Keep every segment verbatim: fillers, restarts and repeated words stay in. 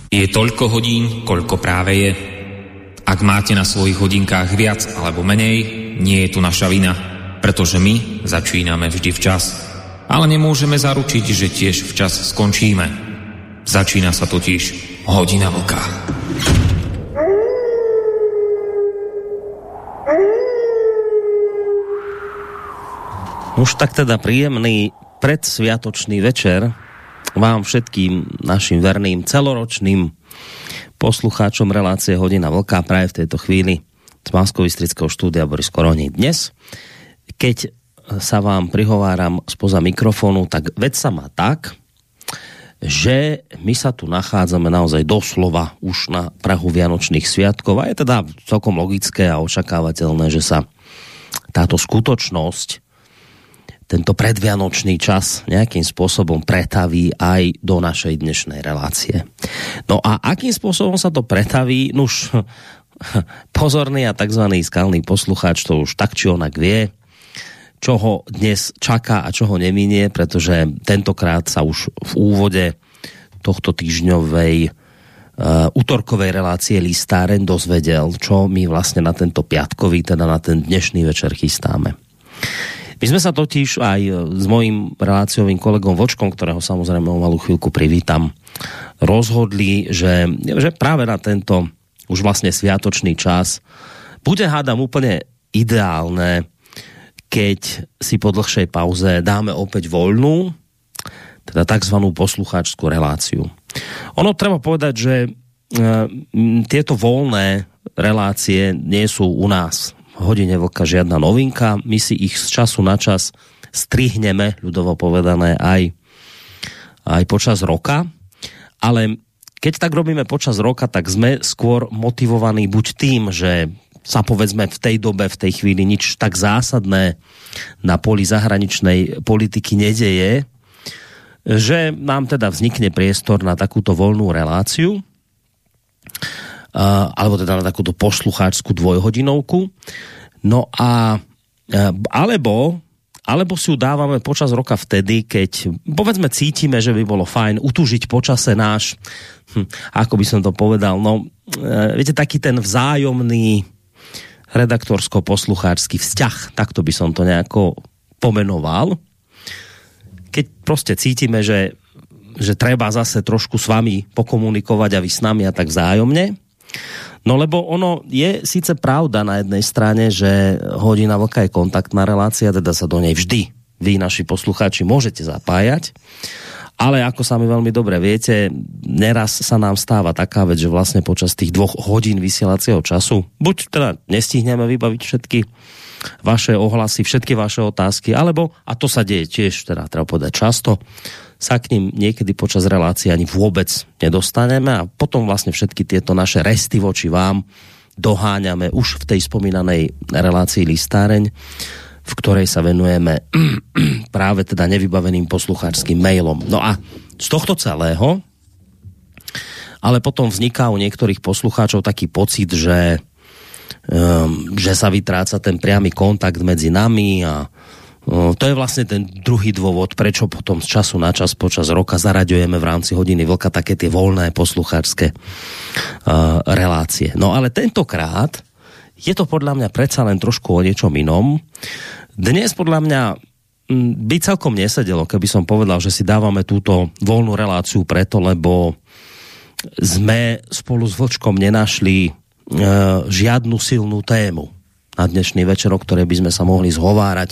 Je toľko hodín, koľko práve je. Ak máte na svojich hodinkách viac alebo menej, nie je tu naša vina, pretože my začíname vždy včas. Ale nemôžeme zaručiť, že tiež včas skončíme. Začína sa totiž Hodina vlka. Už tak teda príjemný predsviatočný večer vám všetkým našim verným celoročným poslucháčom relácie Hodina vlka práve v tejto chvíli z Banskobystrického štúdia Boris Koroni. Dnes, keď sa vám prihováram spoza mikrofónu, tak vec sa má tak, že my sa tu nachádzame naozaj doslova už na prahu Vianočných sviatkov a je teda celkom logické a očakávateľné, že sa táto skutočnosť, tento predvianočný čas nejakým spôsobom pretaví aj do našej dnešnej relácie. No a akým spôsobom sa to pretaví? Nuž, pozorný a takzvaný skalný poslucháč to už tak či onak vie, čo ho dnes čaká a čo ho neminie, pretože tentokrát sa už v úvode tohto týždňovej uh, útorkovej relácie Listáreň dozvedel, čo my vlastne na tento piatkový, teda na ten dnešný večer chystáme. My sme sa totiž aj s mojím reláciovým kolegom Vočkom, ktorého samozrejme o malú chvíľku privítam, rozhodli, že, že práve na tento už vlastne sviatočný čas bude, hádam, úplne ideálne, keď si po dlhšej pauze dáme opäť voľnú, teda takzvanú poslucháčskú reláciu. Ono treba povedať, že e, tieto voľné relácie nie sú u nás Hodine vlka žiadna novinka. My si ich z času na čas strihneme, ľudovo povedané, aj, aj počas roka. Ale keď tak robíme počas roka, tak sme skôr motivovaní buď tým, že sa povedzme v tej dobe, v tej chvíli nič tak zásadné na poli zahraničnej politiky nedeje, že nám teda vznikne priestor na takúto voľnú reláciu, alebo teda na takúto poslucháčskú dvojhodinovku. No a alebo, alebo si ju dávame počas roka vtedy, keď povedzme cítime, že by bolo fajn utúžiť počase náš, hm, ako by som to povedal, no viete, taký ten vzájomný redaktorsko-poslucháčsky vzťah, takto by som to nejako pomenoval. Keď proste cítime, že, že treba zase trošku s vami pokomunikovať a vy s nami a tak vzájomne. No lebo ono je síce pravda na jednej strane, že Hodina vlka je kontaktná relácia, teda sa do nej vždy vy, naši poslucháči, môžete zapájať, ale ako sami veľmi dobre viete, neraz sa nám stáva taká vec, že vlastne počas tých dvoch hodín vysielacieho času, buď teda nestihneme vybaviť všetky vaše ohlasy, všetky vaše otázky, alebo, a to sa deje tiež, teda treba povedať často, sa k ním niekedy počas relácie ani vôbec nedostaneme a potom vlastne všetky tieto naše resty voči vám doháňame už v tej spomínanej relácii Listáreň, v ktorej sa venujeme práve teda nevybaveným poslucháčským mailom. No a z tohto celého ale potom vzniká u niektorých poslucháčov taký pocit, že, um, že sa vytráca ten priamy kontakt medzi nami a to je vlastne ten druhý dôvod, prečo potom z času na čas počas roka zaraďujeme v rámci Hodiny vlka také tie voľné poslucháčske uh, relácie. No ale tentokrát je to podľa mňa predsa len trošku o niečom inom. Dnes podľa mňa by celkom nesedelo, keby som povedal, že si dávame túto voľnú reláciu preto, lebo sme spolu s Vlčkom nenašli uh, žiadnu silnú tému na dnešný večer, o ktorej by sme sa mohli zhovárať,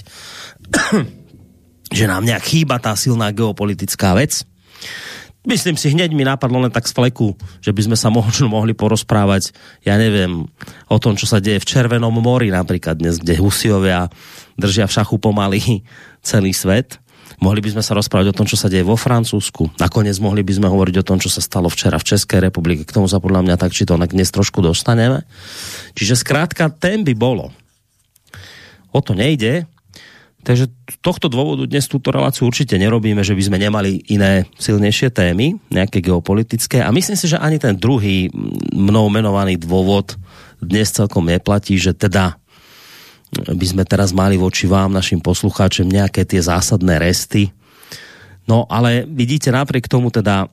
že nám nejak chýba tá silná geopolitická vec. Myslím si, hneď mi napadlo len tak z fleku, že by sme sa možno mohli porozprávať, ja neviem, o tom, čo sa deje v Červenom mori napríklad dnes, kde Husiovia držia v šachu pomaly celý svet. Mohli by sme sa rozprávať o tom, čo sa deje vo Francúzsku. Nakoniec mohli by sme hovoriť o tom, čo sa stalo včera v Českej republike. K tomu sa podľa mňa tak či to dnes trošku dostaneme. Čiže skrátka, tém by bolo. O to nejde. Takže z tohto dôvodu dnes túto reláciu určite nerobíme, že by sme nemali iné silnejšie témy, nejaké geopolitické. A myslím si, že ani ten druhý mnou menovaný dôvod dnes celkom neplatí, že teda by sme teraz mali voči vám, našim poslucháčom, nejaké tie zásadné resty. No ale vidíte, napriek tomu teda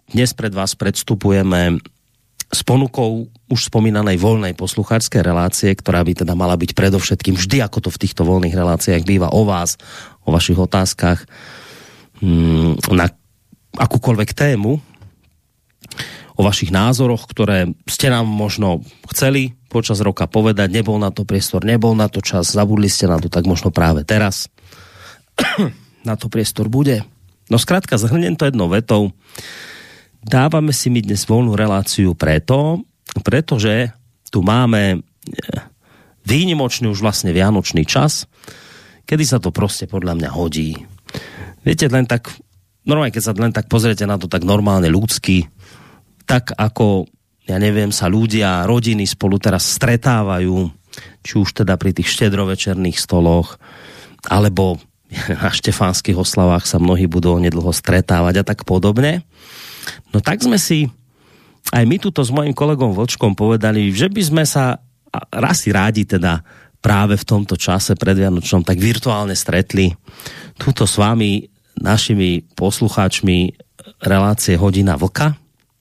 Dnes pred vás predstupujeme s ponukou už spomínanej voľnej poslucháčskej relácie, ktorá by teda mala byť predovšetkým vždy, ako to v týchto voľných reláciách býva, o vás, o vašich otázkach na akúkoľvek tému, o vašich názoroch, ktoré ste nám možno chceli počas roka povedať, nebol na to priestor, nebol na to čas, zabudli ste na to, tak možno práve teraz na to priestor bude. No skrátka, zhrnem to jednou vetou. Dávame si my dnes voľnú reláciu preto, pretože tu máme výnimočný už vlastne vianočný čas, kedy sa to proste podľa mňa hodí. Viete, len tak, normálne keď sa len tak pozriete na to tak normálne ľudsky, tak ako, ja neviem, sa ľudia, rodiny spolu teraz stretávajú, či už teda pri tých štedrovečerných stoloch, alebo na štefánskych oslavách sa mnohí budú onedlho stretávať a tak podobne. No tak sme si aj my tuto s mojím kolegom Vlčkom povedali, že by sme sa raz si rádi teda práve v tomto čase predvianočnom tak virtuálne stretli tuto s vami, našimi poslucháčmi relácie Hodina Vlka.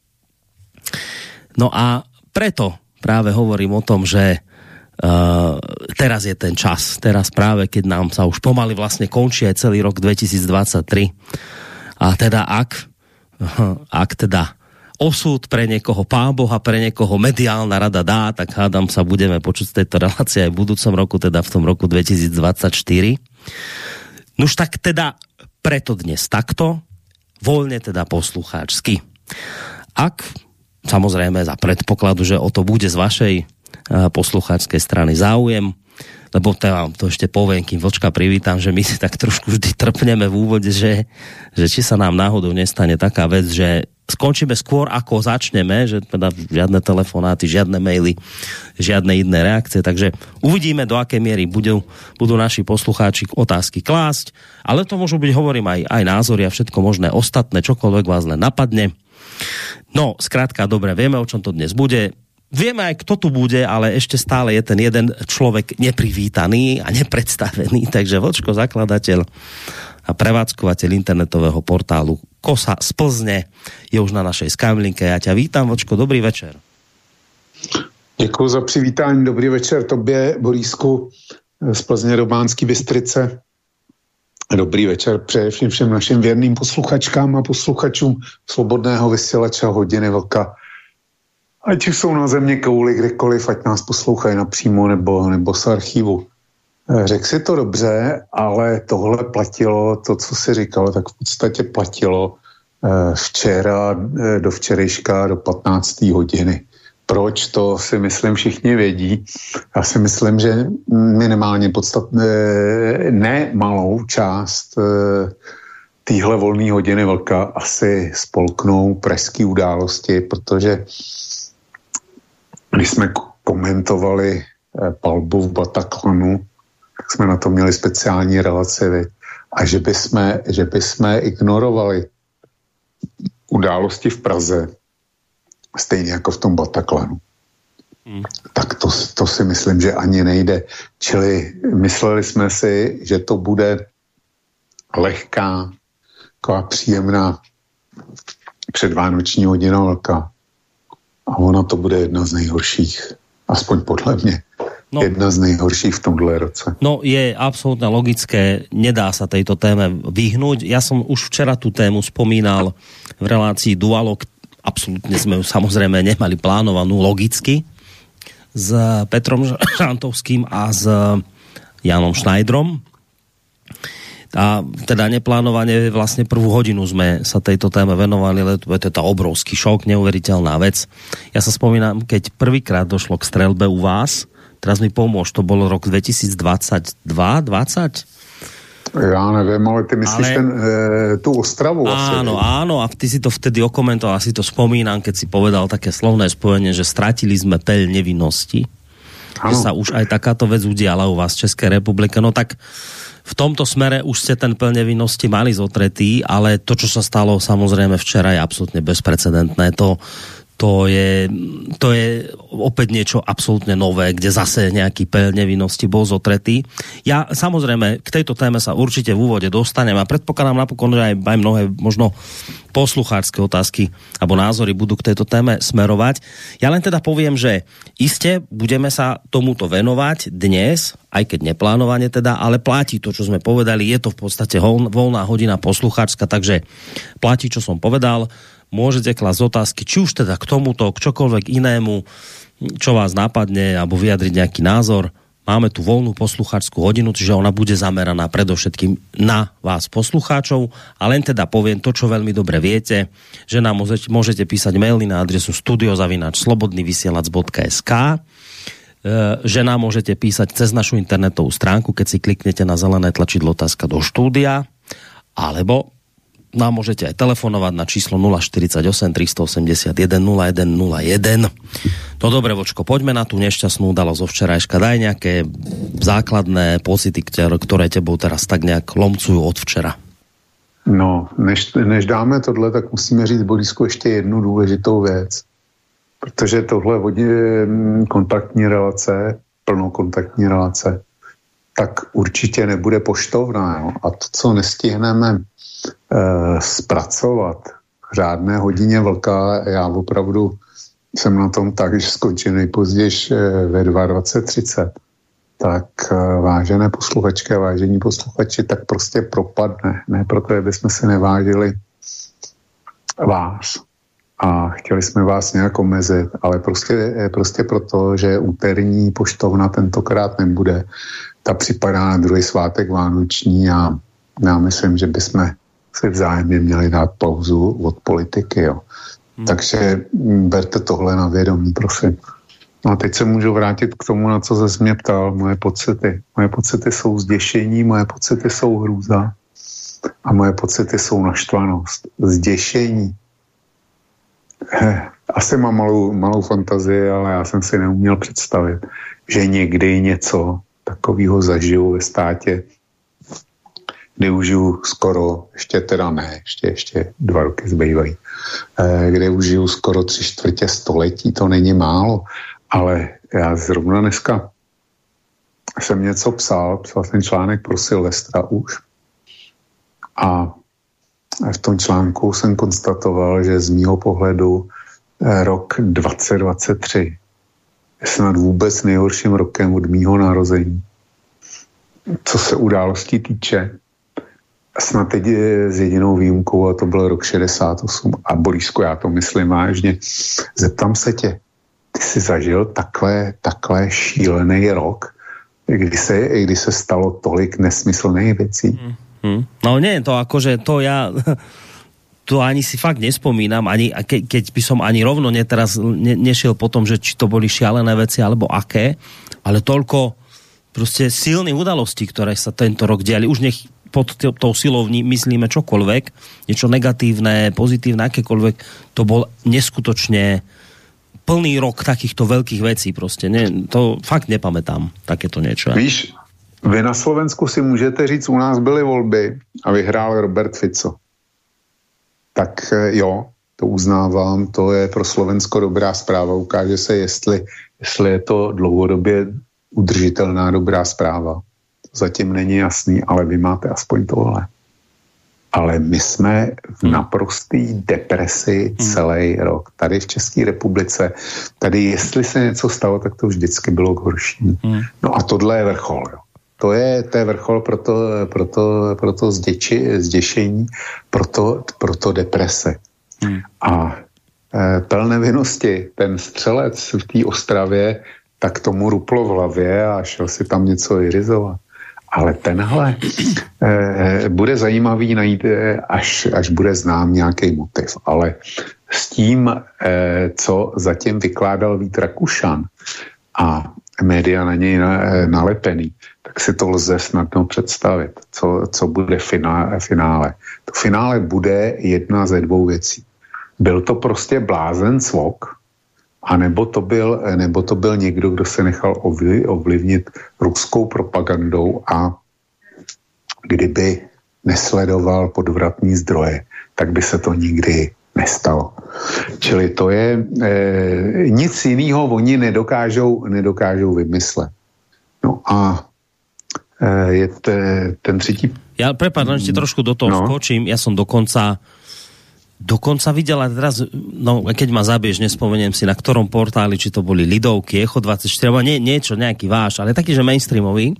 No a preto práve hovorím o tom, že uh, teraz je ten čas, teraz práve keď nám sa už pomaly vlastne končí aj celý rok dvetisícdvadsaťtri a teda ak ak teda osud pre niekoho Pán Boh a pre niekoho mediálna rada dá, tak hádam sa budeme počuť z tejto relácie aj v budúcom roku, teda v tom roku dvetisícdvadsaťštyri. Nuž tak teda preto dnes takto, voľne teda poslucháčsky. Ak samozrejme za predpokladu, že o to bude z vašej poslucháčskej strany záujem, lebo to vám to ešte poviem, kým Vlčka privítam, že my si tak trošku vždy trpneme v úvode, že, že či sa nám náhodou nestane taká vec, že skončíme skôr, ako začneme, že teda žiadne telefonáty, žiadne maily, žiadne iné reakcie, takže uvidíme, do akej miery budú, budú naši poslucháči otázky klásť, ale to môžu byť, hovorím, aj, aj názory a všetko možné ostatné, čokoľvek vás len napadne. No, skrátka, dobre, vieme, o čom to dnes bude. Vieme aj, kto tu bude, ale ešte stále je ten jeden človek neprivítaný a nepredstavený, takže Vlčko, zakladateľ a prevádzkovateľ internetového portálu Kosa z Plzne, je už na našej Skylinke. Ja ťa vítam, Vlčko, dobrý večer. Děkuji za přivítání, dobrý večer tobě, Borísku, z Plzně do Banské Bystrice. Dobrý večer především všem našim věrným posluchačkám a posluchačům Slobodného vysílače Hodiny Vlka. Ať už jsou na země kouli kdekoliv, ať nás poslouchají napřímo nebo, nebo z archivu. Řekl si to dobře, ale tohle platilo, to, co si říkal, tak v podstatě platilo včera do včerejška do patnácté hodiny. Proč, to si myslím všichni vědí. Já si myslím, že minimálně podstatně ne malou část téhle volné hodiny Vlka asi spolknou pražské události, protože když jsme komentovali palbu v Bataclanu, tak jsme na to měli speciální relaci. A že by jsme, že by jsme ignorovali události v Praze, stejně jako v tom Bataclanu. Hmm. Tak to, to si myslím, že ani nejde. Čili mysleli jsme si, že to bude lehká, taková příjemná předvánoční hodina Vlka. A ona to bude jedna z nejhorších, aspoň podle mě. No, jedna z nejhorších v tomhle roce. No je absolútne logické, nedá sa tejto téme vyhnúť. Ja som už včera tú tému spomínal v relácii Dualog. Absolútne sme ju samozrejme nemali plánovanú logicky s Petrom Žantovským a s Janom Schneiderom. A teda neplánovane vlastne prvú hodinu sme sa tejto téme venovali, ale to je to obrovský šok, neuveriteľná vec. Ja sa spomínam, keď prvýkrát došlo k streľbe u vás, teraz mi pomôž, to bol rok dvetisícdvadsaťdva dvadsať? Ja neviem, ale ty myslíš ale... ten, e, tú Ostravu asi. Áno, áno, a ty si to vtedy okomentoval, asi to spomínam, keď si povedal také slovné spojenie, že stratili sme peľ nevinnosti. Že sa už aj takáto vec udiala u vás v Českej republike. No tak v tomto smere už ste ten peľ nevinnosti mali zotretý, ale to, čo sa stalo samozrejme včera, je absolútne bezprecedentné. To To je, to je opäť niečo absolútne nové, kde zase nejaký pel nevinnosti bol zotretý. Ja samozrejme k tejto téme sa určite v úvode dostanem a predpokladám napokon, že aj, aj mnohé možno poslucháčske otázky alebo názory budú k tejto téme smerovať. Ja len teda poviem, že iste budeme sa tomuto venovať dnes, aj keď neplánovane teda, ale platí to, čo sme povedali, je to v podstate voľná hodina poslucháčska, takže platí, čo som povedal. Môžete klásť otázky, či už teda k tomuto, k čokoľvek inému, čo vás napadne, alebo vyjadriť nejaký názor. Máme tu voľnú poslucháčskú hodinu, čiže ona bude zameraná predovšetkým na vás poslucháčov. A len teda poviem to, čo veľmi dobre viete, že nám môžete, môžete písať maily na adresu studio zavináč slobodný vysielač bodka es ká, že nám môžete písať cez našu internetovú stránku, keď si kliknete na zelené tlačidlo otázka do štúdia, alebo nám môžete aj telefonovať na číslo nula štyridsaťosem tristoosemdesiatjeden nula jeden nula jeden. No dobre, Vočko, poďme na tú nešťastnú udalosť zo včerajška. Daj nejaké základné pocity, ktoré tebou teraz tak nejak lomcujú od včera. No, než, než dáme tohle, tak musíme říct, Borisku, ještě jednu důležitou věc. Protože tohle vodě kontaktní relace, plnokontaktní relace, tak určitě nebude poštovná. Jo? A to, co nestihneme zpracovat v řádné hodině vlka, já opravdu jsem na tom tak, že skončím nejpozději ve dvacet dva třicet, tak vážené posluchačky a vážení posluchači, tak prostě propadne. Ne proto, aby jsme se nevážili vás a chtěli jsme vás nějak omezit, ale prostě, prostě proto, že úterní poštovna tentokrát nebude. Ta připadá na druhý svátek vánoční a já myslím, že bychom si vzájemně měli dát pauzu od politiky. Jo. Hmm. Takže berte tohle na vědomí, prosím. No a teď se můžu vrátit k tomu, na co se mě ptal, moje pocity. Moje pocity jsou zděšení, moje pocity jsou hrůza a moje pocity jsou naštvanost. Zděšení. Asi mám malou, malou fantazii, ale já jsem si neuměl představit, že někdy něco takového zažiju ve státě, kdy užiju skoro, ještě teda ne, ještě, ještě dva roky zbývají, kde užiju skoro tři čtvrtě století, to není málo, ale já zrovna dneska jsem něco psal, psal jsem článek pro Silvestra už a v tom článku jsem konstatoval, že z mýho pohledu rok dvacet dvacet tři je snad vůbec nejhorším rokem od mýho narození. Co se událostí týče, snad teď je s jedinou výjimkou, a to byl rok šedesát osm. A Borisku, já to myslím vážně. Zeptám se tě, ty jsi zažil takhle, takhle šílený rok, kdy se, kdy se stalo tolik nesmyslných věcí? Hmm. Hmm. No nie, to akože to ja to ani si fakt nespomínam, ani ke, keď by som ani rovno ne, teraz ne, nešiel po tom, že či to boli šialené veci alebo aké, ale toľko proste silných udalostí, ktoré sa tento rok diali, už nech pod t- tou silou myslíme čokoľvek, niečo negatívne, pozitívne, akékoľvek, to bol neskutočne plný rok takýchto veľkých vecí proste. Ne, to fakt nepamätám, takéto niečo. Víš, vy na Slovensku si můžete říct, u nás byly volby a vyhrál Robert Fico. Tak jo, to uznávám, to je pro Slovensko dobrá zpráva. Ukáže se, jestli, jestli je to dlouhodobě udržitelná dobrá zpráva. To zatím není jasný, ale vy máte aspoň tohle. Ale my jsme v naprostý depresi celý rok. Tady v České republice, tady jestli se něco stalo, tak to vždycky bylo k horší. No a tohle je vrchol, jo. To je, to je vrchol pro to, pro to, pro to zděči, zděšení, pro to, pro to deprese. Hmm. A e, plné nevinnosti, ten střelec v té Ostravě, tak tomu ruplo v hlavě a šel si tam něco vyřizovat. Ale tenhle e, bude zajímavý najít, až, až bude znám nějaký motiv. Ale s tím, e, co zatím vykládal Vít Rakušan a média na něj nalepený, tak si to lze snadno představit, co, co bude finále, finále. To finále bude jedna ze dvou věcí. Byl to prostě blázen Svok, anebo to byl, nebo to byl někdo, kdo se nechal ovlivnit ruskou propagandou a kdyby nesledoval podvratný zdroje, tak by se to nikdy nestalo. Čili to je, e, nic jiného oni nedokážou, nedokážou vymyslet. No a e, je te, ten třetí... Ja prepáč, ti trošku do toho no. skočím, ja som dokonca dokonca videla teraz, no keď ma zabiješ, nespomeniem si na ktorom portáli, či to boli Lidovky, Echo dvadsaťštyri, alebo nie, niečo, nejaký váš, ale taký, že mainstreamový,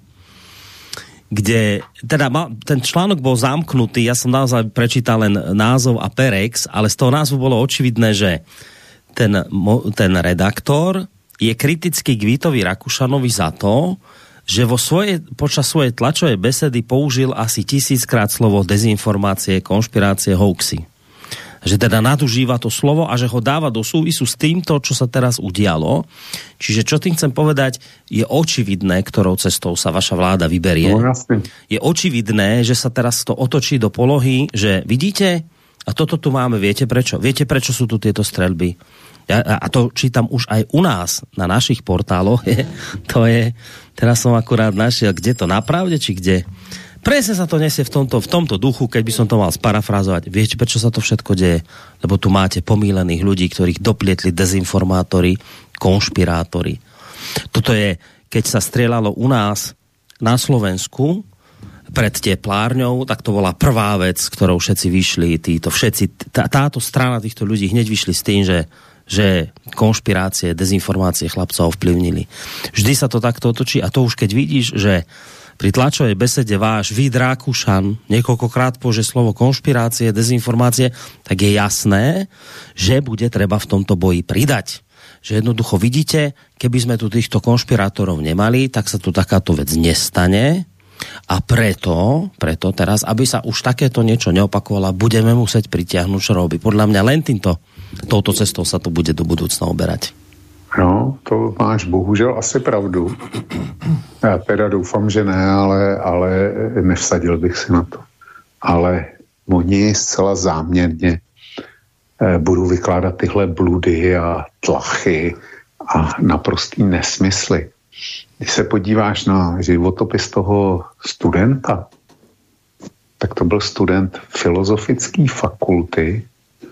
kde, teda ten článok bol zamknutý, ja som naozaj prečítal len názov a perex, ale z toho názvu bolo očividné, že ten, ten redaktor je kritický k Vítovi Rakušanovi za to, že vo svojej, počas svojej tlačovej besedy použil asi tisíckrát slovo dezinformácie, konšpirácie, hoaxy. Že teda nadužíva to slovo a že ho dáva do súvisu s týmto, čo sa teraz udialo. Čiže čo tým chcem povedať, je očividné, ktorou cestou sa vaša vláda vyberie. No, je očividné, že sa teraz to otočí do polohy, že vidíte, a toto tu máme, viete prečo? Viete, prečo sú tu tieto streľby? Ja, a to čítam už aj u nás, na našich portáloch. Je, to je, teraz som akurát našiel, kde to, na Pravde, či kde? Presne sa to nesie v tomto, v tomto duchu, keď by som to mal sparafrazovať. Viete, prečo sa to všetko deje? Lebo tu máte pomílených ľudí, ktorých doplietli dezinformátori, konšpirátori. Toto je, keď sa strieľalo u nás na Slovensku pred teplárňou, tak to bola prvá vec, ktorou všetci vyšli, títo všetci, tá, táto strana týchto ľudí hneď vyšli s tým, že že konšpirácie, dezinformácie chlapcov ovplyvnili. Vždy sa to takto otočí a to už keď vidíš, že pri tlačovej besede váš Vít Rákušan niekoľkokrát použije slovo konšpirácie, dezinformácie, tak je jasné, že bude treba v tomto boji pridať. Že jednoducho vidíte, keby sme tu týchto konšpirátorov nemali, tak sa tu takáto vec nestane a preto, preto teraz, aby sa už takéto niečo neopakovalo, budeme musieť pritiahnuť šroby. Podľa mňa len týmto, touto cestou sa to bude do budúcna oberať. No, to máš bohužel asi pravdu. Já teda doufám, že ne, ale, ale nevsadil bych si na to. Ale oni zcela záměrně eh, budou vykládat tyhle bludy a tlachy a naprostý nesmysly. Když se podíváš na životopis toho studenta, tak to byl student Filozofické fakulty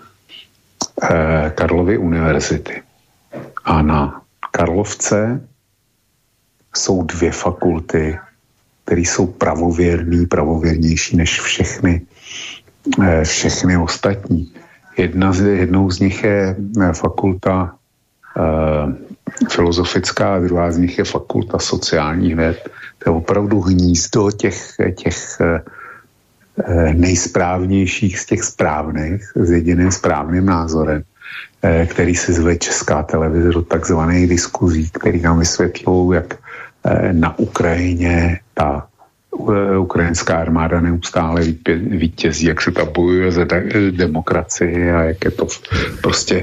eh, Karlovy univerzity. A na Karlovce jsou dvě fakulty, které jsou pravověrný, pravověrnější než všechny, všechny ostatní. Jedna z, jednou z nich je fakulta eh, filozofická a druhá z nich je fakulta sociálních věd. To je opravdu hnízdo těch, těch eh, nejsprávnějších z těch správných, s jediným správným názorem, který si zve Česká televize do takzvaných diskuzí, který nám vysvětlují, jak na Ukrajině ta ukrajinská armáda neustále vítězí, jak se tam bojuje za demokracii a jak je to prostě,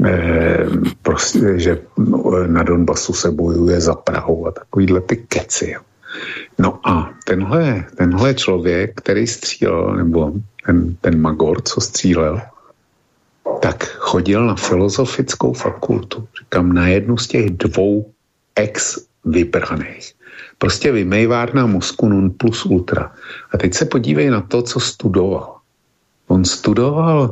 prostě že na Donbasu se bojuje za Prahou a takovýhle ty keci. No a tenhle, tenhle člověk, který střílel, nebo ten, ten Magor, co střílel, tak chodil na filozofickou fakultu, říkám, na jednu z těch dvou ex vybraných. Prostě vymejvárna mozku non plus ultra. A teď se podívej na to, co studoval. On studoval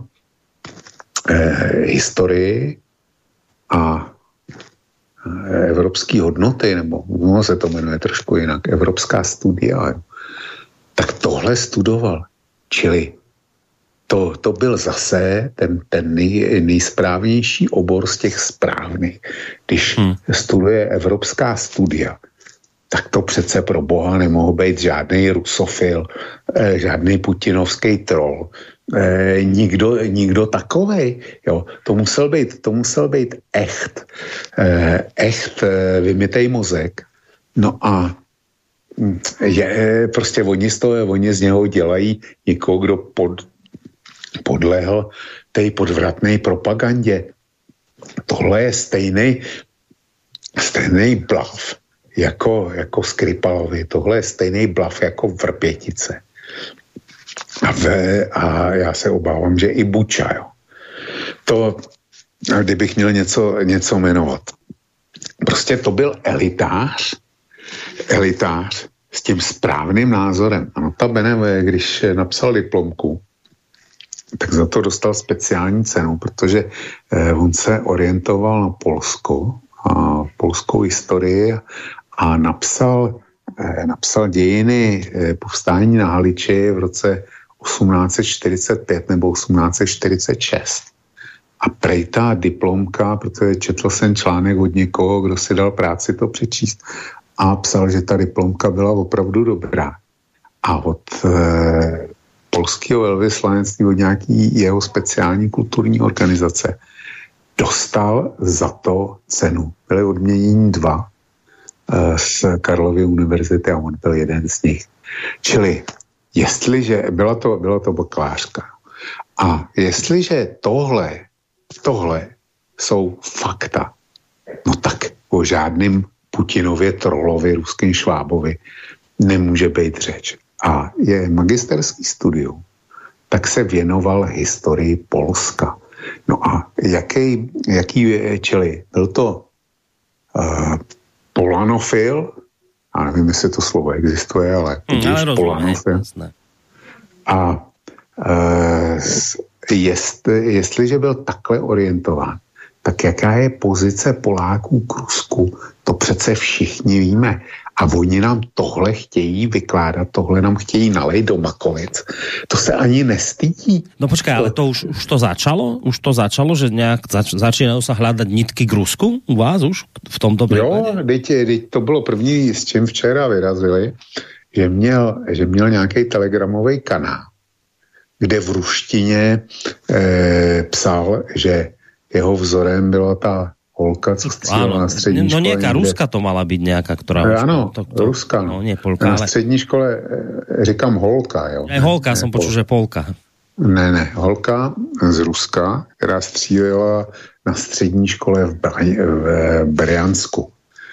eh, historii a eh, evropské hodnoty, nebo no, se to jmenuje trošku jinak, evropská studia. Tak tohle studoval. Čili To, to byl zase ten, ten nej, nejsprávnější obor z těch správných. Když hmm. studuje evropská studia, tak to přece pro boha nemohl být žádný rusofil, eh, žádný putinovský troll, eh, nikdo, nikdo takovej. Jo. To musel být, to musel být echt, eh, echt eh, vymytej mozek. No a je, prostě oni z toho, oni z něho dělají někoho, kdo pod podlehl té podvratné propagandě. Tohle je stejný stejný blav jako, jako Skripalovi. Tohle je stejný blav jako Vrbětice. A, ve, a já se obávám, že i Buča. Jo. To, kdybych měl něco, něco jmenovat. Prostě to byl elitář, elitář s tím správným názorem. A notabene, když napsal diplomku, tak za to dostal speciální cenu, protože eh, on se orientoval na Polsko a polskou historii a napsal, eh, napsal dějiny eh, povstání na Haliči v roce osmnáct čtyřicet pět nebo osmnáct čtyřicet šest. A prej ta diplomka, protože četl jsem článek od někoho, kdo si dal práci to přečíst a psal, že ta diplomka byla opravdu dobrá. A od eh, polského velvyslanectví, od nějaký jeho speciální kulturní organizace dostal za to cenu. Byly odměnění dva eh, z Karlovy univerzity a on byl jeden z nich. Čili jestliže, byla to, byla to bakalářka, a jestliže tohle, tohle jsou fakta, no tak o žádným Putinově, trolovi, ruským Švábovi nemůže být řeč. A je magisterský studium, tak se věnoval historii Polska. No a jaký, jaký čili byl to uh, polanofil, a nevím, jestli to slovo existuje, ale hmm, polanofil. A uh, jest, jestliže byl takhle orientován, tak jaká je pozice Poláků k Rusku, to přece všichni víme. A oni nám tohle chtějí vykládat, tohle nám chtějí nalejt do makovic. To se ani nestydí. No počkaj, ale to už, už to začalo? Už to začalo, že nějak zač, začínají se hledat nitky k Rusku u vás už v tomto případě? Jo, teď, teď to bylo první, s čím včera vyrazili, že měl, že měl nějaký telegramový kanál, kde v ruštině eh, psal, že jeho vzorem byla ta holka, co střílela na střední no, škole. No nějaká Ruska to mala být nějaká, která... Ano, to, to, Ruska. No, nie Polka, na ale... střední škole říkám holka, jo. Ne, holka, ne, jsem počul, že Polka. Ne, ne, holka z Ruska, která střílela na střední škole v, Br- v Brjansku.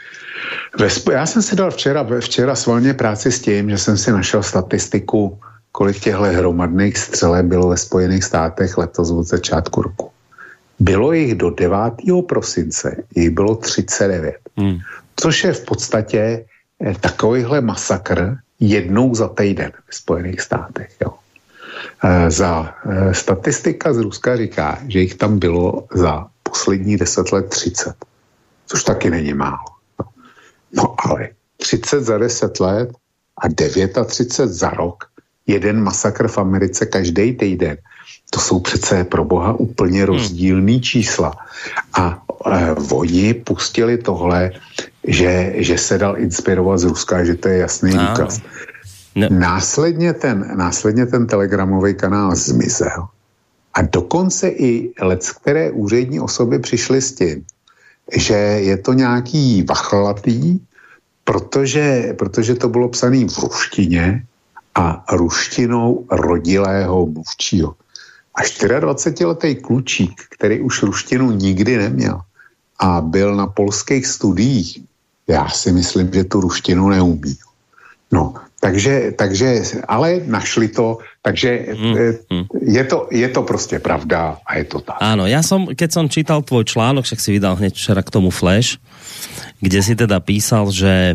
Ve, já jsem si dal včera, včera svalně práci s tím, že jsem si našel statistiku, kolik těchto hromadných střeleb bylo ve Spojených státech letos od začátku roku. Bylo jich do devátého prosince, jich bylo třicet devět. Hmm. Což je v podstatě eh, takovýhle masakr jednou za týden ve Spojených státech. Jo. E, za e, statistika z Ruska říká, že jich tam bylo za poslední deset let třicet. Což taky není málo. No, no ale třicet za deset let a třicet devět za rok, jeden masakr v Americe každý týden. To jsou přece pro boha úplně rozdílný čísla. A e, oni pustili tohle, že, že se dal inspirovat z Ruska, že to je jasný no. důkaz. No. Následně, ten, následně ten telegramový kanál zmizel. A dokonce i leckteré úřední osoby přišly s tím, že je to nějaký vachlatý, protože, protože to bylo psané v ruštině a ruštinou rodilého mluvčího. A dvacetičtyřletý klučík, který už ruštinu nikdy neměl a byl na polských studiích, já si myslím, že tu ruštinu neumí. No, takže, takže ale našli to, takže mm, je, to, je to prostě pravda a je to tak. Áno, ja som, keď som čítal tvoj článok, však si vydal hneď včera k tomu flash, kde si teda písal, že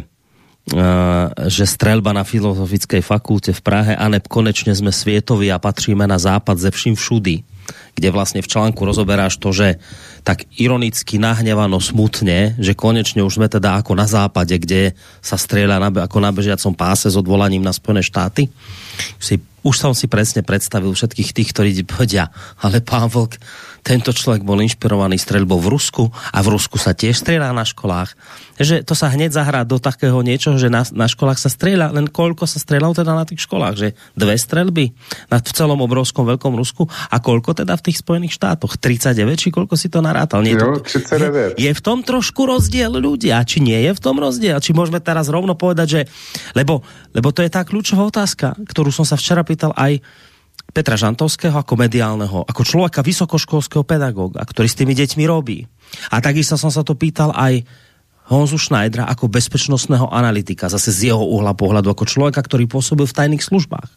Uh, že streľba na Filozofickej fakulte v Prahe, aneb konečne sme svietoví a patríme na západ ze vším všudy, kde vlastne v článku rozoberáš to, že tak ironicky nahnevano smutne, že konečne už sme teda ako na západe, kde sa strieľa na, ako na bežiacom páse s odvolaním na Spojené štáty. Si, už som si presne predstavil všetkých tých, ktorí povedia, ale pán Vlk, tento človek bol inšpirovaný streľbou v Rusku a v Rusku sa tiež strieľa na školách. Že to sa hneď zahrá do takého niečoho, že na, na školách sa strieľa, len koľko sa strieľalo teda na tých školách, že dve streľby na v celom obrovskom veľkom Rusku a koľko teda v tých Spojených štátoch? tridsaťdeväť, či koľko si to narátal? Nie, jo, tridsaťdeväť. Je, je v tom trošku rozdiel ľudia, či nie je v tom rozdiel? Či môžeme teraz rovno povedať, že lebo, lebo to je tá kľúčová otázka, ktorú som sa včera pýtal aj Petra Žantovského ako mediálneho, ako človeka vysokoškolského pedagóga, ktorý s tými deťmi robí. A takisto som sa to pýtal aj Honzu Schneidera ako bezpečnostného analytika, zase z jeho uhla pohľadu, ako človeka, ktorý pôsobil v tajných službách.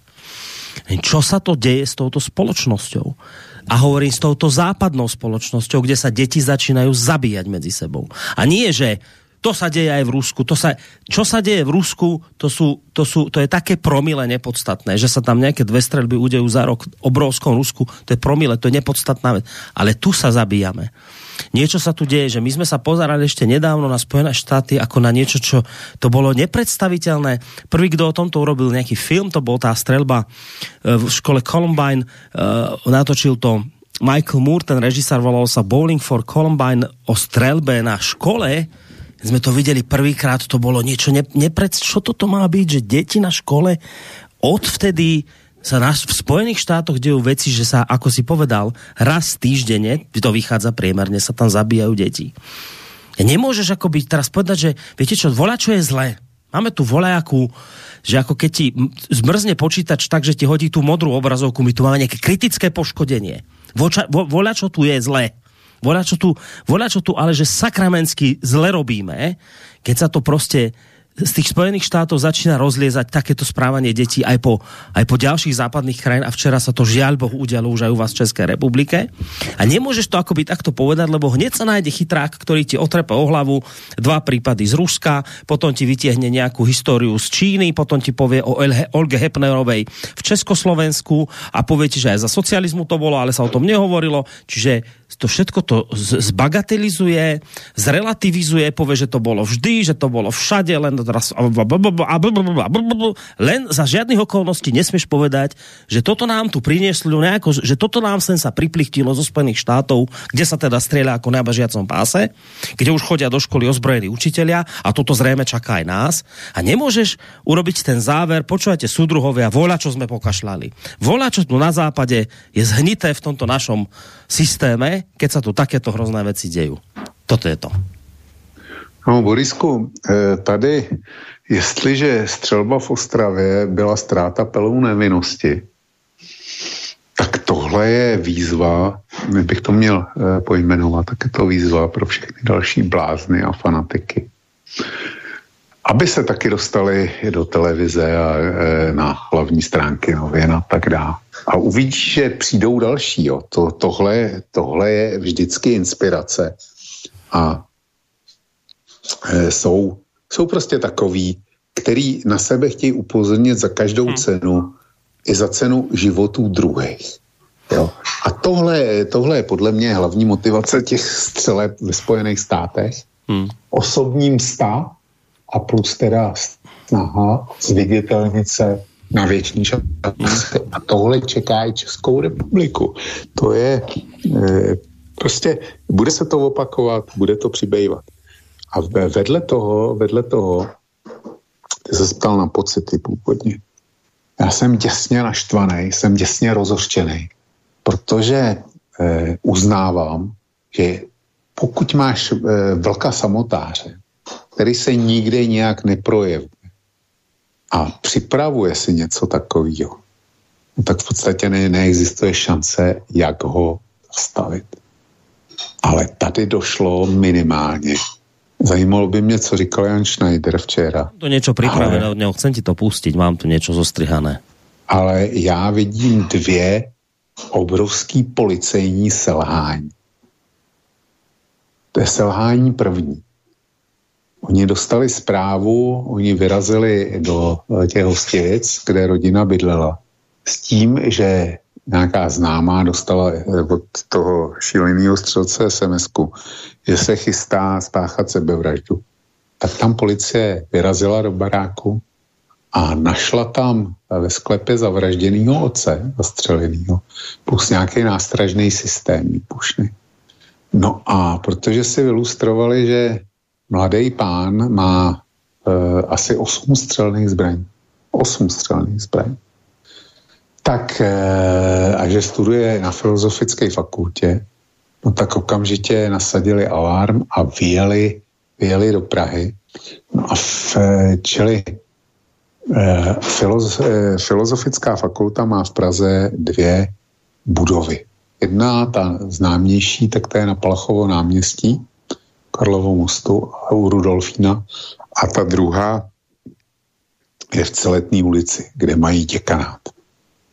Čo sa to deje s touto spoločnosťou? A hovorím s touto západnou spoločnosťou, kde sa deti začínajú zabíjať medzi sebou. A nie, že To sa deje aj v Rusku. To sa, čo sa deje v Rusku, to, sú, to, sú, to je také promile nepodstatné, že sa tam nejaké dve streľby udejú za rok v obrovskom Rusku. To je promile, to je nepodstatná vec. Ale tu sa zabíjame. Niečo sa tu deje, že my sme sa pozerali ešte nedávno na Spojené štáty ako na niečo, čo to bolo nepredstaviteľné. Prvý, kto o tomto urobil nejaký film, to bol tá streľba v škole Columbine, natočil to Michael Moore, ten režisár, volal sa Bowling for Columbine, o streľbe na škole. Sme to videli prvýkrát, to bolo niečo ne, nepred... Čo toto má byť, že deti na škole odvtedy sa na, v Spojených štátoch dejú veci, že sa, ako si povedal, raz týždenne, to vychádza priemerne, sa tam zabíjajú deti. Nemôžeš ako byť teraz povedať, že viete čo, voľačo je zlé. Máme tu voľajakú, že ako keď ti zmrzne počítač tak, že ti hodí tú modrú obrazovku, my tu máme nejaké kritické poškodenie. Voča, vo, voľačo tu je zlé. Voľačo tu, voľačo tu, ale že sakramensky zle robíme, keď sa to proste z tých Spojených štátov začína rozliezať takéto správanie detí aj po, aj po ďalších západných krajín a včera sa to žiaľ Bohu udialo už aj u vás v Českej republike. A nemôžeš to akoby takto povedať, lebo hneď sa nájde chytrák, ktorý ti otrepe o hlavu dva prípady z Ruska, potom ti vytiahne nejakú históriu z Číny, potom ti povie o Olge Hepnerovej v Československu a povie ti, že aj za socializmu to bolo, ale sa o tom nehovorilo. Čiže to všetko to zbagatelizuje, zrelativizuje, povie, že to bolo vždy, že to bolo všade, len teraz len za žiadnych okolností nesmieš povedať, že toto nám tu prinieslo nejako, že toto nám sem sa priplichtilo zo Spojených štátov, kde sa teda strieľa ako na bežiacom páse, kde už chodia do školy ozbrojení učitelia a toto zrejme čaká aj nás. A nemôžeš urobiť ten záver, počúvajte súdruhovia, voľa, čo sme pokašľali. Voľa, čo tu na západe je zhnité v tomto našom systéme, keď sa tu takéto hrozné veci dejú. Toto je to. No, Borisku, tady, jestliže střelba v Ostravě byla ztráta pelů nevinnosti, tak tohle je výzva, bych to měl pojmenovat, tak je to výzva pro všechny další blázny a fanatiky. Aby se taky dostali do televize a na hlavní stránky novin a tak dále. A uvidíš, že přijdou další. Jo. To, tohle, tohle je vždycky inspirace. A e, jsou, jsou prostě takový, který na sebe chtějí upozornit za každou hmm. cenu i za cenu životů druhých. Jo. A tohle, tohle je podle mě hlavní motivace těch střeleb ve Spojených státech. Hmm. Osobní msta a plus teda snaha zviditelnit se na věčný čas. A tohle čeká i Českou republiku. To je e, prostě, bude se to opakovat, bude to přibývat. A vedle toho, vedle toho, ty se ptal na pocity původně. Já jsem děsně naštvaný, jsem děsně rozhořčený, protože e, uznávám, že pokud máš e, vlka samotáře, který se nikdy nějak neprojevuje a připravuje si něco takového, tak v podstatě ne, neexistuje šance, jak ho zastavit. Ale tady došlo minimálně. Zajímalo by mě, co říkal Jan Schneider včera. To něco připravené od něho, chcem ti to pustit, mám tu něco zostrihané. Ale já vidím dvě obrovský policejní selhání. To je selhání první. Oni dostali zprávu, oni vyrazili do těch Hostivic, kde rodina bydlela, s tím, že nějaká známá dostala od toho šíleného střelce es em esku, že se chystá spáchat sebevraždu. Tak tam policie vyrazila do baráku a našla tam ve sklepě zavražděnýho otce, zastřelenýho, plus nějaký nástražný systém výpušný. No a protože si vylustrovali, že mladý pán má e, asi osm střelných zbraní. Osm střelných zbraní. Tak e, a že studuje na filozofické fakultě, no tak okamžitě nasadili alarm a vyjeli, vyjeli do Prahy. No a v, čili e, filoz, e, filozofická fakulta má v Praze dvě budovy. Jedna, ta známější, tak ta je na Palachovo náměstí, Karlovo mostu a u Rudolfína. A ta druhá je v Celetné ulici, kde mají děkanát.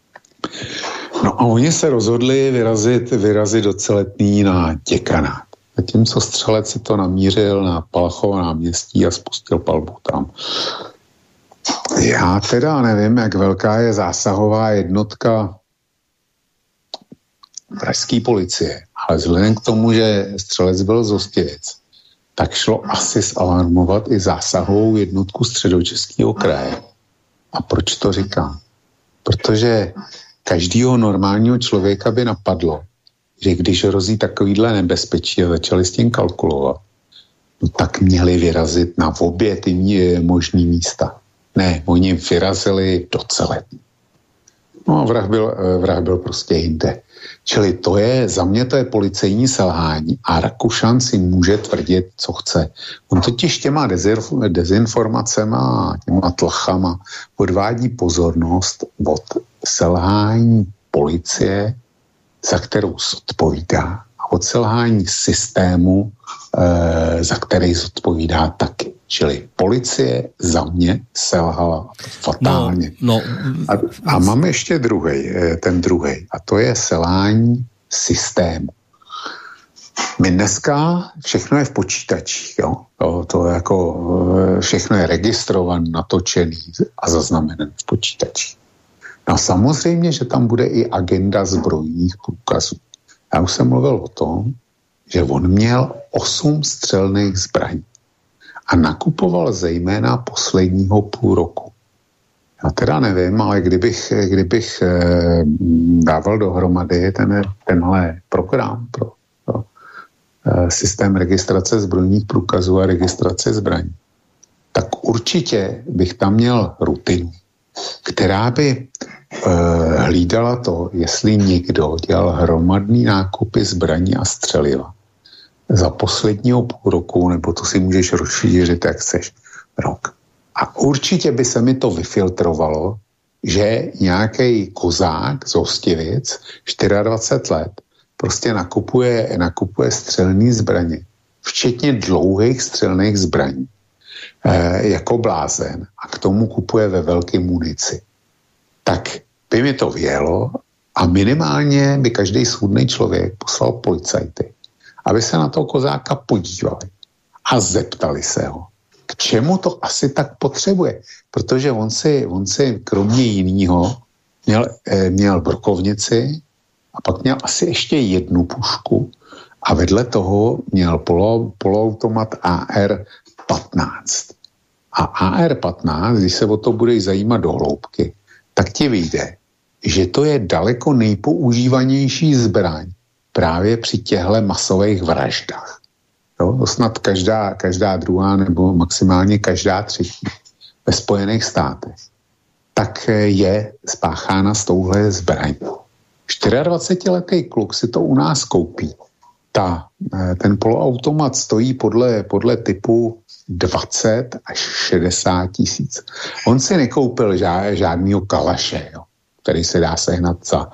No a oni se rozhodli vyrazit, vyrazit do Celetný na děkanát. zatímco střelec si to namířil na Palachova náměstí a spustil palbu tam. Já teda nevím, jak velká je zásahová jednotka pražské policie, ale vzhledem k tomu, že střelec byl z Hostivic, tak šlo asi zalarmovat i zásahovou jednotku Středočeského kraje. A proč to říkám? Protože každýho normálního člověka by napadlo, že když hrozí takovýhle nebezpečí a začali s tím kalkulovat, no tak měli vyrazit na obě ty možný místa. Ne, oni vyrazili do celé. No a vrah byl, vrah byl prostě jinde. Čili to je, za mě to je policejní selhání a Rakušan si může tvrdit, co chce. On totiž těma dezinformacema a těma tlachama odvádí pozornost od selhání policie, za kterou zodpovídá, a od selhání systému, e, za který zodpovídá taky. Čili policie za mě selhala fatálně. No, no. A, a máme ještě druhý, ten druhý, a to je selhání systému. My dneska všechno je v počítačích, jo? To, to jako všechno je registrované, natočený a zaznamenané v počítačích. No a samozřejmě, že tam bude i agenda zbrojních průkazů. Já už jsem mluvil o tom, že on měl osm střelných zbraní a nakupoval zejména posledního půl roku. Já teda nevím, ale kdybych, kdybych eh, dával dohromady ten, tenhle program pro, pro eh, systém registrace zbrojních průkazů a registrace zbraní, tak určitě bych tam měl rutinu, která by eh, hlídala to, jestli někdo dělal hromadný nákupy zbraní a střeliva za posledního půl roku, nebo to si můžeš rozšířit, jak chceš, rok. A určitě by se mi to vyfiltrovalo, že nějaký kozák z Hostivic, dvacet čtyři let, prostě nakupuje, nakupuje střelný zbraně, včetně dlouhých střelných zbraní, e, jako blázen, a k tomu kupuje ve velké munici. Tak by mi to vělo a minimálně by každý svůdnej člověk poslal policajty, aby se na toho kozáka podívali a zeptali se ho, k čemu to asi tak potřebuje. Protože on si, on si kromě jinýho měl, eh, měl brokovnici a pak měl asi ještě jednu pušku a vedle toho měl polo, poloautomat A R patnáct. A A R patnáct, když se o to budeš zajímat do hloubky, tak ti vyjde, že to je daleko nejpoužívanější zbraň právě při těchto masových vraždách. Jo, snad každá, každá druhá nebo maximálně každá třetí ve Spojených státech tak je spáchána s touhle zbraní. dvacetčtyřletý kluk si to u nás koupí. Ta, ten poloautomat stojí podle, podle typu dvacet až šedesát tisíc. On si nekoupil žád, žádnýho kalaše, jo, který se dá sehnat za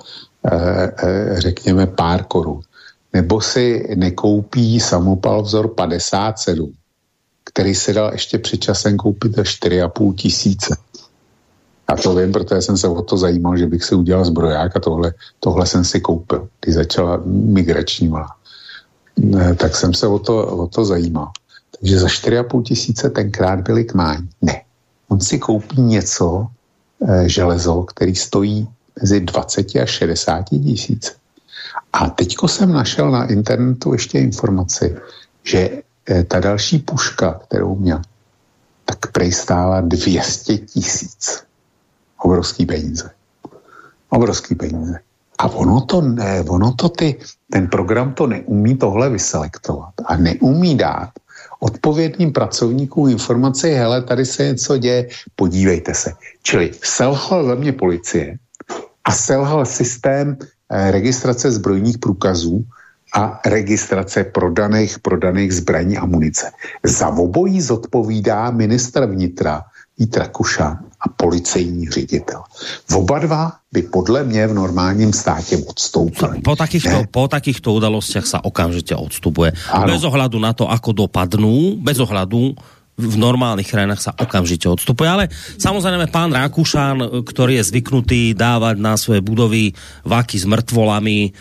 řekněme pár korun. Nebo si nekoupí samopal vzor padesát sedm, který se dal ještě před časem koupit za čtyři a půl tisíce. A to vím, protože jsem se o to zajímal, že bych si udělal zbroják a tohle, tohle jsem si koupil, když začala migrační vlna. Tak jsem se o to, o to zajímal. Takže za čtyři a půl tisíce tenkrát byly kmáň. Ne. On si koupí něco, e, železo, který stojí mezi dvacet až šedesát tisíc. A teďko jsem našel na internetu ještě informaci, že e, ta další puška, kterou měl, tak prej stála dvě stě tisíc. Obrovský peníze. Obrovský peníze. A ono to, ne, ono to ty, ten program to neumí tohle vyselektovat a neumí dát odpovědným pracovníkům informaci, hele, tady se něco děje, podívejte se. Čili selhal za mě policie a selhal systém eh, registrace zbrojních průkazů a registrace prodaných, prodaných zbraní a munice. Za obojí zodpovídá ministr vnitra Vít Rakušan a policejní ředitel. Oba dva by podle mě v normálním státě odstoupili. Po takýchto, po takýchto udalostiach sa okamžite odstupuje. Ano. Bez ohľadu na to, ako dopadnú, bez ohľadu v normálnych krajinách sa okamžite odstupuje. Ale samozrejme pán Rakušan, ktorý je zvyknutý dávať na svoje budovy vaky s mŕtvolami,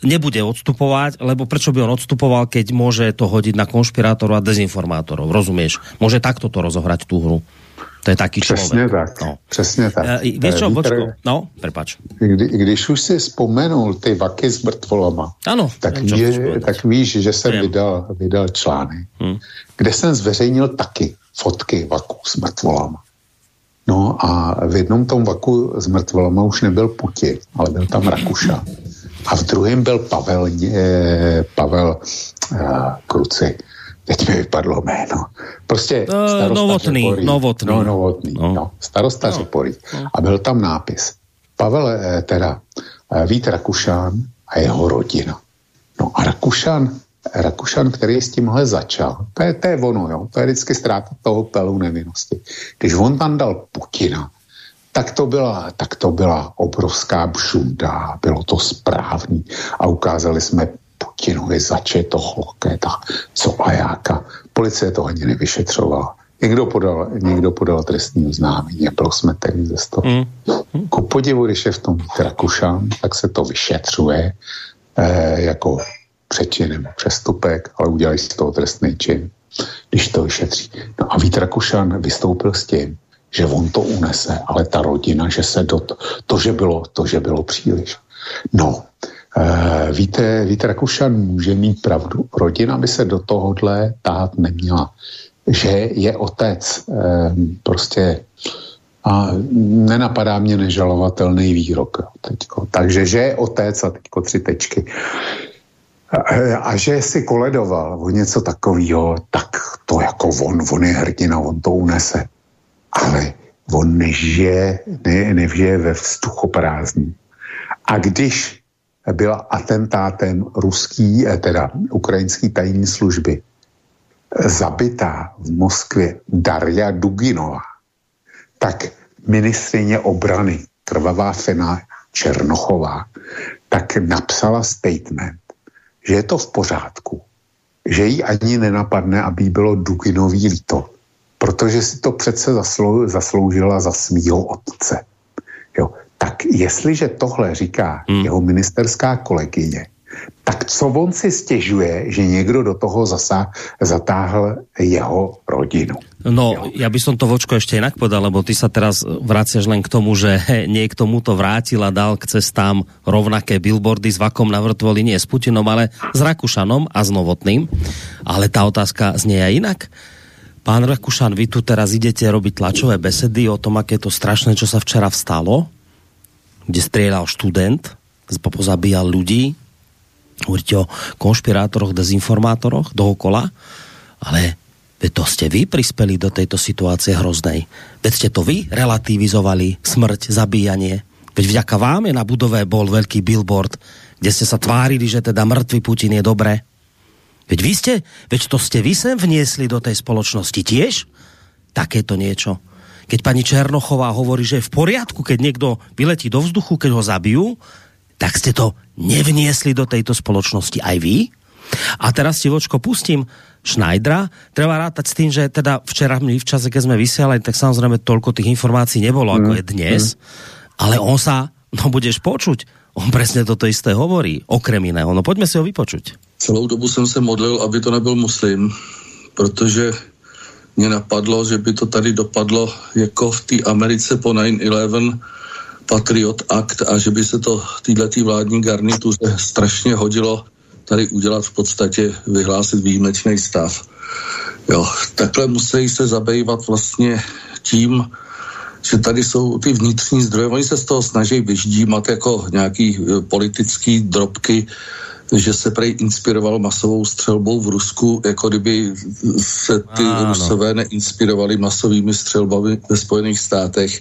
nebude odstupovať, lebo prečo by on odstupoval, keď môže to hodiť na konšpirátorov a dezinformátorov, rozumieš? Môže takto to rozohrať tú hru. To je taký Přesně člověk. tak, no. Přesně tak. E, víš čo, Vočko? No, prepáč. Kdy, když už si vzpomenul ty vaky s mrtvolama, ano, tak, je, tak víš, že jsem vydal, vydal článek, hmm. kde jsem zveřejnil taky fotky vaků s mrtvolama. No a v jednom tom vaku s mrtvolama už nebyl Putin, ale byl tam Rakušan. A v druhém byl Pavel, eh, Pavel eh, Kruci. Teď mi vypadlo jméno. Prostě starosta novotný, Řeporí. novotný. No, novotný, no. no. Starosta no. Řeporí. No. A byl tam nápis. Pavel, eh, teda eh, Vít Rakušan a jeho rodina. No a Rakušan, Rakušan, který s tímhle začal, to je, to je ono, jo, to je vždycky ztráta toho pelu nevinnosti. Když on tam dal Putina, tak to byla, tak to byla obrovská bžunda, bylo to správný a ukázali jsme Putinovi začeto chlokéta, co a jáka. Policie to ani nevyšetřovala. Někdo podal, někdo podal trestní oznámení a bylo smetený ze stolu. Mm. Ku podivu, když je v tom Rakušan, tak se to vyšetřuje eh, jako přečin, přestupek, ale udělají z toho trestný čin, když to vyšetří. No a Vít Rakušan vystoupil s tím, že on to unese, ale ta rodina, že se do to, to, že bylo, to, že bylo příliš. No, e, víte, Vít Rakušan může mít pravdu. Rodina by se do tohohle tahat neměla. Že je otec, e, prostě a nenapadá mě nežalovatelný výrok. Teďko. Takže, že je otec a teďko tři tečky. A, a že si koledoval o něco takového, tak to jako on, on je hrdina, on to unese. Ale on nežije, ne, nevžije ve vzduchoprázdní. A když byla atentátem ruský, teda ukrajinský tajní služby zabitá v Moskvě Darja Duginová, tak ministryně obrany krvavá Fena Černochová tak napsala statement, že je to v pořádku, že jí ani nenapadne, aby bylo Duginový líto, protože si to přece zaslou, zasloužila za svýho otce. Jo. Tak jestliže tohle říká hmm. jeho ministerská kolegyně, tak co on si stěžuje, že někdo do toho zasa, zatáhl jeho rodinu? No, jo. ja by som to, Vočko, ešte inak povedal, lebo ty sa teraz vraciaš len k tomu, že niekto mu to vrátil a dal k cestám rovnaké billboardy s vakom na vrtvoli, nie s Putinom, ale s Rakušanom a s Novotným. Ale tá otázka znie aj inak. Pán Rakušan, vy tu teraz idete robiť tlačové besedy o tom, aké to strašné, čo sa včera vstalo, kde strieľal študent, pozabíjal ľudí, hovoríte o konšpirátoroch, dezinformátoroch dookola, ale veď to ste vy prispeli do tejto situácie hroznej. Veď ste to vy relativizovali smrť, zabíjanie. Veď vďaka vám je na budove bol veľký billboard, kde ste sa tvárili, že teda mŕtvy Putin je dobré. Veď vy ste, veď to ste vy sem vniesli do tej spoločnosti tiež? Takéto niečo. Keď pani Černochová hovorí, že je v poriadku, keď niekto vyletí do vzduchu, keď ho zabijú, tak ste to nevniesli do tejto spoločnosti aj vy? A teraz si, Vočko, pustím Schneidera. Treba rátať s tým, že teda včera v čase, keď sme vysielali, tak samozrejme toľko tých informácií nebolo, ako je dnes, ale on sa, no budeš počuť, on presne toto isté hovorí, okrem iného. No poďme si ho vypočuť. Celou dobu jsem se modlil, aby to nebyl muslim, protože mě napadlo, že by to tady dopadlo jako v té Americe po nine eleven Patriot Act a že by se to týhletý vládní garnituře strašně hodilo tady udělat v podstatě, vyhlásit výjimečný stav. Jo, takhle musí se zabývat vlastně tím, že tady jsou ty vnitřní zdroje, oni se z toho snaží vyždímat jako nějaký politický drobky, že se prej inspiroval masovou střelbou v Rusku, jako kdyby se ty ah, Rusové no. neinspirovali masovými střelbami ve Spojených státech.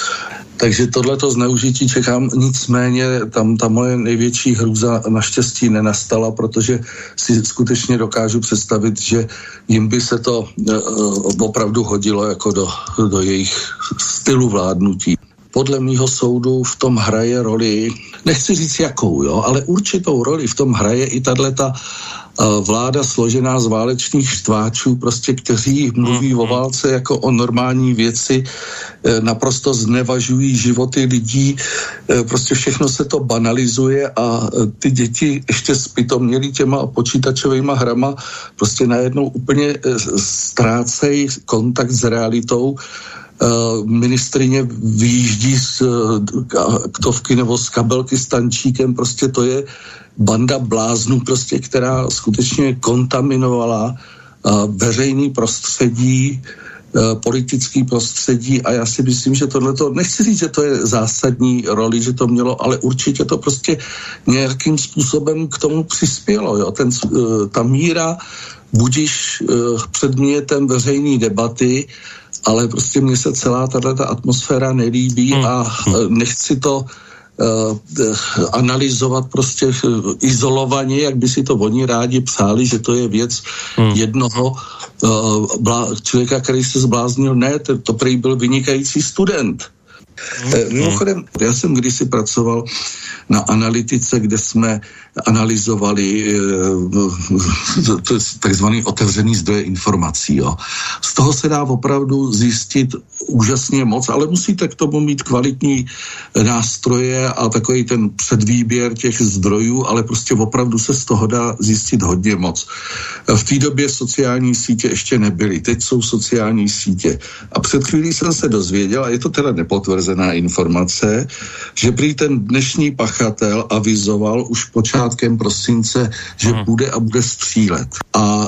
Takže tohleto zneužití čekám, nicméně tam ta moje největší hrůza naštěstí nenastala, protože si skutečně dokážu představit, že jim by se to uh, opravdu hodilo jako do, do jejich stylu vládnutí. podle mýho soudu v tom hraje roli, nechci říct jakou, jo, ale určitou roli v tom hraje i tato vláda složená z válečných štváčů, prostě, kteří mluví o válce jako o normální věci, naprosto znevažují životy lidí, prostě všechno se to banalizuje a ty děti ještě zpytomělí těma počítačovýma hrama prostě najednou úplně ztrácejí kontakt s realitou. Ministrině vyjíždí z ktovky nebo z kabelky s tančíkem, prostě to je banda bláznů, prostě, která skutečně kontaminovala veřejný prostředí, politický prostředí a já si myslím, že tohleto, nechci říct, že to je zásadní roli, že to mělo, ale určitě to prostě nějakým způsobem k tomu přispělo. Jo? Ten, ta míra budiš předmětem veřejné debaty, ale prostě mně se celá tato atmosféra nelíbí a nechci to Uh, analyzovat prostě uh, izolovaně, jak by si to oni rádi psali, že to je věc hmm. jednoho uh, blá, člověka, který se zbláznil. Ne, to, to prý byl vynikající student. Hmm. Uh, mimochodem, já jsem kdysi pracoval na analytice, kde jsme analyzovali uh, takzvaný otevřený zdroje informací. Jo. Z toho se dá opravdu zjistit úžasně moc, ale musíte k tomu mít kvalitní nástroje a takový ten předvýběr těch zdrojů, ale prostě opravdu se z toho dá zjistit hodně moc. V té době sociální sítě ještě nebyly, teď jsou sociální sítě. A před chvílí jsem se dozvěděl, a je to teda nepotvrzená informace, že prý ten dnešní pachatel avizoval už počátkem prosince, že bude a bude střílet. A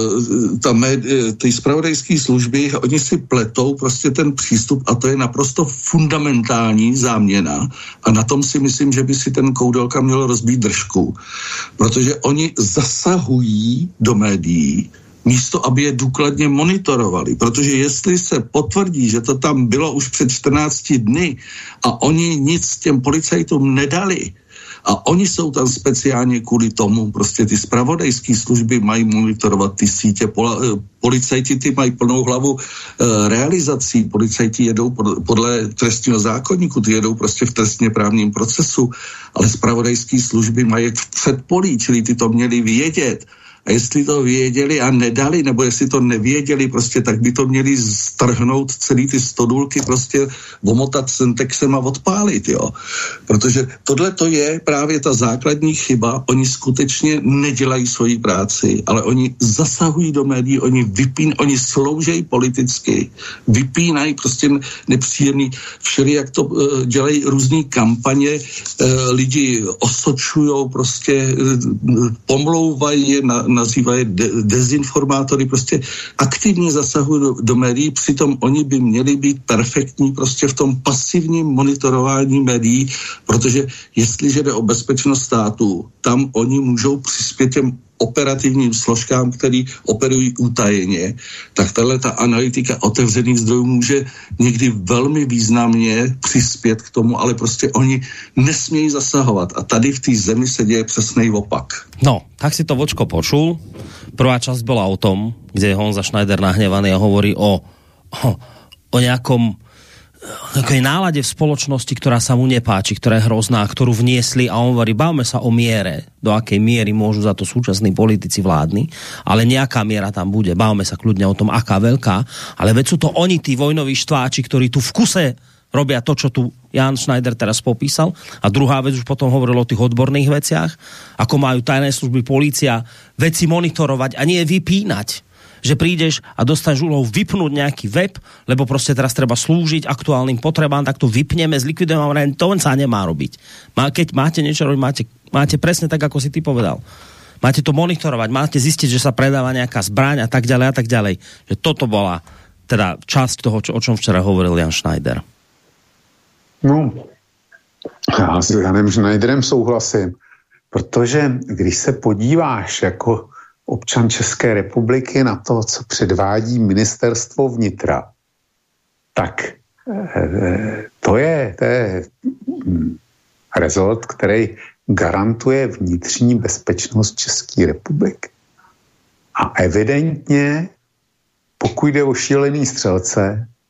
e, ta médi- ty zpravodajské služby, oni si pletou prostě ten přístup a to je naprosto fundamentální záměna a na tom si myslím, že by si ten Koudelka měl rozbít držku, protože oni zasahují do médií místo, aby je důkladně monitorovali, protože jestli se potvrdí, že to tam bylo už před čtrnácti dny a oni nic těm policajtům nedali, a oni jsou tam speciálně kvůli tomu, prostě ty zpravodajské služby mají monitorovat ty sítě, policajti ty mají plnou hlavu e, realizací, policajti jedou podle trestního zákoníku, ty jedou prostě v trestně právním procesu, ale zpravodajské služby mají v předpolí, čili ty to měli vědět. A jestli to věděli a nedali, nebo jestli to nevěděli, prostě tak by to měli strhnout celý ty stodůlky, prostě omotat sentexem a odpálit, jo. Protože tohle to je právě ta základní chyba, oni skutečně nedělají svoji práci, ale oni zasahují do médií, oni vypín, oni sloužejí politicky, vypínají prostě nepříjemný, všeli, jak to uh, dělají různý kampaně, uh, lidi osočujou, prostě uh, pomlouvají je na nazývají de- dezinformátory, prostě aktivně zasahují do, do médií, přitom oni by měli být perfektní prostě v tom pasivním monitorování médií, protože jestliže jde o bezpečnost státu, tam oni můžou přispět těm operativním složkám, který operují utajeně, tak tahle ta analytika otevřených zdrojů může někdy velmi významně přispět k tomu, ale prostě oni nesmějí zasahovat. A tady v té zemi se děje přesnej opak. No, tak si to vočko počul. Prvá časť bola o tom, kde je Honza Schneider nahnevaný a hovorí o, o, o nejakom takej nálade v spoločnosti, ktorá sa mu nepáči, ktorá je hrozná, ktorú vniesli a on hovorí, bavme sa o miere, do akej miery môžu za to súčasní politici vládni, ale nejaká miera tam bude, bavme sa kľudne o tom, aká veľká, ale veď sú to oni, tí vojnoví štváči, ktorí tu v kuse robia to, čo tu Jan Schneider teraz popísal. A druhá vec, už potom hovoril o tých odborných veciach, ako majú tajné služby, polícia, veci monitorovať a nie vypínať. Že prídeš a dostaneš úlohu vypnúť nejaký web, lebo proste teraz treba slúžiť aktuálnym potrebám, tak to vypneme, zlikvidujeme, to sa nemá robiť. Keď máte niečo robiť, máte, máte presne tak, ako si ty povedal. Máte to monitorovať, máte zistiť, že sa predáva nejaká zbraň a tak ďalej a tak ďalej. Že toto bola teda časť toho, čo, o čom včera hovoril Jan Schneider. No, já s Janem Schneiderem souhlasím, protože když se podíváš jako občan České republiky na to, co předvádí ministerstvo vnitra, tak to je, to je rezort, který garantuje vnitřní bezpečnost České republiky. A evidentně, pokud jde o šílený střelce,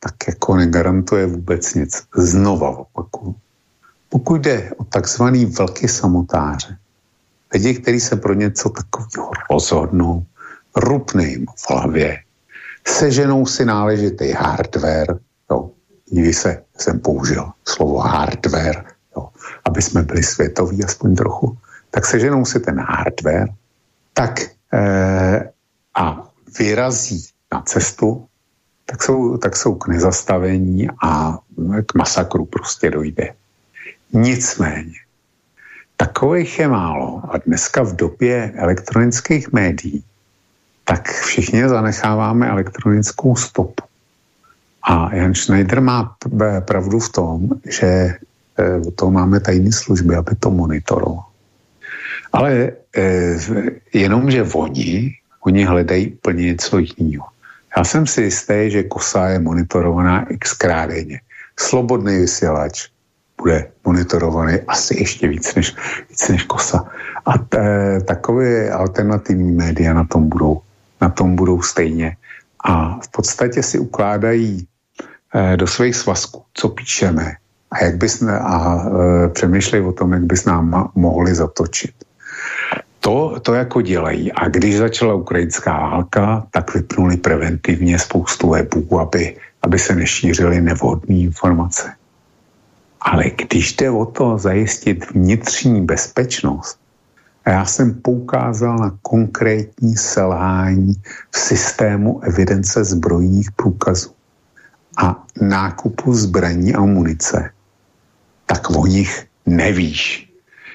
tak jako negarantuje vůbec nic. Znova opakuju. Pokud jde o takzvaný velký samotáře, lidi, kteří se pro něco takového rozhodnou, rupne jim v hlavě, seženou si náležitý hardware, jo, nikdy se jsem použil slovo hardware, jo, aby jsme byli světoví aspoň trochu, tak seženou si ten hardware, tak eh, a vyrazí na cestu, tak jsou, tak jsou k nezastavení a k masakru prostě dojde. Nicméně, takových je málo a dneska v době elektronických médií tak všichni zanecháváme elektronickou stopu. A Jan Schneider má pravdu v tom, že o toho máme tajné služby, aby to monitoroval. Ale eh, jenom, že oni, oni hledají úplně něco jiného. Já jsem si jistý, že Kosa je monitorovaná xkrát denně. Slobodný vysílač bude monitorovaný asi ještě víc než, víc než Kosa. A t, takové alternativní média na tom budou, na tom budou stejně. A v podstatě si ukládají eh, do svých svazků, co píšeme a, jak bys, a eh, přemýšlejí o tom, jak bys nám mohli zatočit. To, to jako dělají. A když začala ukrajinská válka, tak vypnuli preventivně spoustu webů, aby, aby se nešířily nevhodné informace. Ale když jde o to zajistit vnitřní bezpečnost, a já jsem poukázal na konkrétní selhání v systému evidence zbrojních průkazů a nákupu zbraní a munice, tak o nich nevíš.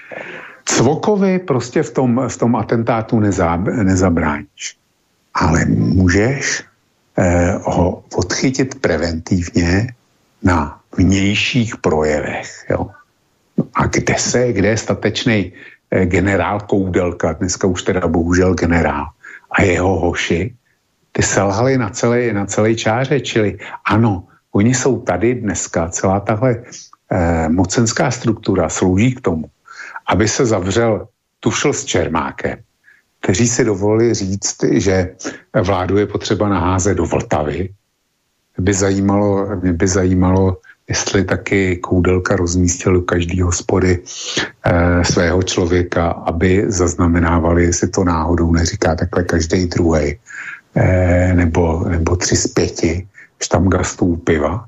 Cvokovi prostě v tom, v tom atentátu nezab, nezabráníš. Ale můžeš eh, ho odchytit preventivně na vnějších projevech. Jo? A kde se, kde je statečný eh, generál Koudelka, dneska už teda bohužel generál, a jeho hoši, ty selhali na celé, na celé čáře, čili ano, oni jsou tady dneska, celá tahle eh, mocenská struktura slouží k tomu, aby se zavřel Tušl s Čermákem, kteří si dovolili říct, že vládu je potřeba naházet do Vltavy. Mě by zajímalo, mě by zajímalo jestli taky Koudelka rozmístil do každý hospody eh, svého člověka, aby zaznamenávali, jestli to náhodou neříká takhle každý druhej, eh, nebo, nebo tři z pěti štamgastů piva.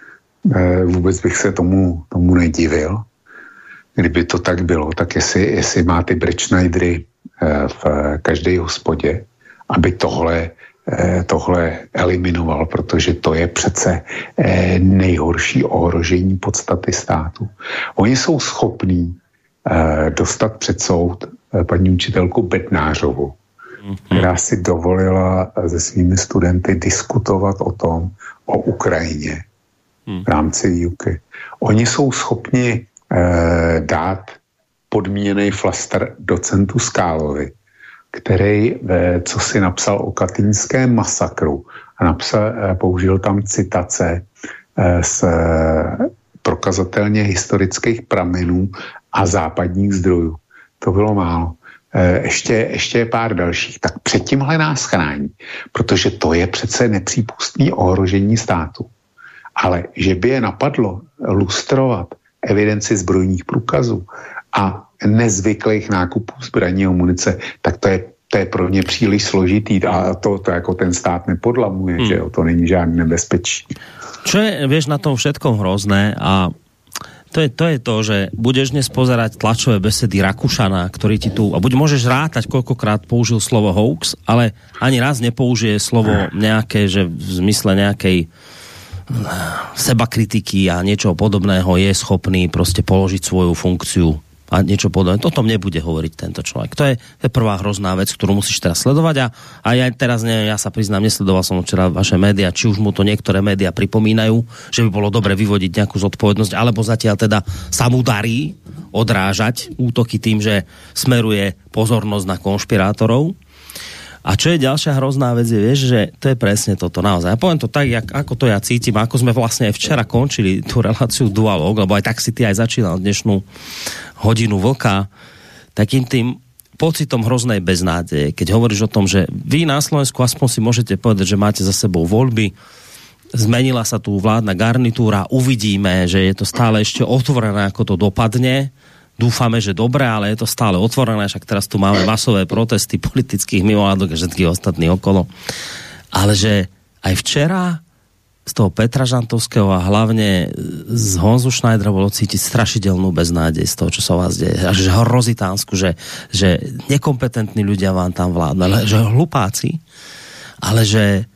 Eh, vůbec bych se tomu, tomu nedivil. Kdyby to tak bylo, tak jestli, jestli má ty Brettschneidery v každé hospodě, aby tohle, tohle eliminoval, protože to je přece nejhorší ohrožení podstaty státu. Oni jsou schopní dostat před soud paní učitelku Bednářovou, která si dovolila se svými studenty diskutovat o tom, o Ukrajině v rámci výuky. Oni jsou schopni dát podmíněný flaster docentu Skálovi, který, co si napsal o katýnském masakru a napsal, použil tam citace z prokazatelně historických pramenů a západních zdrojů. To bylo málo. Ještě, ještě pár dalších. Tak před tímhle nás chrání, protože to je přece nepřípustné ohrožení státu. Ale že by je napadlo lustrovat evidenci zbrojních průkazů a nezvyklých nákupů zbraní a munice, tak to je, to je pro ně příliš složitý a to, to jako ten stát nepodlamuje, hmm. že jo, to není žádný nebezpečí. Čo je, vieš, na tom všetkom hrozné a to je, to je to, že budeš dnes pozerať tlačové besedy Rakušana, ktorý ti tu, a buď môžeš rátať, koľkokrát použil slovo hoax, ale ani raz nepoužije slovo nejaké, že v zmysle nejakej sebakritiky a niečo podobného je schopný proste položiť svoju funkciu a niečo podobné. O tom nebude hovoriť tento človek. To je, to je prvá hrozná vec, ktorú musíš teraz sledovať a, a ja teraz neviem, ja sa priznám, nesledoval som včera vaše médiá, či už mu to niektoré médiá pripomínajú, že by bolo dobre vyvodiť nejakú zodpovednosť, alebo zatiaľ teda sa mu darí odrážať útoky tým, že smeruje pozornosť na konšpirátorov. A čo je ďalšia hrozná vec, je, vieš, že to je presne toto naozaj. Ja poviem to tak, jak, ako to ja cítim, ako sme vlastne aj včera končili tú reláciu Dualog, lebo aj tak si ty aj začínal dnešnú hodinu vlka, takým tým pocitom hroznej beznádeje, keď hovoríš o tom, že vy na Slovensku aspoň si môžete povedať, že máte za sebou voľby, zmenila sa tu vládna garnitúra, uvidíme, že je to stále ešte otvorené, ako to dopadne. Dúfame, že dobre, ale je to stále otvorené, však teraz tu máme masové protesty politických mimovládok a všetkých ostatných okolo. Ale že aj včera z toho Petra Žantovského a hlavne z Honzu Schneidera bolo cítiť strašidelnú beznádej z toho, čo sa vás deje. Až že hrozitánsku, že, že nekompetentní ľudia vám tam vládne, ale že hlupáci, ale že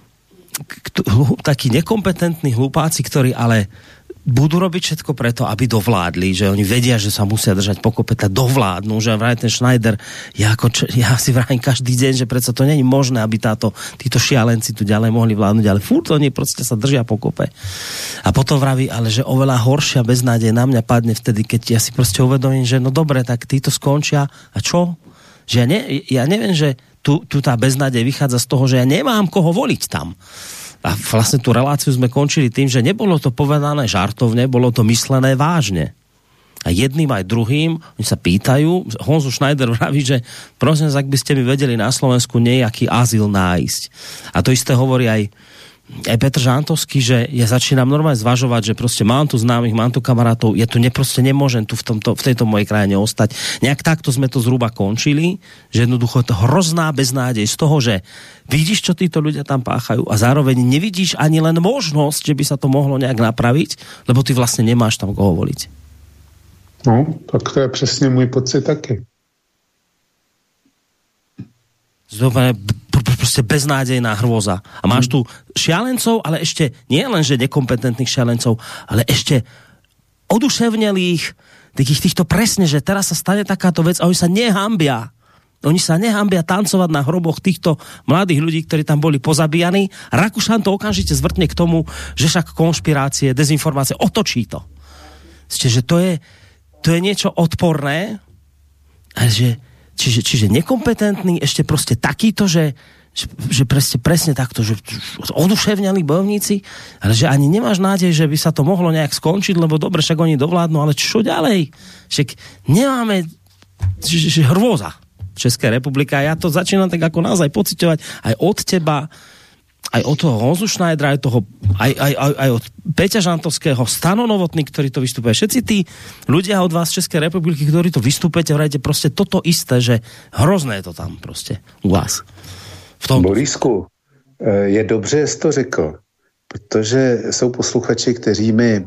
takí nekompetentní hlupáci, ktorí ale budú robiť všetko preto, aby dovládli, že oni vedia, že sa musia držať pokope, tak dovládnu, že vraj ten Schneider, ja, ako, ja si vrajím každý deň, že predsa to není možné, aby táto, títo šialenci tu ďalej mohli vládnuť, ale furt oni proste sa držia pokope. A potom vraví, ale že oveľa horšia beznádej na mňa padne vtedy, keď ja si proste uvedomím, že no dobre, tak títo skončia a čo? Že ja, ne, ja neviem, že tu, tu tá beznádej vychádza z toho, že ja nemám koho voliť tam. A vlastne tú reláciu sme končili tým, že nebolo to povedané žartovne, bolo to myslené vážne. A jedným aj druhým, oni sa pýtajú, Honzu Schneider vraví, že prosím, ak by ste mi vedeli na Slovensku nejaký azyl nájsť. A to isté hovorí aj, aj Petr Žantovský, že ja začínam normálne zvažovať, že proste mám tu známych, mám tu kamarátov, ja tu neproste nemôžem tu v, tomto, v tejto mojej krajine ostať. Nejak takto sme to zhruba končili, že jednoducho je to hrozná beznádej z toho, že vidíš, čo títo ľudia tam páchajú a zároveň nevidíš ani len možnosť, že by sa to mohlo nejak napraviť, lebo ty vlastne nemáš tam koho voliť. No, tak to je přesně můj pocit taky. Znamená proste beznádejná hrôza. A máš tu šialencov, ale ešte nie len, že nekompetentných šialencov, ale ešte oduševnelých, takých týchto presne, že teraz sa stane takáto vec a oni sa nehambia. Oni sa nehambia tancovať na hroboch týchto mladých ľudí, ktorí tam boli pozabíjani. Rakúšan to okamžite zvrtne k tomu, že však konšpirácie, dezinformácie, otočí to. Čiže to je, to je niečo odporné, ale že Čiže, čiže nekompetentný, ešte proste takýto, že, že, že presne, presne takto, že oduševňaní bojovníci, ale že ani nemáš nádej, že by sa to mohlo nejak skončiť, lebo dobre, však oni dovládnu, ale čo ďalej? Však nemáme, že, že hrôza v Českej republike a ja to začínam tak ako naozaj pociťovať aj od teba, aj od toho Honzu Schneidera, aj, toho, aj, aj, aj, aj od Peťa Žantovského, Stano Novotný, ktorý to vystupuje. Všetci tí ľudia od vás z Českej republiky, ktorí to vystupujete, vrajte proste toto isté, že hrozné je to tam proste u vás. V tom... Borisku, je dobře, jsi to řekl, protože jsou posluchači, kteří mi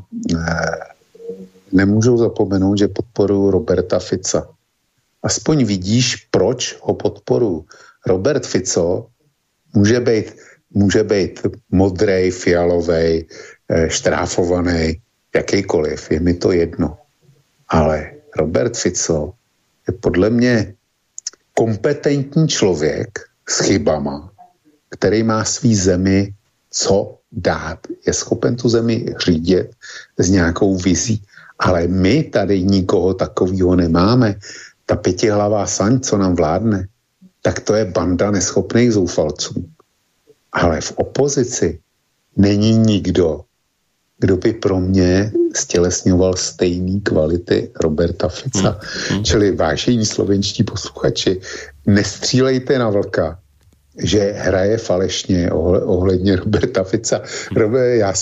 nemůžou zapomenout, že podporují Roberta Fica. Aspoň vidíš, proč ho podporují. Robert Fico může být Může být modrej, fialovej, štráfovaný, jakýkoliv, je mi to jedno. Ale Robert Fico je podle mě kompetentní člověk s chybama, který má svý zemi co dát. Je schopen tu zemi řídit s nějakou vizí. Ale my tady nikoho takového nemáme. Ta pětihlavá saň, co nám vládne, tak to je banda neschopných zoufalců. Ale v opozici není nikdo, kdo by pro mě stělesňoval stejný kvality Roberta Fica. Hmm. Čili vážení slovenští posluchači, nestřílejte na vlka, že hraje falešně ohledně Roberta Fica. Robert, já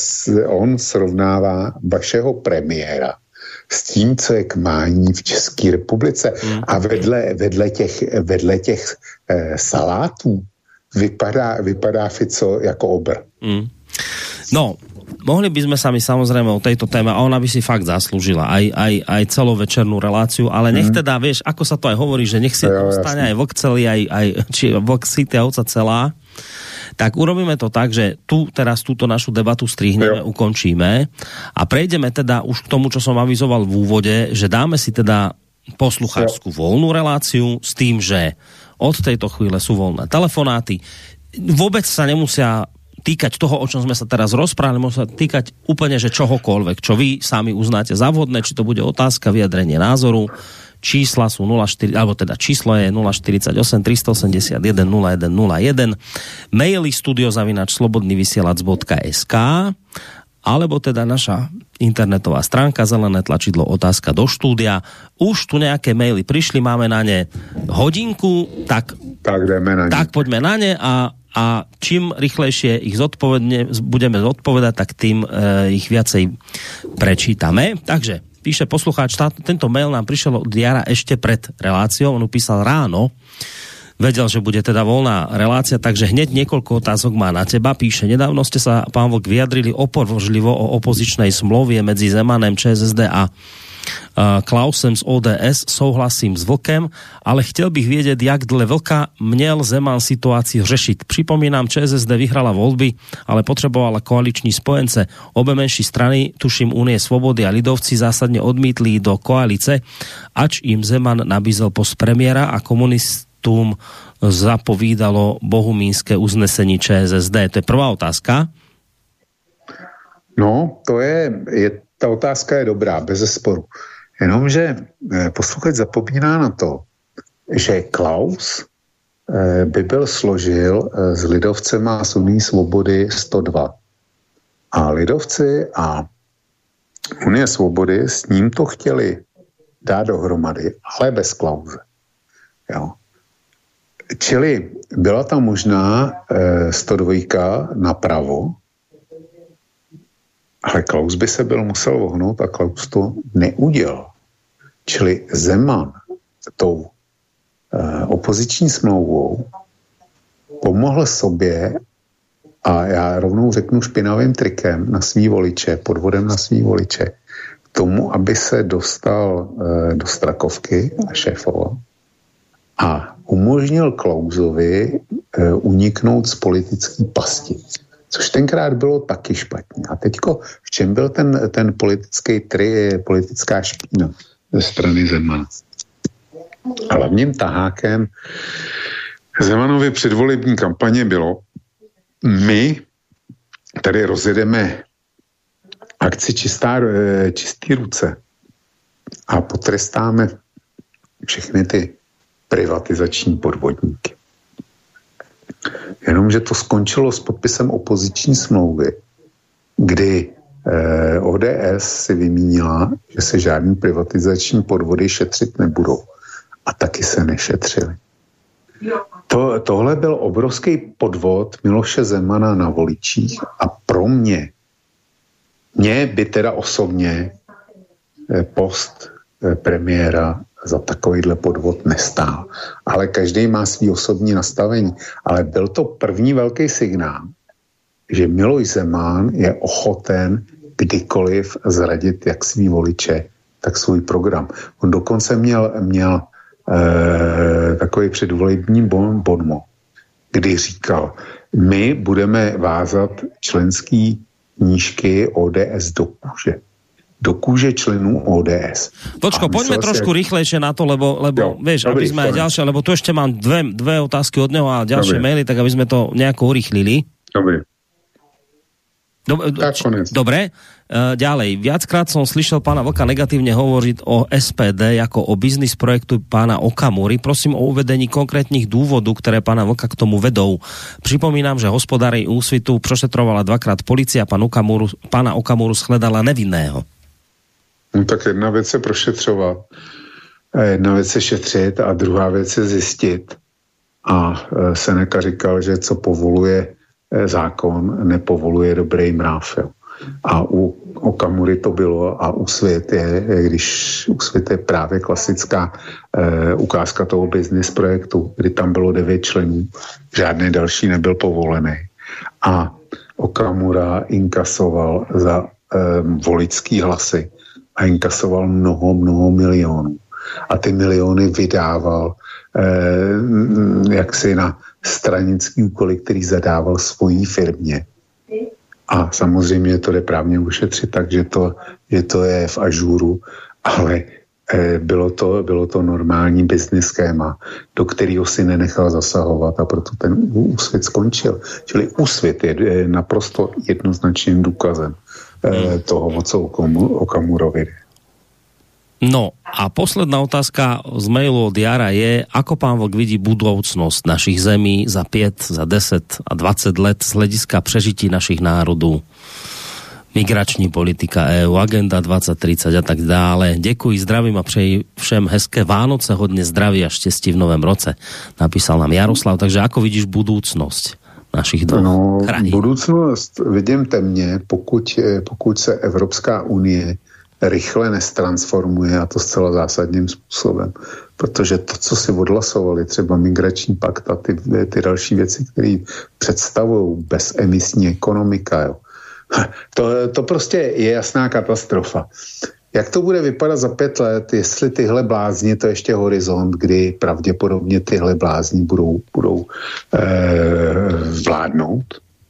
on srovnává vašeho premiéra s tím, co je k mání v České republice. Hmm. A vedle, vedle těch, vedle těch eh, salátů Vypadá, vypadá Fico jako obr. Mm. No, mohli by sme sa mi samozrejme o tejto téme, a ona by si fakt zaslúžila aj, aj, aj celovečernú reláciu, ale nech teda, vieš, ako sa to aj hovorí, že nech si jo, stane aj vlk celý, aj, aj či vlk síte a ovca celá, tak urobíme to tak, že tu teraz túto našu debatu strihneme, jo. ukončíme a prejdeme teda už k tomu, čo som avizoval v úvode, že dáme si teda poslucháčskú voľnú reláciu s tým, že od tejto chvíle sú voľné telefonáty. Vôbec sa nemusia týkať toho, o čom sme sa teraz rozprávali, musia týkať úplne, že čohokoľvek, čo vy sami uznáte za vhodné, či to bude otázka, vyjadrenie názoru. Čísla sú nula štyri, alebo teda číslo je nula štyridsaťosem tristoosemdesiatjeden nula jeden nula jeden, maily studiozavinač slobodnyvysielac bodka es ká, alebo teda naša internetová stránka, zelené tlačidlo otázka do štúdia. Už tu nejaké maily prišli, máme na ne hodinku, tak, tak, na ne. tak poďme na ne a a čím rýchlejšie ich zodpovedne, budeme zodpovedať, tak tým e, ich viacej prečítame. Takže píše poslucháč, tá, tento mail nám prišiel od Jara ešte pred reláciou, on upísal ráno, vedel, že bude teda voľná relácia, takže hneď niekoľko otázok má na teba. Píše, nedávno ste sa, pán Vlk, vyjadrili oporžlivo o opozičnej smlouvě medzi Zemanem, ČSSD a Klausem z ó dé es, souhlasím s Vlkem, ale chtěl bych vědět, jak dle Vlka měl Zeman situaci řešit. Připomínám, ČSSD vyhrala volby, ale potřebovala koaliční spojence. Obe menší strany, tuším Unie svobody a Lidovci, zásadně odmítli do koalice, ač im Zeman nabízel post premiéra a komunistům zapovídalo bohumínské uznesení ČSSD. To je prvá otázka. No, to je... je... Ta otázka je dobrá, bez zesporu. Jenomže posluchač zapomíná na to, že Klaus by byl složil s lidovcema z Unie svobody sto dva. A lidovci a Unie svobody s ním to chtěli dát dohromady, ale bez Klause. Jo. Čili byla tam možná sto dva napravo, ale Klaus by se byl musel vohnout a Klaus to neudělal. Čili Zeman tou e, opoziční smlouvou pomohl sobě, a já rovnou řeknu špinavým trikem na svý voliče, podvodem na svý voliče, k tomu, aby se dostal e, do Strakovky a šéfoval a umožnil Klausovi e, uniknout z politický pasti. Což tenkrát bylo taky špatně. A teďko, v čem byl ten, ten politický tri, politická špína ze strany Zemana? Hlavním tahákem Zemanovy předvolební kampaně bylo, my tady rozjedeme akci čistá, čistý ruce a potrestáme všechny ty privatizační podvodníky. Jenomže to skončilo s podpisem opoziční smlouvy, kdy eh, ó dé es si vymínila, že se žádný privatizační podvody šetřit nebudou. A taky se nešetřili. To, tohle byl obrovský podvod Miloše Zemana na voličích a pro mě, mě by teda osobně eh, post eh, premiéra za takovýhle podvod nestál. Ale každý má svý osobní nastavení. Ale byl to první velký signál, že Miloš Zeman je ochoten kdykoliv zradit jak svý voliče, tak svůj program. On dokonce měl, měl eh, takový předvolební bon, bonmot, kdy říkal, my budeme vázat členský knížky ó dé es do kůže. do kúže členů ó dé es. Počko, poďme trošku si... rýchlejšie na to, lebo, lebo jo, vieš, dobrý, aby sme aj ďalšie, lebo tu ešte mám dve, dve otázky od neho a ďalšie dobrý. maily, tak aby sme to nejako urýchlili. Dobre. Dobre, dobre. Uh, ďalej. Viackrát som slyšel pána Vlka negatívne hovoriť o es pé dé ako o biznis projektu pána Okamury. Prosím o uvedení konkrétnych dôvodov, ktoré pána Vlka k tomu vedou. Pripomínam, že hospodári Úsvitu prošetrovala dvakrát polícia, pán Okamuru, pána Okamuru shledala nevinného. No tak jedna věc je prošetřovat, jedna věc je šetřit a druhá věc je zjistit. A Seneca říkal, že co povoluje zákon, nepovoluje dobrý mráv. A u Okamury to bylo a Úsvit je, když Úsvit je právě klasická eh, ukázka toho business projektu, kdy tam bylo devět členů, žádný další nebyl povolený. A Okamura inkasoval za eh, voličský hlasy a inkasoval mnoho, mnoho milionů. A ty miliony vydával eh, jaksi na stranický úkoly, který zadával svojí firmě. A samozřejmě to jde právně ušetřit, takže to, že to je v ažúru, ale eh, bylo, to, bylo to normální business schéma, do kterého si nenechal zasahovat a proto ten Úsvit skončil. Čili Úsvit je eh, naprosto jednoznačným důkazem eh, toho, o co Okamurovi jde. No a posledná otázka z mailu od Jara je, ako pán Vlk vidí budoucnosť našich zemí za päť, za desať a dvadsať let z hľadiska prežití našich národů. Migrační politika é ú, agenda dvadsať tridsať a tak dále. Děkuji, zdravím a přeji všem hezké Vánoce, hodně zdraví a štěstí v novém roce. Napísal nám Jaroslav, takže ako vidíš budúcnosť našich dvoch no, krajín. Budoucnost vidím temně, pokud, pokud se Evropská unie rychle nestransformuje, a to zcela zásadním způsobem. Protože to, co si odhlasovali, třeba migrační pakt a ty, ty další věci, které představují bezemisní ekonomika, jo. To, to prostě je jasná katastrofa. Jak to bude vypadat za pět let, jestli tyhle blázni, to ještě horizont, kdy pravděpodobně tyhle blázni budou, budou eh, vládnout,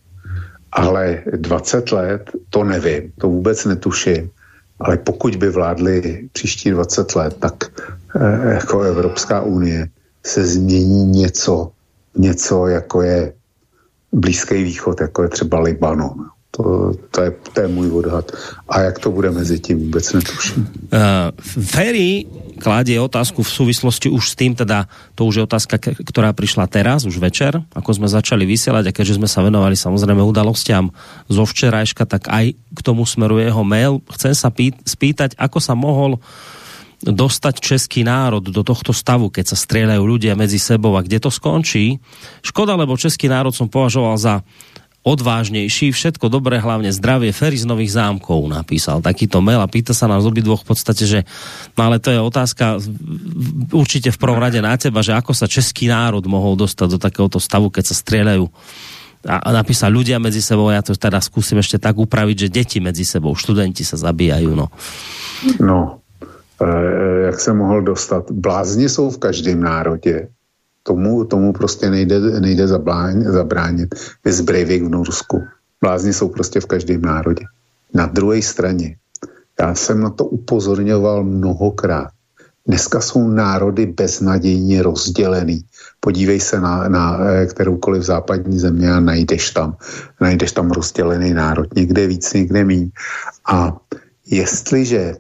ale dvacet let, to nevím, to vůbec netuším. Ale pokud by vládli příští dvacet let, tak eh, jako Evropská unie se změní něco, něco jako je Blízký východ, jako je třeba Libanon. To, to, je, to je můj odhad. A jak to bude mezi tím, vůbec netuším. Uh, Ferry kladie otázku v súvislosti už s tým, teda to už je otázka, ktorá prišla teraz, už večer, ako sme začali vysielať, a keďže sme sa venovali samozrejme udalostiam zo včerajška, tak aj k tomu smeruje jeho mail. Chcem sa pýt, spýtať, ako sa mohol dostať český národ do tohto stavu, keď sa strieľajú ľudia medzi sebou a kde to skončí. Škoda, lebo český národ som považoval za odvážnejší, všetko dobré, hlavne zdravie. Ferry z Nových Zámkov napísal takýto mail a pýta sa nás obidvoch v podstate, že no ale to je otázka určite v prvom rade na teba, že ako sa český národ mohol dostať do takéhoto stavu, keď sa strieľajú a napísal ľudia medzi sebou. Ja to teda skúsim ešte tak upraviť, že deti medzi sebou, študenti sa zabíjajú. No, no e, jak sa mohol dostať? Blázni sú v každém národě. Tomu, tomu prostě nejde, nejde zabránit. Vys Breivik v Norsku. Blázni jsou prostě v každém národě. Na druhé straně, já jsem na to upozorňoval mnohokrát. Dneska jsou národy beznadějně rozdělený. Podívej se na, na kteroukoliv západní země a najdeš tam, najdeš tam rozdělený národ. Někde víc, někde míň. A jestliže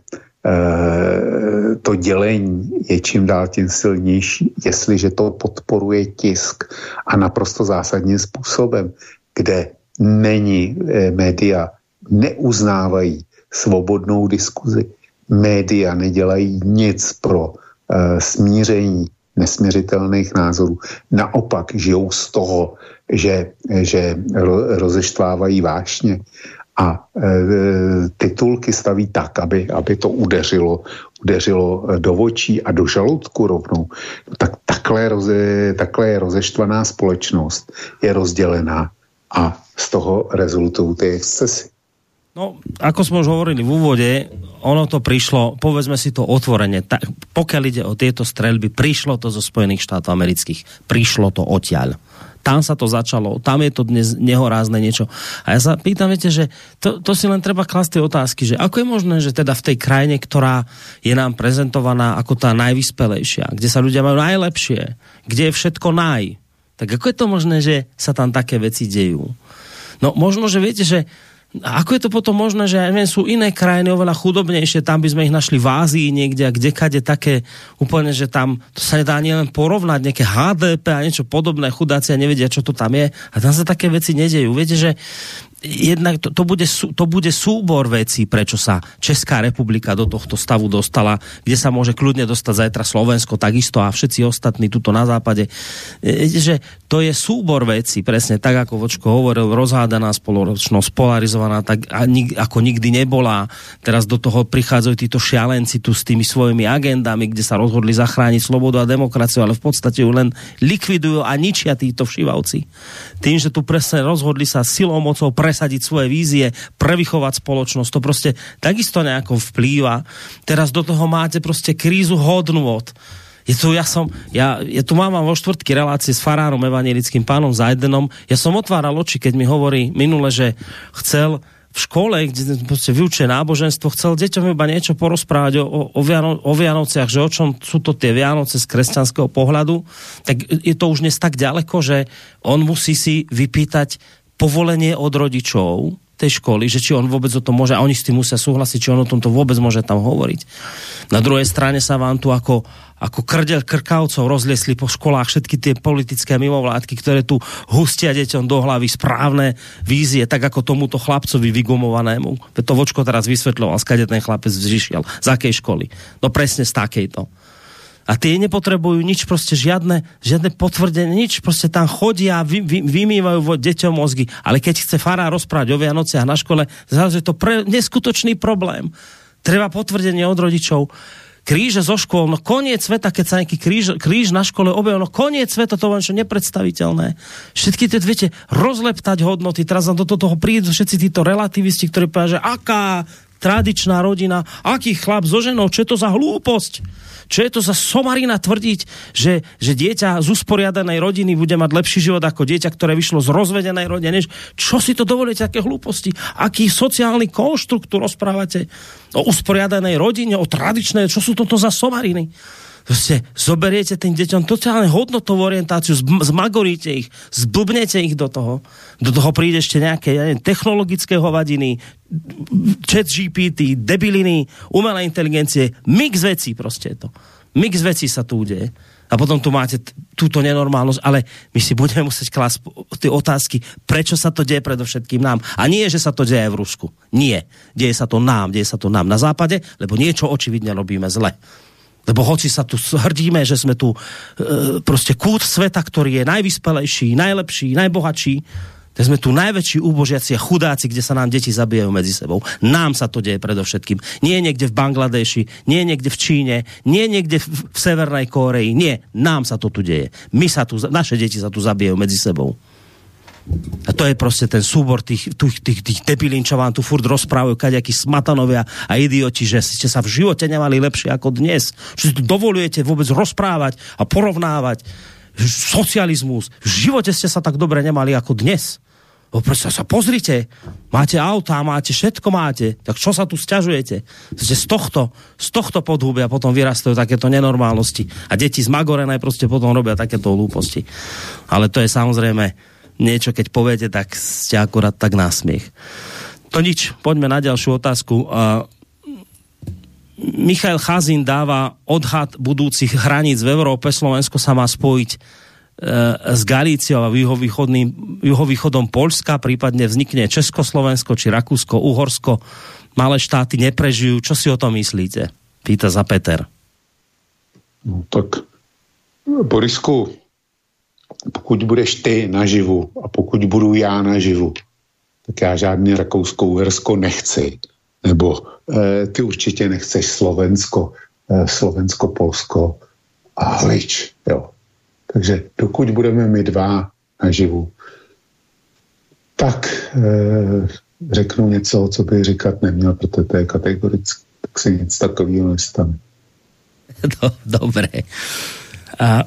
to dělení je čím dál tím silnější, jestliže to podporuje tisk a naprosto zásadním způsobem, kde není média, neuznávají svobodnou diskuzi, média nedělají nic pro smíření nesměřitelných názorů. Naopak žijou z toho, že, že rozeštvávají vášně a e, titulky staví tak, aby, aby to udeřilo, udeřilo do očí a do žaludku rovnou. No tak takhle, roze, takhle je rozeštvaná společnost, je rozdělená a z toho rezultují ty excesy. No, ako sme už hovorili v úvode, ono to prišlo, povedzme si to otvorene, tak, pokiaľ ide o tieto streľby, prišlo to zo Spojených štátov amerických, prišlo to odtiaľ. Tam sa to začalo, tam je to dnes nehorázne niečo. A ja sa pýtam, viete, že to, to si len treba klasť tie otázky, že ako je možné, že teda v tej krajine, ktorá je nám prezentovaná ako tá najvyspelejšia, kde sa ľudia majú najlepšie, kde je všetko naj, tak ako je to možné, že sa tam také veci dejú? No možno, že viete, že ako je to potom možné, že neviem, sú iné krajiny oveľa chudobnejšie, tam by sme ich našli v Ázii niekde a kdekade také úplne, že tam to sa nedá ani len porovnať, nejaké há dé pé a niečo podobné, chudáci a nevedia, čo to tam je a tam sa také veci nedejú. Viete, že jednak to, to, bude, to bude súbor vecí, prečo sa Česká republika do tohto stavu dostala, kde sa môže kľudne dostať zajtra Slovensko takisto a všetci ostatní tuto na západe. Viete, že to je súbor vecí, presne tak, ako Vočko hovoril, rozhádaná spoločnosť, polarizovaná tak ako nikdy nebola. Teraz do toho prichádzajú títo šialenci tu s tými svojimi agendami, kde sa rozhodli zachrániť slobodu a demokraciu, ale v podstate ju len likvidujú a ničia títo všivavci. Tým, že tu presne rozhodli sa silou mocou presadiť svoje vízie, prevychovať spoločnosť, to proste takisto nejako vplýva. Teraz do toho máte proste krízu hodnôt. Je tu, ja som, ja, ja tu mám vo štvrtky relácie s farárom evangelickým pánom Zajdenom. Ja som otváral oči, keď mi hovorí minule, že chcel v škole, kde proste vyučuje náboženstvo, chcel deťom iba niečo porozprávať o, o, o, Viano, o Vianociach, že o čom sú to tie Vianoce z kresťanského pohľadu, tak je to už dnes tak ďaleko, že on musí si vypýtať povolenie od rodičov tej školy, že či on vôbec o tom môže, a oni s tým musia súhlasiť, či on o tomto vôbec môže tam hovoriť. Na druhej strane sa vám tu ako, ako krdeľ krkavcov rozliesli po školách všetky tie politické mimovládky, ktoré tu hustia deťom do hlavy správne vízie, tak ako tomuto chlapcovi vygumovanému. To Vočko teraz vysvetľoval, skade ten chlapec vyšiel, z akej školy. No presne z takejto. A tie nepotrebujú nič, proste žiadne, žiadne potvrdenie, nič, proste tam chodia, vy, vy, vymývajú vo deťom mozgy. Ale keď chce farár rozprávať o Vianociach na škole, zrazu je to pre, neskutočný problém. Treba potvrdenie od rodičov. Kríže zo škôl, no koniec sveta, keď sa nejaký kríž, kríž na škole objavil, no koniec sveta, to je niečo nepredstaviteľné. Všetky tie, viete, rozleptať hodnoty, teraz do toho prídu všetci títo relativisti, ktorí povedia, že aká tradičná rodina, aký chlap so ženou, čo je to za hlúposť? Čo je to za somarina tvrdiť, že, že dieťa z usporiadanej rodiny bude mať lepší život ako dieťa, ktoré vyšlo z rozvedenej rodiny? Čo si to dovolíte, aké hlúposti? Aký sociálny konštrukt tu rozprávate? O usporiadanej rodine, o tradičnej, čo sú toto za somariny? Proste zoberiete tým deťom totálne hodnotovú orientáciu, zmagoríte ich, zblbnete ich do toho. Do toho príde ešte nejaké, ja neviem, technologické hovadiny, chat G P T, debiliny, umelé inteligencie, mix vecí proste je to. Mix vecí sa tu udeje. A potom tu máte t- túto nenormálnosť, ale my si budeme musieť klásť tie otázky, prečo sa to deje predovšetkým nám. A nie, že sa to deje aj v Rusku. Nie. Deje sa to nám, deje sa to nám na západe, lebo niečo očividne robíme zle. Lebo hoci sa tu hrdíme, že sme tu e, proste kút sveta, ktorý je najvyspelejší, najlepší, najbohatší, tak sme tu najväčší úbožiaci a chudáci, kde sa nám deti zabíjajú medzi sebou. Nám sa to deje predovšetkým. Nie niekde v Bangladeši, nie niekde v Číne, nie niekde v, v Severnej Kóreji. Nie, nám sa to tu deje. My sa tu, naše deti sa tu zabíjajú medzi sebou. A to je proste ten súbor tých, tých, tých, tých debilín, čo vám tu furt rozprávajú, kadejakí smatanovia a idioti, že ste sa v živote nemali lepšie ako dnes. Že si tu dovolujete vôbec rozprávať a porovnávať socializmus. V živote ste sa tak dobre nemali ako dnes. O, proste sa pozrite, máte autá, máte, všetko máte, tak čo sa tu sťažujete? Z tohto, z tohto podhubia potom vyrastajú takéto nenormálnosti a deti zmagorené proste potom robia takéto hlúposti. Ale to je samozrejme niečo, keď poviete, tak ste akurát tak násmiech. To nič, poďme na ďalšiu otázku. Uh, Michail Chazin dáva odhad budúcich hraníc v Európe. Slovensko sa má spojiť uh, s Galíciou a juhovýchodným, juhovýchodom Poľska, prípadne vznikne Československo či Rakúsko, Uhorsko. Malé štáty neprežijú. Čo si o tom myslíte? Pýta za Peter. No tak, Borisku, pokud budeš ty naživu a pokud budu já naživu, tak já žádný Rakousko-Uhersko nechci. Nebo eh, ty určitě nechceš Slovensko, eh, Slovensko-Polsko a Hlič. Jo. Takže dokud budeme my dva naživu, tak eh, řeknu něco, co bych říkat neměl, protože to je kategoricky, tak se nic takového nestane. Dobre. A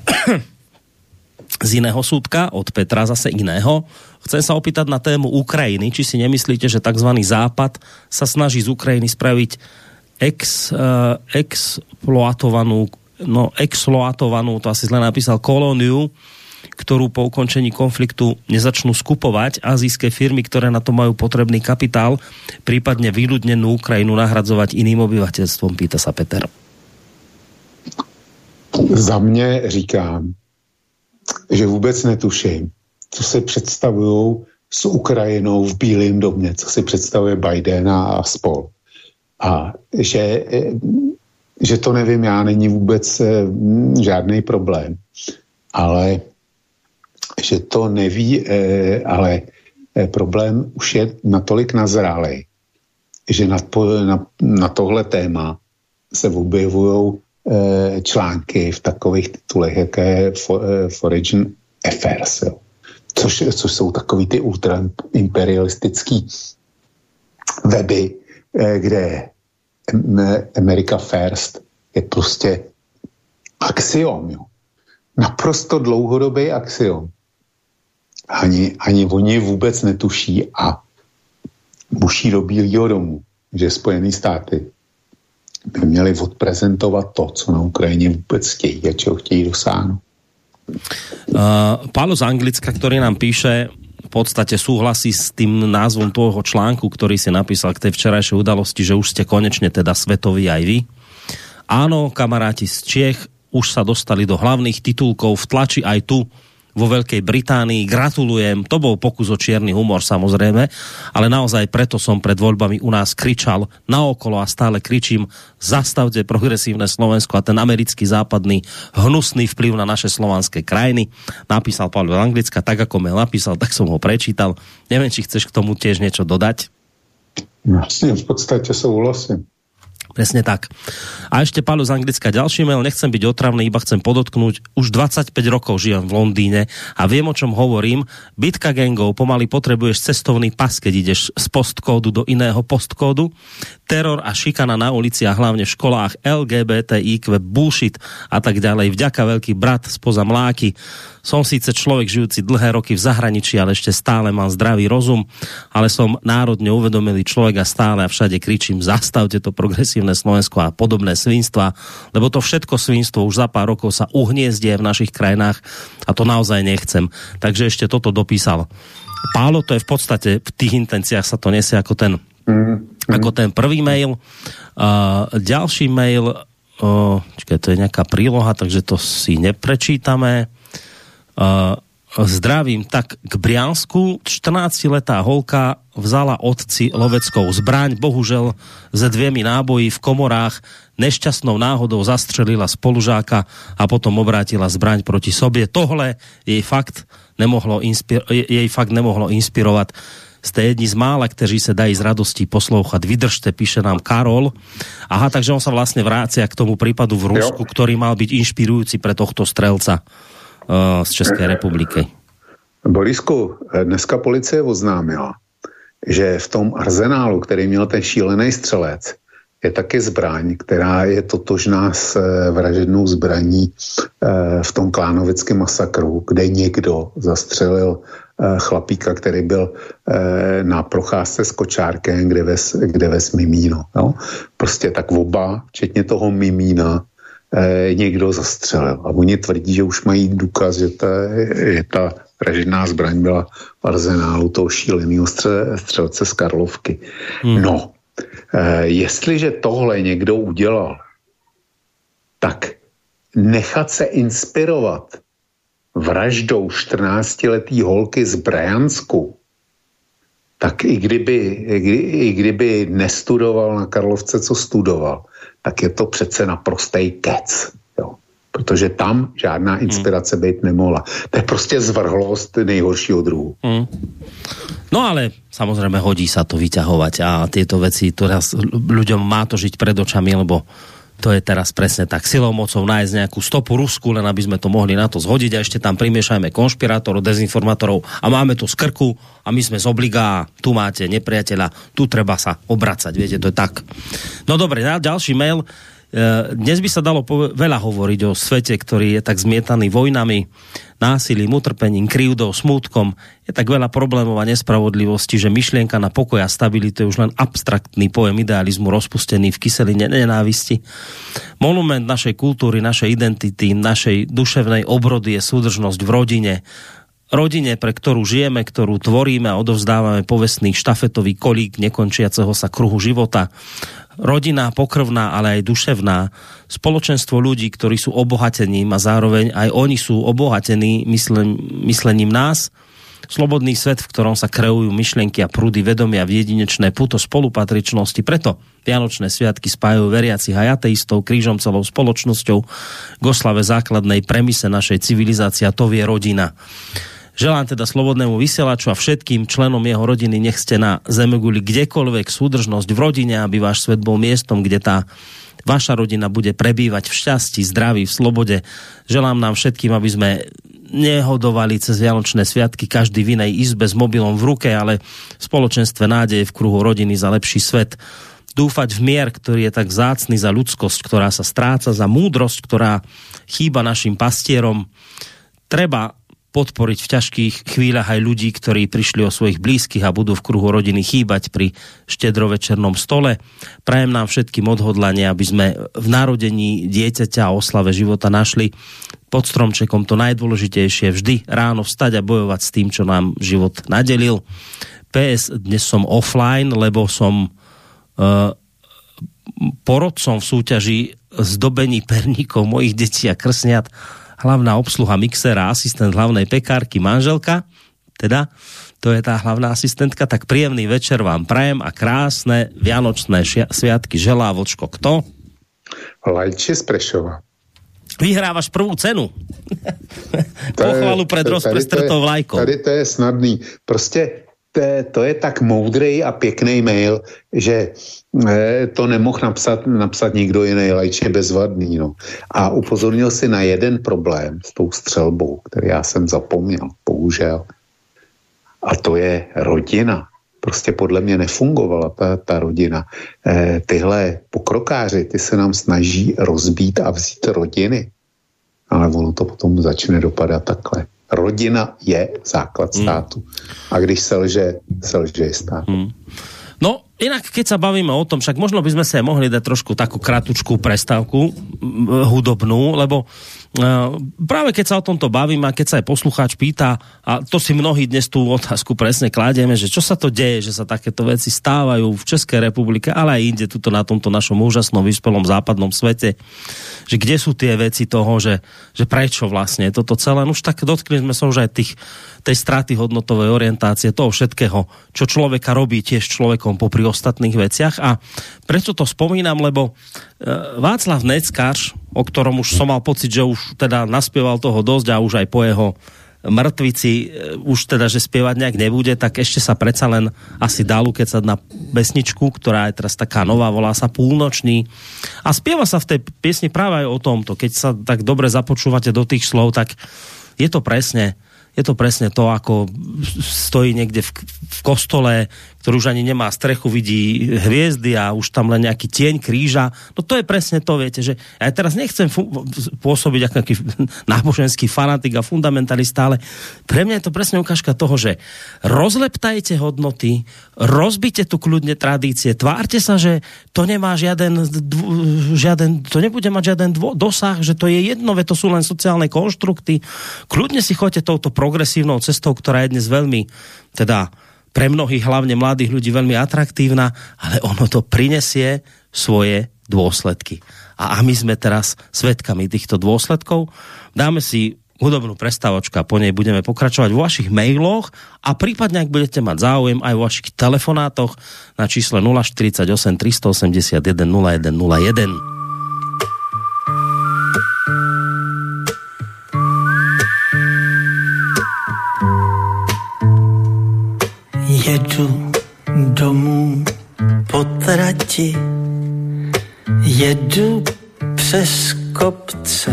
z iného súdka, od Petra zase iného. Chcem sa opýtať na tému Ukrajiny. Či si nemyslíte, že tzv. Západ sa snaží z Ukrajiny spraviť ex, uh, exploatovanú, no exploatovanú, to asi zle napísal, kolóniu, ktorú po ukončení konfliktu nezačnú skupovať azijské firmy, ktoré na to majú potrebný kapitál, prípadne vyľudnenú Ukrajinu nahradzovať iným obyvateľstvom, pýta sa Peter. Za mě říkám, že vůbec netuším, co si představují s Ukrajinou v Bílém domě, co si představuje Biden a spol. A že, že to nevím já, není vůbec žádný problém. Ale že to neví, ale problém už je natolik nazrálej, že na, na, na tohle téma se objevují články v takových titulech, jaké je Foreign Affairs, jo. Což, což jsou takový ty ultraimperialistický weby, kde America First je prostě axiom, jo. Naprosto dlouhodobý axiom. Ani, ani oni vůbec netuší a buší do Bílého domu, že Spojené státy by měli odprezentovat to, co na Ukrajině vůbec chtějí a čeho chtějí dosáhnout. Uh, Pálo z Anglicka, ktorý nám píše, v podstate súhlasí s tým názvom tvojho článku, ktorý si napísal k tej včerajšej udalosti, že už ste konečne teda svetoví aj vy. Áno, kamaráti z Čiech už sa dostali do hlavných titulkov v tlači aj tu, vo Veľkej Británii. Gratulujem, to bol pokus o čierny humor samozrejme, ale naozaj preto som pred voľbami u nás kričal naokolo a stále kričím: zastavte progresívne Slovensko a ten americký západný hnusný vplyv na naše slovanské krajiny. Napísal Paľo z Anglicka, tak ako mail napísal, tak som ho prečítal. Neviem, či chceš k tomu tiež niečo dodať? Vlastne v podstate súhlasím. Presne tak. A ešte Paľo z Anglicka ďalší mail, nechcem byť otravný, iba chcem podotknúť, už dvadsaťpäť rokov žijem v Londýne a viem, o čom hovorím. Bitka gangov, pomaly potrebuješ cestovný pas, keď ideš z postkódu do iného postkódu. Teror a šikana na ulici a hlavne v školách, el gé bé té í kvé, bullshit a tak ďalej. Vďaka veľký brat spoza mláky. Som síce človek žijúci dlhé roky v zahraničí, ale ešte stále mám zdravý rozum, ale som národne uvedomilý človek a stále a všade kričím: zastavte to progresívne Slovensko a podobné svinstva, lebo to všetko svinstvo už za pár rokov sa uhniezdie v našich krajinách a to naozaj nechcem. Takže ešte toto dopísal Pálo, to je v podstate v tých intenciách sa to nesie ako ten, mm. ako ten prvý mail. Uh, ďalší mail, uh, čakaj, to je nejaká príloha, takže to si neprečítame. Uh, zdravím, tak k Briansku štrnáctiletá holka vzala otci loveckou zbraň, bohužel ze dviemi náboji v komorách, nešťastnou náhodou zastrelila spolužáka a potom obrátila zbraň proti sobě. Tohle jej fakt nemohlo, inspir- jej fakt nemohlo inspirovať. Ste jedni z mála, kteří se dají z radostí poslouchat. Vydržte, píše nám Karol. Aha, takže on sa vlastne vrácia k tomu prípadu v Rusku, jo, ktorý mal byť inšpirujúci pre tohto strelca z České republiky. Borisku, dneska policie oznámila, že v tom arzenálu, který měl ten šílený střelec, je taky zbraň, která je totožná s vražednou zbraní v tom klánovickém masakru, kde někdo zastřelil chlapíka, který byl na procházce s kočárkem, kde ves, kde ves mimíno. No? Prostě tak oba, včetně toho mimína, někdo zastřelil. A oni tvrdí, že už mají důkaz, že ta, že ta vražedná zbraň byla v arzenálu toho šíleného střelce z Karlovky. Hmm. No, e, jestliže tohle někdo udělal, tak nechat se inspirovat vraždou čtrnáctiletý holky z Brajansku, tak i kdyby, i, i kdyby nestudoval na Karlovce, co studoval, tak je to přece naprostej kec. Jo. Protože tam žádná inspirace mm. být nemohla. To je prostě zvrhlost nejhoršího druhu. Mm. No ale samozrejme hodí sa to vyťahovať a tieto veci, teraz ľuďom má to žiť pred očami, lebo to je teraz presne tak silou mocou nájsť nejakú stopu Rusku, len aby sme to mohli na to zhodiť a ešte tam primiešajme konšpirátorov, dezinformátorov a máme tu z krku a my sme z obliga, tu máte nepriateľa, tu treba sa obracať, viete, to je tak. No dobre, ďalší mail. Dnes by sa dalo veľa hovoriť o svete, ktorý je tak zmietaný vojnami, násilím, utrpením, krivdou, smútkom. Je tak veľa problémov a nespravodlivosti, že myšlienka na pokoj a stabilitu je už len abstraktný pojem idealizmu rozpustený v kyseline nenávisti. Monument našej kultúry, našej identity, našej duševnej obrody je súdržnosť v rodine. Rodine, pre ktorú žijeme, ktorú tvoríme a odovzdávame povestný štafetový kolík nekončiaceho sa kruhu života. Rodina pokrvná, ale aj duševná. Spoločenstvo ľudí, ktorí sú obohatením a zároveň aj oni sú obohatení myslen, myslením nás. Slobodný svet, v ktorom sa kreujú myšlienky a prúdy vedomia v jedinečné puto spolupatričnosti. Preto Vianočné sviatky spájajú veriacich aj ateistov krížom celou spoločnosťou k oslave základnej premise našej civilizácie, a to je rodina. Želám teda slobodnému vysielaču a všetkým členom jeho rodiny, nech ste na zemeguli kdekoľvek, súdržnosť v rodine, aby váš svet bol miestom, kde tá vaša rodina bude prebývať v šťastí, zdraví, v slobode. Želám nám všetkým, aby sme nehodovali cez Vianočné sviatky každý v inej izbe s mobilom v ruke, ale v spoločenstve nádeje v kruhu rodiny za lepší svet. Dúfať v mier, ktorý je tak vzácny, za ľudskosť, ktorá sa stráca, za múdrosť, ktorá chýba našim pastierom. Treba podporiť v ťažkých chvíľach aj ľudí, ktorí prišli o svojich blízkych a budú v kruhu rodiny chýbať pri štedrovečernom stole. Prajem nám všetkým odhodlanie, aby sme v narodení dieťaťa a oslave života našli pod stromčekom to najdôležitejšie, vždy ráno vstať a bojovať s tým, čo nám život nadelil. pé es, dnes som offline, lebo som uh, porodcom v súťaži zdobení perníkov mojich detí a krsniat. hlavná obsluha mixera, asistent hlavnej pekárky, manželka, teda to je tá hlavná asistentka, tak príjemný večer vám prajem a krásne vianočné šia- sviatky želá Vlčko. Kto? Lajče z Prešova. Vyhrávaš prvú cenu. Pochvalu pred rozprestretou vlajkou. Tady to je snadný. Prostě to je, to je tak moudrý a pěkný mail, že e, to nemohl napsat, napsat nikdo jiný, Lajče bezvadný. No. A upozornil si na jeden problém s tou střelbou, který já jsem zapomněl, bohužel. A to je rodina. Prostě podle mě nefungovala ta, ta rodina. E, tyhle pokrokáři, ty se nám snaží rozbít a vzít rodiny. Ale ono to potom začne dopadat takhle. Rodina je základ státu. Hmm. A když selže, selže je stát. Hmm. No, inak keď sa bavíme o tom, však možno by sme sa mohli dať trošku takú kratučkú prestávku hudobnú, lebo uh, práve keď sa o tomto bavíme a keď sa aj poslucháč pýta, a to si mnohí dnes tú otázku presne kladieme, že čo sa to deje, že sa takéto veci stávajú v Českej republike, ale aj inde tuto na tomto našom úžasnom vyspelom západnom svete, že kde sú tie veci toho, že, že prečo vlastne toto celé, už tak dotkli sme sa už aj tých, tej straty hodnotovej orientácie, toho všetkého, čo človeka robí tiež človekom popri ostatných veciach. A prečo to spomínam, lebo Václav Neckář, o ktorom už som mal pocit, že už teda naspieval toho dosť a už aj po jeho mŕtvici už teda, že spievať nejak nebude, tak ešte sa predsa len asi dá ukecať na pesničku, ktorá je teraz taká nová, volá sa Púlnočný. A spieva sa v tej piesni práve aj o tomto. Keď sa tak dobre započúvate do tých slov, tak je to presne Je to presne to, ako stojí niekde v, v kostole, ktorý už ani nemá strechu, vidí hviezdy a už tam len nejaký tieň kríža. No to je presne to, viete, že ja teraz nechcem fu- pôsobiť ako nejaký náboženský fanatik a fundamentalista, ale pre mňa je to presne ukážka toho, že rozleptajte hodnoty, rozbite tu kľudne tradície, tvárte sa, že to nemá žiaden, žiaden to nebude mať žiaden dvo- dosah, že to je jedno, veď to sú len sociálne konštrukty. Kľudne si choďte touto progresívnou cestou, ktorá je dnes veľmi, teda pre mnohých, hlavne mladých ľudí, veľmi atraktívna, ale ono to prinesie svoje dôsledky. A, a my sme teraz svedkami týchto dôsledkov. Dáme si hudobnú prestávočku a po nej budeme pokračovať vo vašich mailoch a prípadne, ak budete mať záujem, aj vo vašich telefonátoch na čísle nula štyridsaťosem tristoosemdesiatjeden nula jeden nula jeden. Jedu domů po trati, jedu přes kopce,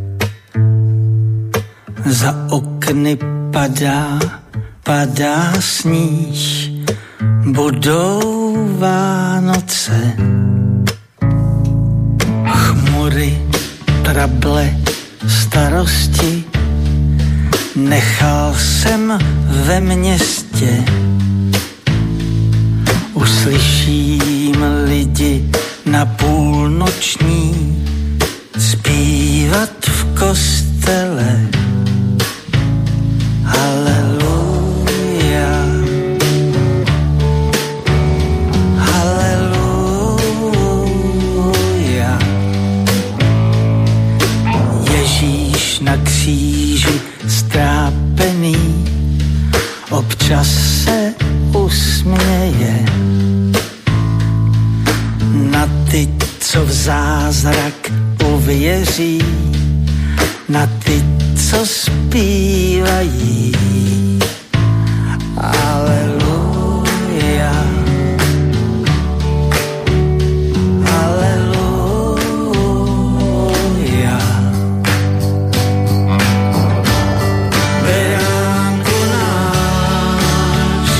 za okny padá, padá sníh, budou Vánoce. Chmury, trable, starosti, nechal jsem ve městě. Uslyším lidi na půlnoční zpívat v kostele. Haleluja, haleluja. Ježíš na kříži strápený občas se usměje na ty, co v zázrak uvěří, na ty, co zpívají. Aleluja, aleluja. Beránku náš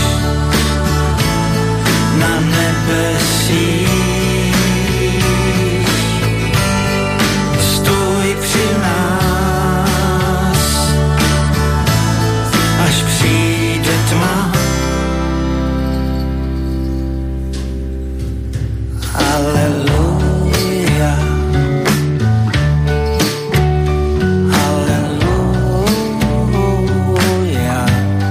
na nebesích, stůj při nás, až přijde tma. Aleluja, aleluja.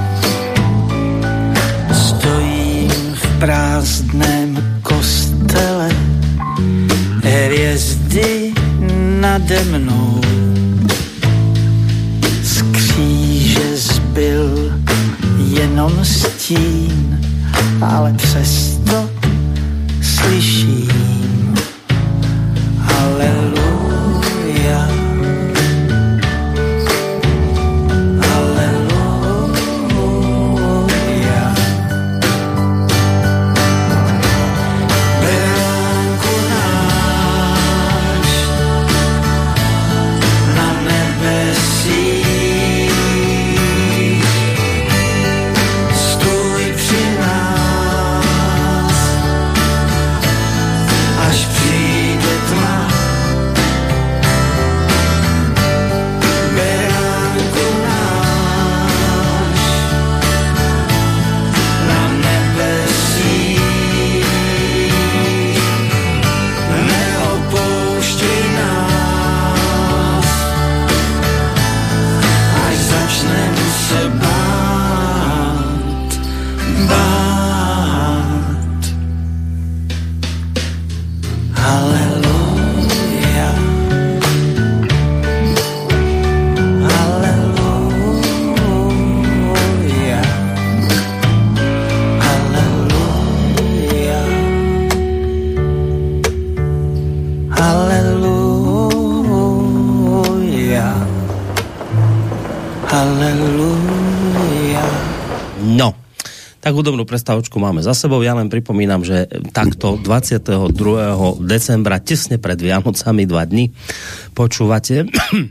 Stojím v prázdném kostele, hvězdy nade mnou, jenom stín, ale přesto slyším. Haleluja. Hudobnú prestávočku máme za sebou. Ja len pripomínam, že takto dvadsiateho druhého decembra, tesne pred Vianocami, dva dni, počúvate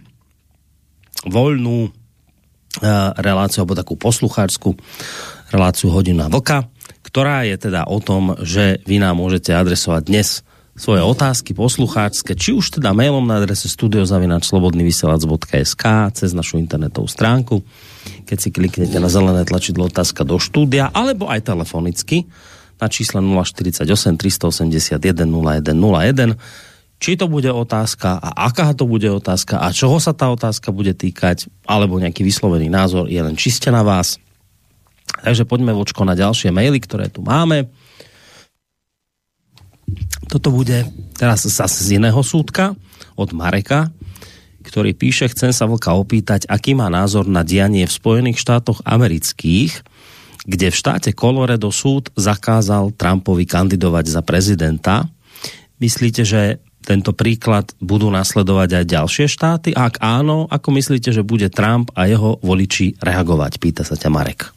voľnú uh, reláciu, alebo takú poslucháčskú reláciu Hodina vlka, ktorá je teda o tom, že vy nám môžete adresovať dnes svoje otázky poslucháčske, či už teda mailom na adrese studio zavináč slobodný vysielač bodka es ká, cez našu internetovú stránku, keď si kliknete na zelené tlačidlo otázka do štúdia, alebo aj telefonicky na čísle nula štyridsaťosem tristoosemdesiatjeden nula jeden nula jeden. Či to bude otázka a aká to bude otázka a čoho sa tá otázka bude týkať, alebo nejaký vyslovený názor, je len čiste na vás. Takže poďme vočko na ďalšie maily, ktoré tu máme. Toto bude teraz zase z iného súdka od Mareka, ktorý píše: chcem sa vlka opýtať, aký má názor na dianie v Spojených štátoch amerických, kde v štáte Colorado súd zakázal Trumpovi kandidovať za prezidenta. Myslíte, že tento príklad budú nasledovať aj ďalšie štáty? Ak áno, ako myslíte, že bude Trump a jeho voliči reagovať? Pýta sa ťa Marek.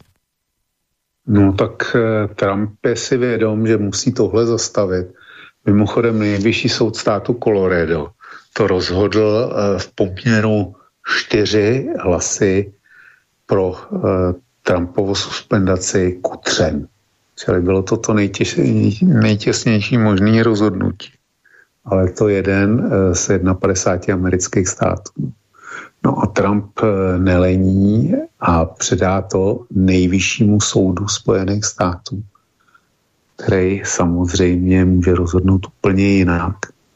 No tak Trump je si vědom, že musí tohle zastavit. Mimochodem nejvyšší soud státu Colorado to rozhodl v poměru čtyři hlasy pro uh, Trumpovu suspendaci ku třem. Čili bylo to to nejtěž, nejtěsnější možný rozhodnutí. Ale to jeden uh, z padesát jedna amerických států. No a Trump uh, nelení a předá to nejvyššímu soudu Spojených států, který samozřejmě může rozhodnout úplně jinak.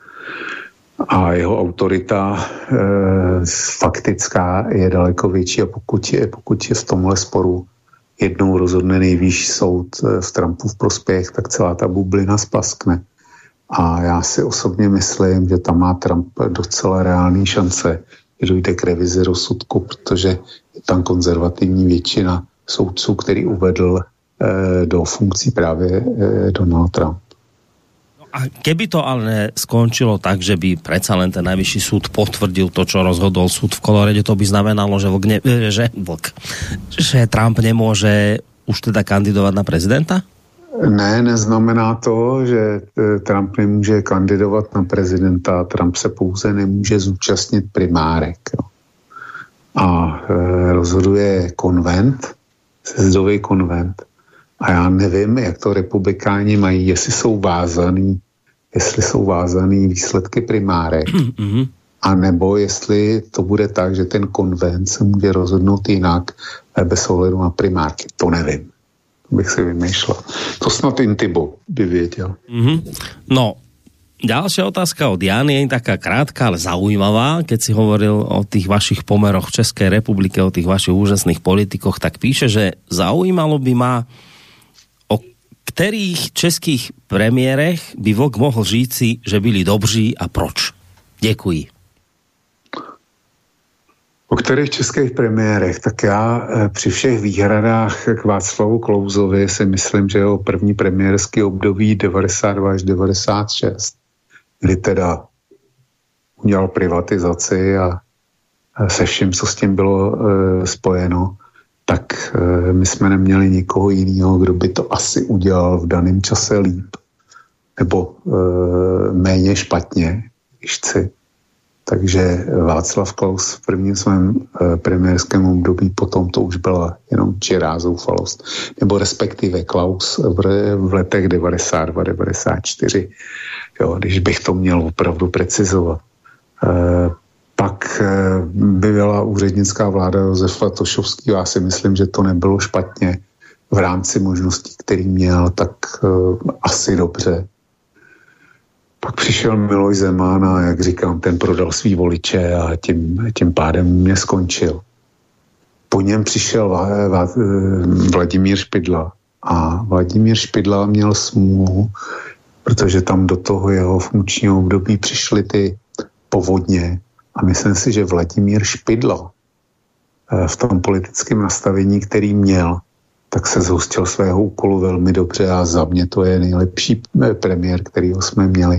A jeho autorita e, faktická je daleko větší a pokud je, pokud je v tomhle sporu jednou rozhodne nejvyšší soud v Trumpův prospěch, tak celá ta bublina splaskne. A já si osobně myslím, že tam má Trump docela reální šance, že dojde k revizi rozsudku, protože je tam konzervativní většina soudců, který uvedl e, do funkcí právě e, Donald Trump. A keby to ale skončilo tak, že by predsa len ten najvyšší súd potvrdil to, čo rozhodol súd v Colorade, to by znamenalo, že, vlk ne, že, vlk, že Trump nemôže už teda kandidovať na prezidenta? Ne, neznamená to, že Trump nemůže kandidovat na prezidenta. Trump se pouze nemůže zúčastnit primárek. Jo. A e, rozhoduje konvent, sjezdový konvent. A já nevím, jak to republikáni mají, jestli jsou vázaný, jestli jsou vázaný výsledky primárek, mm-hmm. a nebo jestli to bude tak, že ten konvent se může rozhodnout jinak bez ohledu na primárky. To nevím. To bych si vymýšlel. To snad Intibo by věděl. Mm-hmm. No, ďalšia otázka od Jany je taká krátka, ale zaujímavá. Keď si hovoril o tých vašich pomeroch v Českej republike, o tých vašich úžasných politikoch, tak píše, že zaujímalo by ma, ktorých českých premiérech by Vlk mohl říci, že byli dobří a proč? Děkuji. O kterých českých premiérech? Tak já při všech výhradách k Václavu Klausovi si myslím, že jeho první premiérský období devadesát dva až devadesát šest, kdy teda udělal privatizaci a se vším, co s tím bylo e, spojeno, tak e, my jsme neměli nikoho jiného, kdo by to asi udělal v daném čase líp. Nebo e, méně špatně, když chci. Takže Václav Klaus v prvním svém e, premiérském období, potom to už byla jenom čirá zoufalost. Nebo respektive Klaus v, v letech devadesát dva devadesát čtyři, jo, když bych to měl opravdu precizovat. E, pak e, by byla úřednická vláda Josefa Tošovského. Já si myslím, že to nebylo špatně v rámci možností, který měl, tak e, asi dobře. Pak přišel Miloš Zeman a, jak říkám, ten prodal svý voliče a tím, tím pádem mě skončil. Po něm přišel Va, Va, Vladimír Špidla a Vladimír Špidla měl smůlu, protože tam do toho jeho funkčního období přišly ty povodně a myslím si, že Vladimír Špidla v tom politickém nastavení, který měl, tak se zhostil svého úkolu velmi dobře a za mě to je nejlepší premiér, kterýho jsme měli.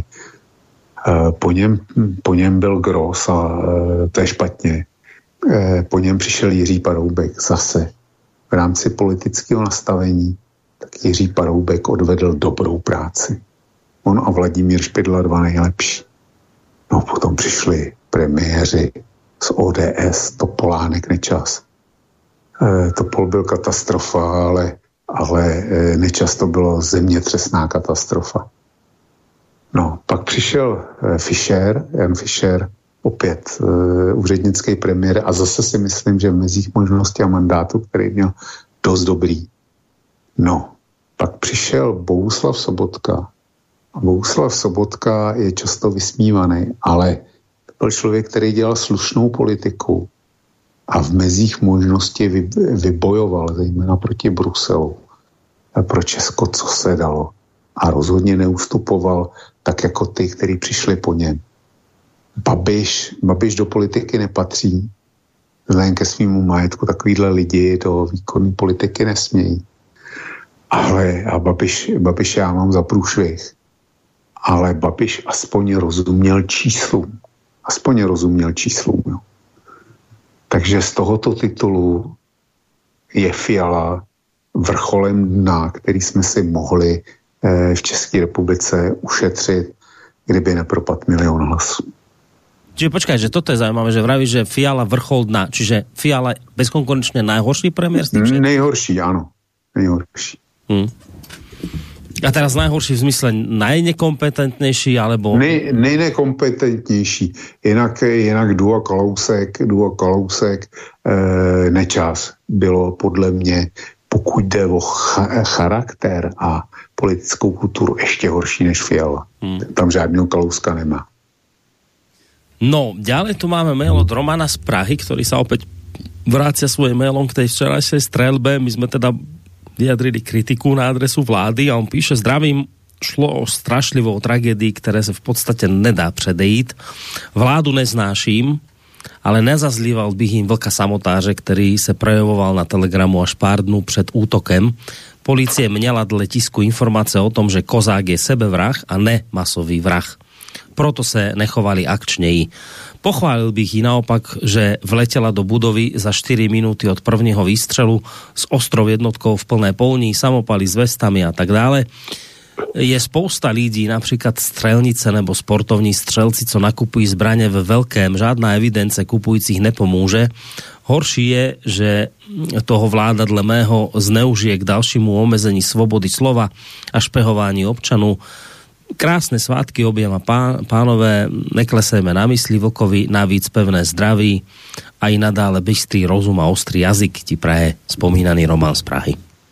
Po něm, po něm byl Gross a to je špatně. Po něm přišel Jiří Paroubek zase. V rámci politického nastavení tak Jiří Paroubek odvedl dobrou práci. On a Vladimír Špidla dva nejlepší. No potom přišli premiéři z O D S, Topolánek, Nečas. E, Topol byl katastrofa, ale, ale e, Nečas to bylo zemětřesná katastrofa. No, pak přišel e, Fischer, Jan Fischer, opět e, úřednický premiér a zase si myslím, že v mezích možností a mandátu, který měl dost dobrý. No, pak přišel Bohuslav Sobotka. A Bohuslav Sobotka je často vysmívaný, ale byl člověk, který dělal slušnou politiku a v mezích možnosti vy, vybojoval, zejména proti Bruselu, pro Česko, co se dalo. A rozhodně neustupoval tak jako ty, kteří přišli po něm. Babiš, Babiš do politiky nepatří. Vzhledem ke svýmu majetku takovýhle lidi do výkonné politiky nesmějí. Ale a Babiš, Babiš já mám za průšvih. Ale Babiš aspoň rozuměl číslům. Aspoň rozuměl číslům, jo. Takže z tohoto titulu je Fiala vrcholem dna, který jsme si mohli eh, v České republice ušetřit, kdyby nepropadl milion hlasů. Čiže počkaj, že toto je zaujímavé, že vravíš, že Fiala vrchol dna, čiže Fiala bezkonkurenčne najhorší premiér z tých? Nejhorší, áno. Nejhorší. Hmm. A teraz najhorší v zmysle najnekompetentnější, alebo... Nej, nejnekompetentnější. Jinak, jinak duo Kalousek, duo Kalousek e, Nečas bylo podle mě, pokud jde o cha, charakter a politickou kulturu, ještě horší než Fiala. Hmm. Tam žádného Kalouska nemá. No, ďalej tu máme mail od Romana z Prahy, ktorý sa opäť vrácia svojim mailom k tej včerajšej streľbe. My sme teda vyjadrili kritiku na adresu vlády a on píše: zdravím, šlo o strašlivou tragédii, které se v podstatě nedá předejít. Vládu neznáším, ale nezazlíval bych jim vlka samotáře, který se projevoval na Telegramu až pár dnů před útokem. Policie měla dle tisku informace o tom, že Kozák je sebevrah a ne masový vrah. Proto se nechovali akčněji. Pochválil bych ji naopak, že vletěla do budovy za štyri minúty od prvního výstřelu s ostrou jednotkou v plné polní, samopaly s vestami a tak dále. Je spousta lidí, například střelnice nebo sportovní střelci, co nakupují zbraně ve velkém. Žádná evidence kupujících nepomůže. Horší je, že toho vláda dle mého zneužije k dalšímu omezení svobody slova a špehování občanů. Krásne svátky oběma pán, pánové, neklesejme na mysli vlkovi, navíc pevné zdraví a i nadále bystrý rozum a ostrý jazyk ti praje spomínaný Roman z Prahy.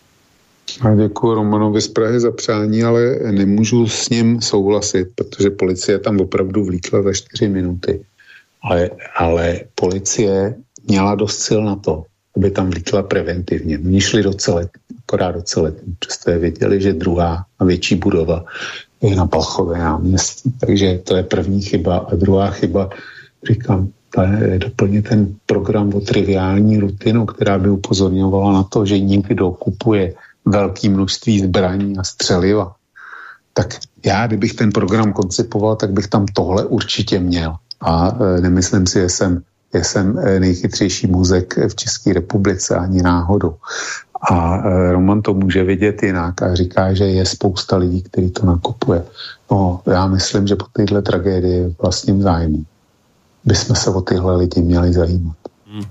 A děkuji Romanovi z Prahy za přání, ale nemůžu s ním souhlasit, protože policie tam opravdu vlíkla za čtyři minuty. Ale, ale policie měla dost sil na to, aby tam vlíkla preventivně. Oni šli do celet, akorát do celet, přesto věděli, že druhá a větší budova je na Palchové náměstí. Takže to je první chyba. A druhá chyba, říkám, doplnit ten program o triviální rutinu, která by upozorňovala na to, že někdo kupuje velké množství zbraní a střeliva, tak já, kdybych ten program koncipoval, tak bych tam tohle určitě měl. A e, nemyslím si, že jsem, že jsem nejchytřejší muzek v České republice, ani náhodou. A e, Roman to může vidět jinak a říká, že je spousta lidí, kteří to nakupuje. No, já myslím, že po téhle tragédii vlastním zájmu bychom se o tyhle lidi měli zajímat. Hmm.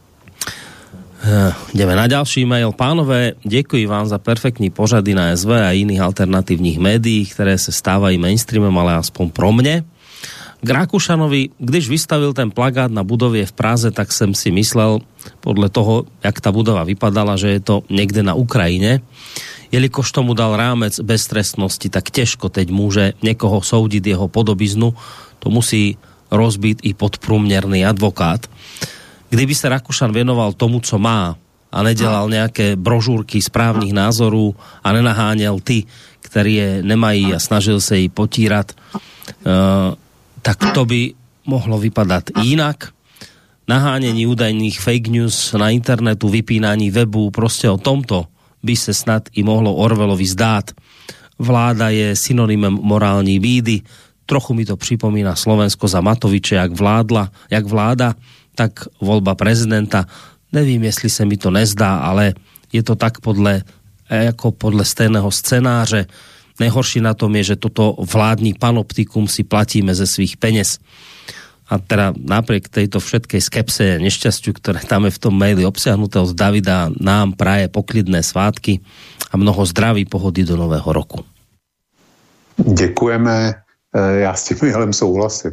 Ideme na ďalší mail. Pánové, děkuji vám za perfektní pořady na es vé a jiných alternativních médiích, které se stávají mainstreamem, ale aspoň pro mě. K Rakušanovi, když vystavil ten plagát na budově v Praze, tak jsem si myslel, podle toho, jak ta budova vypadala, že je to někde na Ukrajine. Jelikož tomu dal rámec beztrestnosti, tak těžko teď může někoho soudit jeho podobiznu. To musí rozbít i podprůměrný advokát. Kdyby se Rakušan věnoval tomu, co má, a nedělal nějaké brožúrky správných názorů a nenaháněl ty, který je nemají a snažil se ji potírat, uh, tak to by mohlo vypadat jinak. Nahánění údajných fake news na internetu, vypínání webu, prostě o tomto by se snad i mohlo Orwellovi zdát. Vláda je synonymem morální bídy. Trochu mi to připomína Slovensko za Matoviče, jak vládla, jak vláda, tak volba prezidenta. Nevím, jestli se mi to nezdá, ale je to tak podle, jako podle stejného scénáře. Nejhorší na tom je, že toto vládní panoptikum si platíme ze svých peněz. A teda napriek tejto všetkej skepse a nešťastiu, ktoré tam je v tom maili obsiahnuté od Davida, nám praje poklidné svátky a mnoho zdraví, pohody do nového roku. Děkujeme, já s tím Mihalem souhlasím.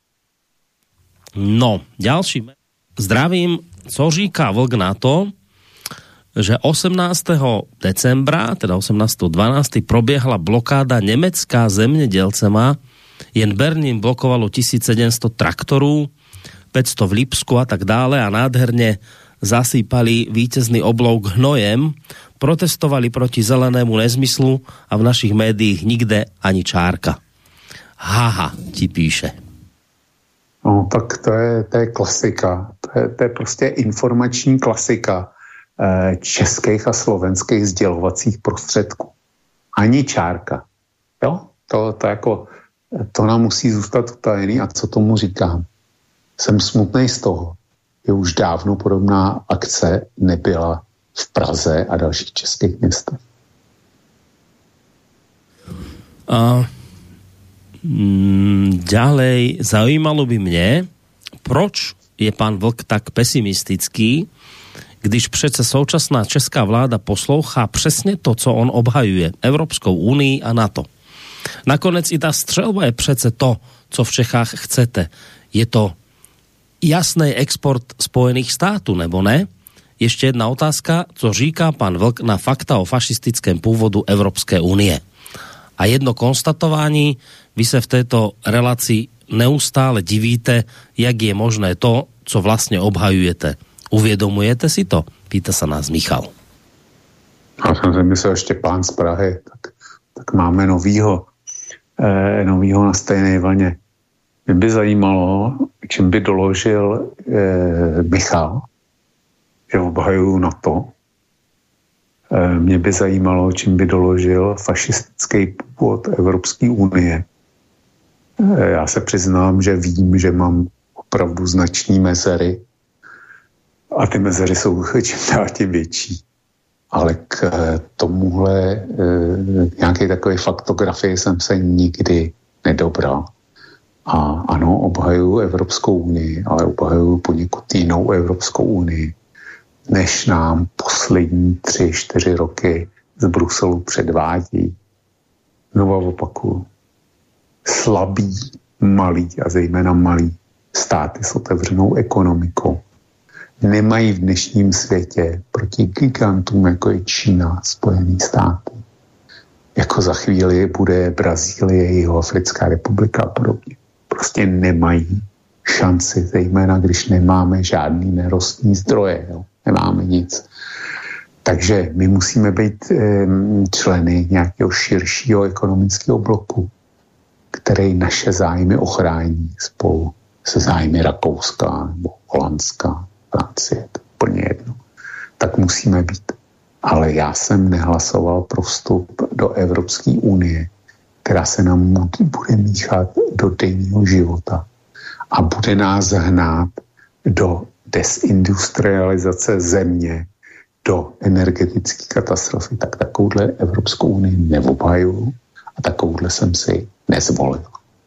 No, ďalší. Zdravím, co říká Vlk na to, že osemnásteho decembra, teda osemnásteho dvanásteho proběhla blokáda nemecká zemědělcema, jen Berlín blokovalo tisícsedemsto traktorů, päťsto v Lipsku a tak dále a nádherne zasýpali vítězný oblouk hnojem, protestovali proti zelenému nezmyslu a v našich médiích nikde ani čárka. Haha, ti píše. No, tak to je, to je klasika. To je, to je prostě informační klasika eh, českých a slovenských sdělovacích prostředků. Ani čárka. Jo? To, to jako, to nám musí zůstat utajený. A co tomu říkám? Jsem smutnej z toho, že už dávno podobná akce nebyla v Praze a dalších českých městech. Uh... Ďalej, zaujímalo by mne, proč je pán Vlk tak pesimistický, když přece současná česká vláda poslouchá přesně to, co on obhajuje, Evropskou unii a NATO. Nakonec i ta střelba je přece to, co v Čechách chcete. Je to jasný export Spojených států, nebo ne? Ještě jedna otázka, co říká pan Vlk na fakta o fašistickém původu Evropské unie. A jedno konstatování, vy se v této relaci neustále divíte, jak je možné to, co vlastně obhajujete. Uvědomujete si to? Pýta se nás Michal. A jsem si myslel Štěpán z Prahy, tak, tak máme novýho, eh, novýho na stejné vlně. Mě by zajímalo, čím by doložil eh, Michal, že obhajuju NATO. Eh, mě by zajímalo, čím by doložil fašistický původ Evropské unie. Eh, já se přiznám, že vím, že mám opravdu značný mezery a ty mezery jsou čím dál tím větší. Ale k tomuhle e, nějaké takové faktografie jsem se nikdy nedobral. A ano, obhajuju Evropskou unii, ale obhajuju poněkud jinou Evropskou unii, než nám poslední tři, čtyři roky z Bruselu předvádí. Znovu opakuju. Slabý, malý a zejména malý státy s otevřenou ekonomikou nemají v dnešním světě proti gigantům, jako je Čína, Spojený státy, jako za chvíli bude Brazílie, Jihoafrická republika a podobně. Prostě nemají šanci, zejména když nemáme žádný nerostný zdroje, jo? Nemáme nic. Takže my musíme být e, členy nějakého širšího ekonomického bloku, který naše zájmy ochrání spolu se zájmy Rakouska nebo Holandska, Francie, to úplně jedno. Tak musíme být. Ale já jsem nehlasoval pro vstup do Evropské unie, která se nám bude míchat do denního života a bude nás hnát do desindustrializace země, do energetické katastrofy. Tak takovouhle Evropskou unii neobhajuju a takovouhle jsem si nezvolil.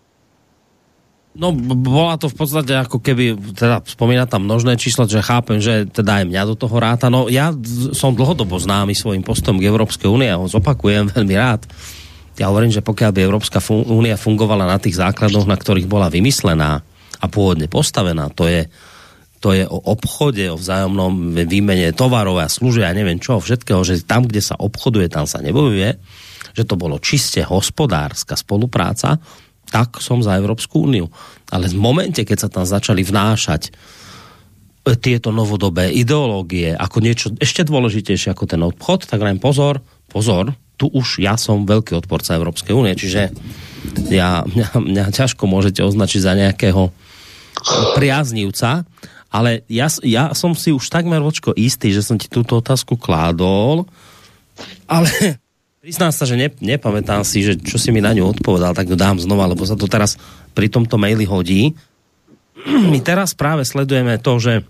No, bola to v podstate ako keby, teda spomína tam množné číslo, že chápem, že teda aj mňa do toho ráta. No, ja som dlhodobo známy svojím postom k Európskej únie a ho zopakujem veľmi rád. Ja hovorím, že pokiaľ by Európska únia fungovala na tých základoch, na ktorých bola vymyslená a pôvodne postavená, to je, to je o obchode, o vzájomnom výmene tovarov a služieb a neviem čo, všetkého, že tam, kde sa obchoduje, tam sa nebojuje, že to bolo čiste hospodárska spolupráca, tak som za Európsku úniu. Ale v momente, keď sa tam začali vnášať tieto novodobé ideológie ako niečo ešte dôležitejšie ako ten obchod, tak len pozor, pozor, tu už ja som veľký odporca Európskej únie, čiže ja, mňa, mňa ťažko môžete označiť za nejakého priaznivca, ale ja, ja som si už takmer vočko istý, že som ti túto otázku kládol, ale priznám sa, že ne, nepamätám si, že čo si mi na ňu odpovedal, tak to dám znova, lebo sa to teraz pri tomto maili hodí. My teraz práve sledujeme to, že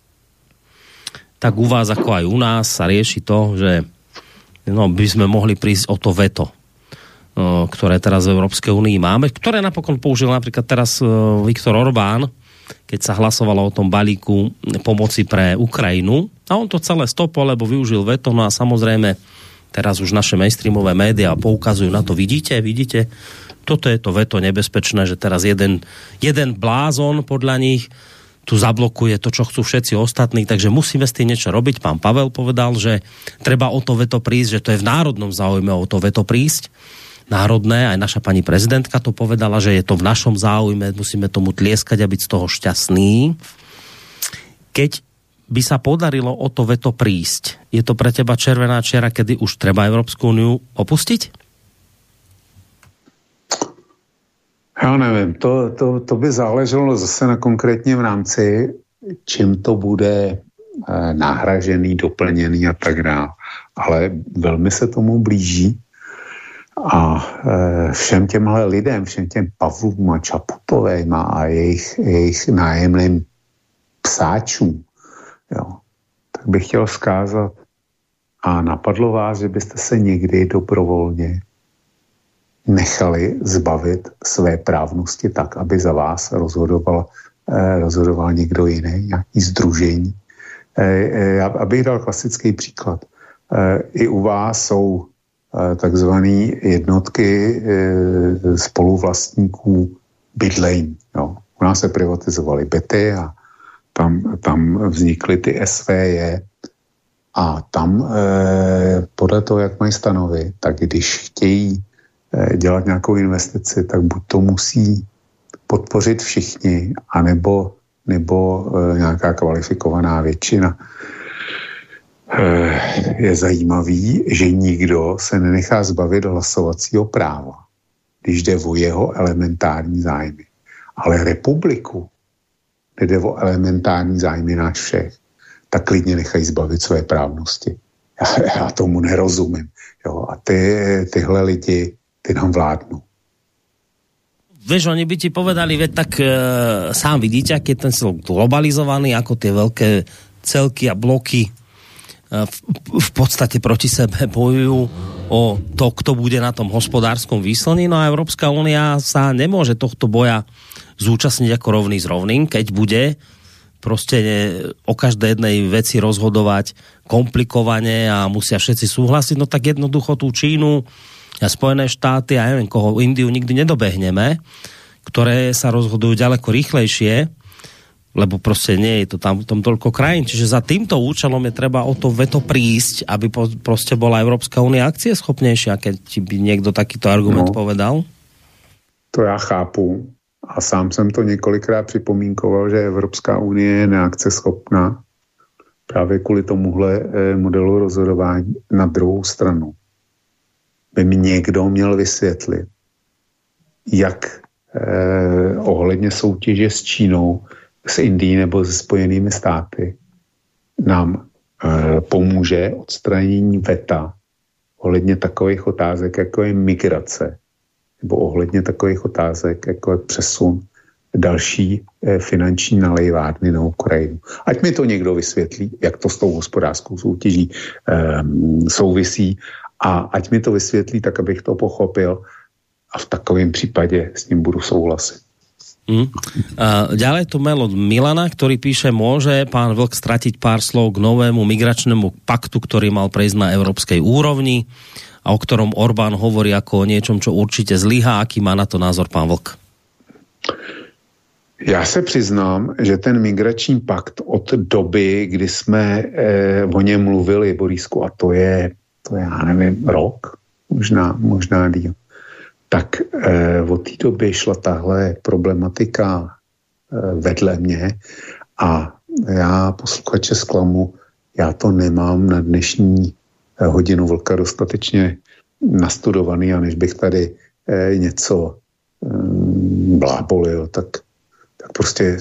tak u vás ako aj u nás sa rieši to, že no, by sme mohli prísť o to veto, ktoré teraz v Európskej únii máme, ktoré napokon použil napríklad teraz Viktor Orbán, keď sa hlasovalo o tom balíku pomoci pre Ukrajinu. A on to celé stopol, lebo využil veto, no a samozrejme teraz už naše mainstreamové médiá poukazujú na to, vidíte, vidíte, toto je to veto nebezpečné, že teraz jeden, jeden blázon podľa nich tu zablokuje to, čo chcú všetci ostatní, takže musíme s tým niečo robiť. Pán Pavel povedal, že treba o to veto prísť, že to je v národnom záujme o to veto prísť. Národné, aj naša pani prezidentka to povedala, že je to v našom záujme, musíme tomu tlieskať a byť z toho šťastný. Keď by sa podarilo o to veto prísť, je to pre teba červená čiara, kedy už treba Európsku úniu opustiť? Já nevím, to, to, to by záleželo zase na konkrétním rámci, čím to bude e, nahražený, doplněný a tak dále. Ale velmi se tomu blíží a e, všem těmhle lidem, všem těm Pavlům a Čaputovým a jejich, jejich nájemným psáčům, jo, tak bych chtěl vzkázat, a napadlo vás, že byste se někdy dobrovolně nechali zbavit své právnosti tak, aby za vás rozhodoval, eh, rozhodoval někdo jiný, nějaký sdružení. Eh, eh, abych dal klasický příklad. Eh, I u vás jsou eh, takzvané jednotky eh, spoluvlastníků bydlení. Jo. U nás se privatizovaly byty a tam, tam vznikly ty S V J a tam eh, podle toho, jak mají stanovy, tak když chtějí dělat nějakou investici, tak buď to musí podpořit všichni, anebo nebo e, nějaká kvalifikovaná většina. E, je zajímavý, že nikdo se nenechá zbavit hlasovacího práva, když jde o jeho elementární zájmy. Ale republiku, kde jde o elementární zájmy náš všech, tak klidně nechají zbavit své právnosti. Já, já tomu nerozumím. Jo? A ty, tyhle lidi ty nám vládnu. Vieš, oni by ti povedali, veď tak e, sám vidíte, aký je ten cel globalizovaný, ako tie veľké celky a bloky e, v, v podstate proti sebe bojujú o to, kto bude na tom hospodárskom výslení. No a Európska únia sa nemôže tohto boja zúčastniť ako rovný s rovným, keď bude proste o každej jednej veci rozhodovať komplikovane a musia všetci súhlasiť, no tak jednoducho tú Čínu a Spojené štáty a neviem koho, Indiu nikdy nedobehneme, ktoré sa rozhodujú ďaleko rýchlejšie, lebo proste nie je to tam v tom toľko krajín. Čiže za týmto účelom je treba o to veto prísť, aby po, proste bola Európska únia akcieschopnejšia, keď ti by niekto takýto argument no, povedal. To já chápu a sám jsem to několikrát připomínkoval, že Evropská unie je neakceschopná právě kvůli tomuhle modelu rozhodování. Na druhou stranu by mi někdo měl vysvětlit, jak eh, ohledně soutěže s Čínou, s Indií nebo se Spojenými státy nám eh, pomůže odstranění veta ohledně takových otázek, jako je migrace, nebo ohledně takových otázek, jako je přesun další eh, finanční nalejvárny na Ukrajinu. Ať mi to někdo vysvětlí, jak to s tou hospodářskou soutěží eh, souvisí, a ať mi to vysvětlí, tak abych to pochopil, a v takovém případě s ním budu souhlasit. Mm. A ďalej tu mail od Milana, ktorý píše, môže pán Vlk stratiť pár slov k novému migračnému paktu, ktorý mal prejsť na európskej úrovni a o ktorom Orbán hovorí ako o niečom, čo určite zlyhá. Aký má na to názor pán Vlk? Já se přiznám, že ten migrační pakt od doby, kdy jsme eh, o něm mluvili, Borisku, a to je, to je, já nevím, rok, možná, možná díl, tak eh, od té doby šla tahle problematika eh, vedle mě a já, posluchače, zklamu, já to nemám na dnešní eh, hodinu Vlka dostatečně nastudovaný, a než bych tady eh, něco eh, blábolil, tak tak prostě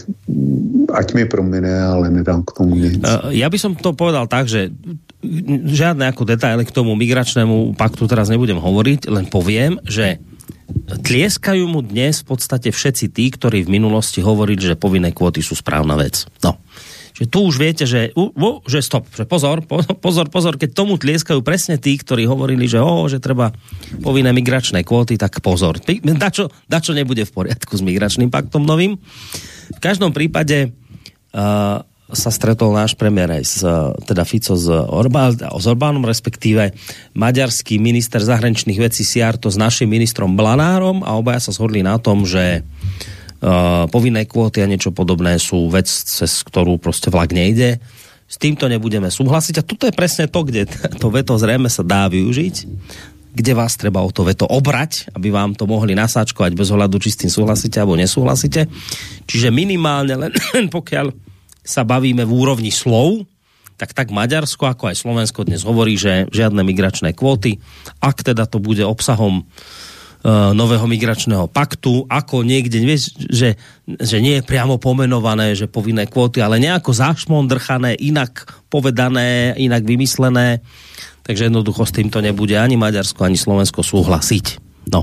ať mi promine, ale nedám k tomu nic. Ja by som to povedal tak, že žiadne ako detaily k tomu migračnému paktu teraz nebudem hovoriť, len poviem, že tlieskajú mu dnes v podstate všetci tí, ktorí v minulosti hovorili, že povinné kvóty sú správna vec. No. Čiže tu už viete, že, uh, uh, že stop, že pozor, pozor, pozor, keď tomu tlieskajú presne tí, ktorí hovorili, že, oh, že treba povinné migračné kvóty, tak pozor. Dačo, dačo nebude v poriadku s migračným paktom novým. V každom prípade uh, sa stretol náš premiér aj s, teda Fico s, Orbán, s Orbánom, respektíve maďarský minister zahraničných vecí Siarto s našim ministrom Blanárom, a obaja sa zhodli na tom, že Uh, povinné kvóty a niečo podobné sú vec, cez ktorú proste vlak nejde. S týmto nebudeme súhlasiť a toto je presne to, kde to veto zrejme sa dá využiť, kde vás treba o to veto obrať, aby vám to mohli nasáčkovať bez ohľadu, či s tým súhlasíte alebo nesúhlasíte. Čiže minimálne len, len pokiaľ sa bavíme v úrovni slov, tak tak Maďarsko ako aj Slovensko dnes hovorí, že žiadne migračné kvóty, ak teda to bude obsahom nového migračného paktu, ako niekde, vieš, že, že nie je priamo pomenované, že povinné kvóty, ale nejako zašmondrchané, inak povedané, inak vymyslené. Takže jednoducho s týmto nebude ani Maďarsko, ani Slovensko súhlasiť. No.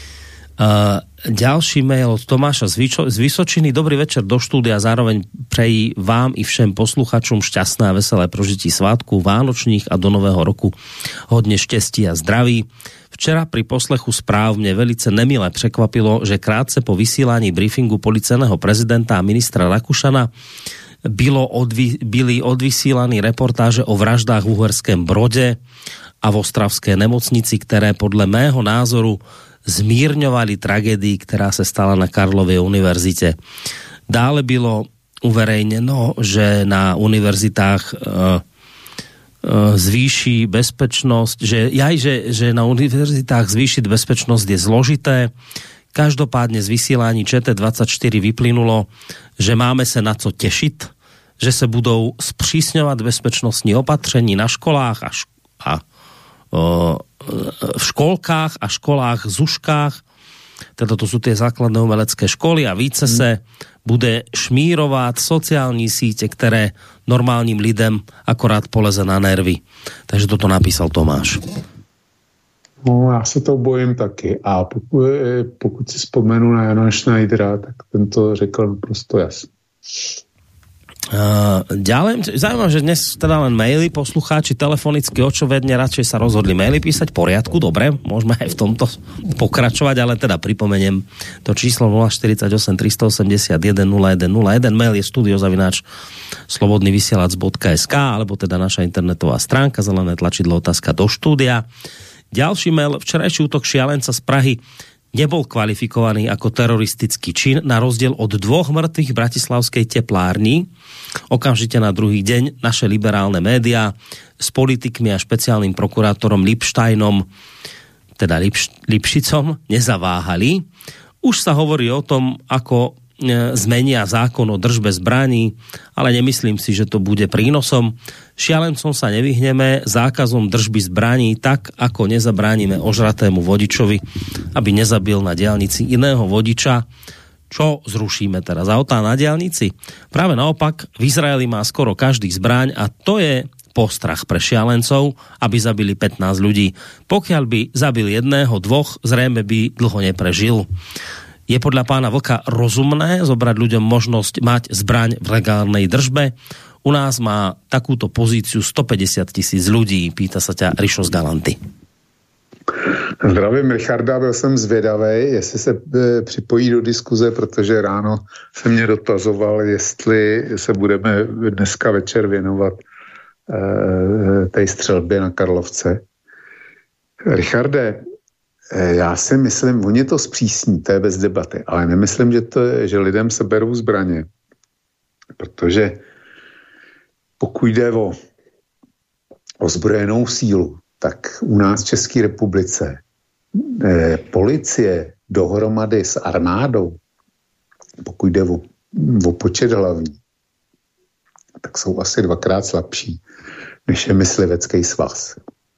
Uh, ďalší mail od Tomáša z, Vyčo- z Vysočiny. Dobrý večer do štúdia, zároveň prejí vám i všem posluchačom šťastné a veselé prožití svátku vánočných a do nového roku hodne šťastia a zdraví. Včera pri poslechu správ mne velice nemile překvapilo, že krátce po vysílání briefingu policajného prezidenta a ministra Rakušana bylo odvi- byli odvysílaní reportáže o vraždách v Uherském Brode a v ostravské nemocnici, které podle mého názoru zmírňovali tragédii, která se stala na Karlově univerzite. Dále bylo uverejneno, že na univerzitách e, e, zvýši bezpečnosť, že aj, že, že na univerzitách zvýšiť bezpečnosť je zložité. Každopádne z vysielání Č T dvadsaťštyri vyplynulo, že máme sa na co tešiť, že sa budou sprísňovať bezpečnostní opatření na školách a, šk- a v školkách a školách zuškách, teda to sú tie základné umelecké školy, a více se bude šmírovať sociální síte, ktoré normálním lidem akorát poleze na nervy. Takže toto napísal Tomáš. No, já se to bojím taky. A pokud, pokud si vzpomenu na Jana Schneidera, tak ten to řekl naprosto jasně. Uh, ďalej, zaujímavé, že dnes teda len maily, poslucháči telefonicky očovedne radšej sa rozhodli maily písať v poriadku, dobre, môžeme aj v tomto pokračovať, ale teda pripomeniem to číslo nula štyridsaťosem tristoosemdesiatjeden nula jeden nula jeden, mail je studiozavináč slobodnyvysielac bodka es ká, alebo teda naša internetová stránka, zelené tlačidlo otázka do štúdia. Ďalší mail, včerajší útok šialenca z Prahy nebol kvalifikovaný ako teroristický čin, na rozdiel od dvoch mŕtvych v bratislavskej teplárni. Okamžite na druhý deň naše liberálne médiá s politikmi a špeciálnym prokurátorom Lipštajnom, teda Lipš, Lipšicom, nezaváhali. Už sa hovorí o tom, ako zmenia zákon o držbe zbraní, ale nemyslím si, že to bude prínosom. Šialencom sa nevyhneme zákazom držby zbraní tak, ako nezabránime ožratému vodičovi, aby nezabil na diaľnici iného vodiča. Čo zrušíme teraz? Autá na diaľnici? Práve naopak, v Izraeli má skoro každý zbraň a to je postrach pre šialencov, aby zabili pätnásť ľudí. Pokiaľ by zabil jedného, dvoch, zrejme by dlho neprežil. Je podľa pána Vlka rozumné zobrať ľuďom možnosť mať zbraň v legálnej držbe? U nás má takúto pozíciu stopäťdesiat tisíc ľudí, pýta sa ťa Rišo z Galanty. Zdravím Richarda, byl jsem zvědavý, jestli se e, připojí do diskuze, protože ráno se mě dotazoval, jestli se budeme dneska večer věnovat e, té střelbě na Karlovce. Richarde, e, já si myslím, oni to zpřísní, to je bez debaty, ale nemyslím, že, to je, že lidem se berou zbraně, protože pokud jde o ozbrojenou sílu, tak u nás v České republice eh, policie dohromady s armádou, pokud jde o, o počet hlavní, tak jsou asi dvakrát slabší, než je myslivecký svaz.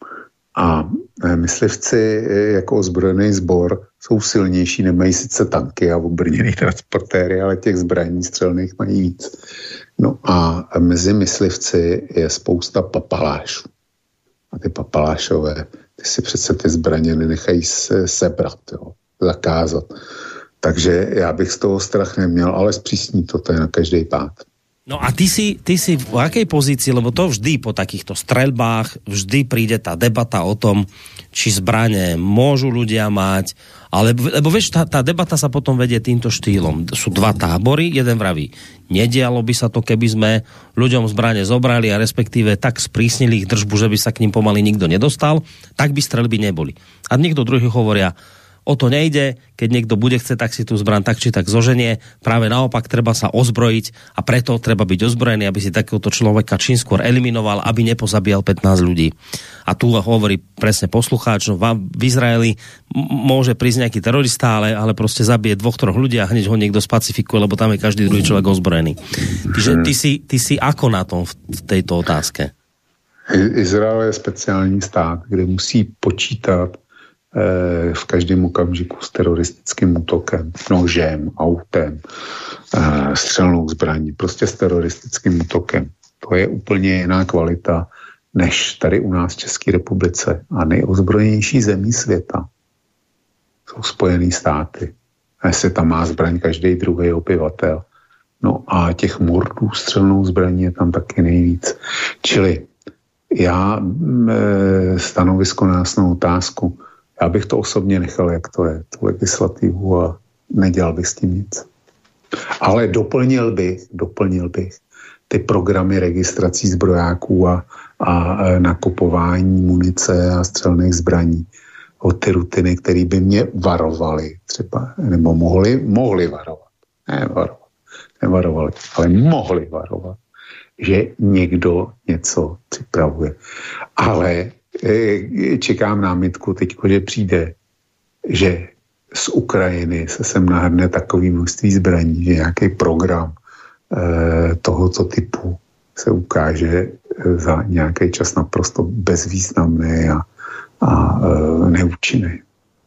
A eh, myslivci eh, jako ozbrojený sbor jsou silnější, nemají sice tanky a obrněný transportéry, ale těch zbraní střelných mají víc. No a mezi myslivci je spousta papalášů. A ty papalášové, ty si přece ty zbraně nenechají se, sebrat, jo, zakázat. Takže já bych z toho strach neměl, ale zpřísní to, to je na každý pád. No a ty si, ty si v akej pozícii, lebo to vždy po takýchto streľbách, vždy príde tá debata o tom, či zbrane môžu ľudia mať, ale, lebo vieš, tá, tá debata sa potom vedie týmto štýlom. Sú dva tábory, jeden vraví, nedialo by sa to, keby sme ľuďom zbrane zobrali a respektíve tak sprísnili ich držbu, že by sa k ním pomaly nikto nedostal, tak by streľby neboli. A niekto druhý hovoria, o to nejde, keď niekto bude chceť, tak si tú zbraň tak či tak zoženie. Práve naopak, treba sa ozbrojiť a preto treba byť ozbrojený, aby si takéhoto človeka čím skôr eliminoval, aby nepozabíjal pätnásť ľudí. A tu hovorí presne poslucháč, že v Izraeli môže prísť nejaký terorista, ale, ale proste zabije dvoch, troch ľudí a hneď ho niekto spacifikuje, lebo tam je každý druhý človek ozbrojený. Čiže ty si, ty si ako na tom v tejto otázke? Izrael je speciální stát, kde musí počítat v každém okamžiku s teroristickým útokem, nožem, autem, střelnou zbraní, prostě s teroristickým útokem. To je úplně jiná kvalita, než tady u nás v České republice. A nejozbrojenější zemí světa jsou Spojené státy. A jestli tam má zbraň každý druhý obyvatel. No a těch mordů střelnou zbraní je tam taky nejvíc. Čili já e, stanovisko nás na otázku, já bych to osobně nechal, jak to je, tu legislativu a nedělal bych s tím nic. Ale doplnil bych, doplnil bych ty programy registrací zbrojáků a, a nakupování munice a střelných zbraní o ty rutiny, které by mě varovaly třeba, nebo mohli, mohli varovat. Ne varovat, nevarovali, ale mohli varovat, že někdo něco připravuje. Ale čekám námitku teďko, že přijde, že z Ukrajiny se sem nahrne takový množství zbraní, že nějaký program eh, tohoto typu se ukáže za nějaký čas naprosto bezvýznamný a, a eh, neúčinný.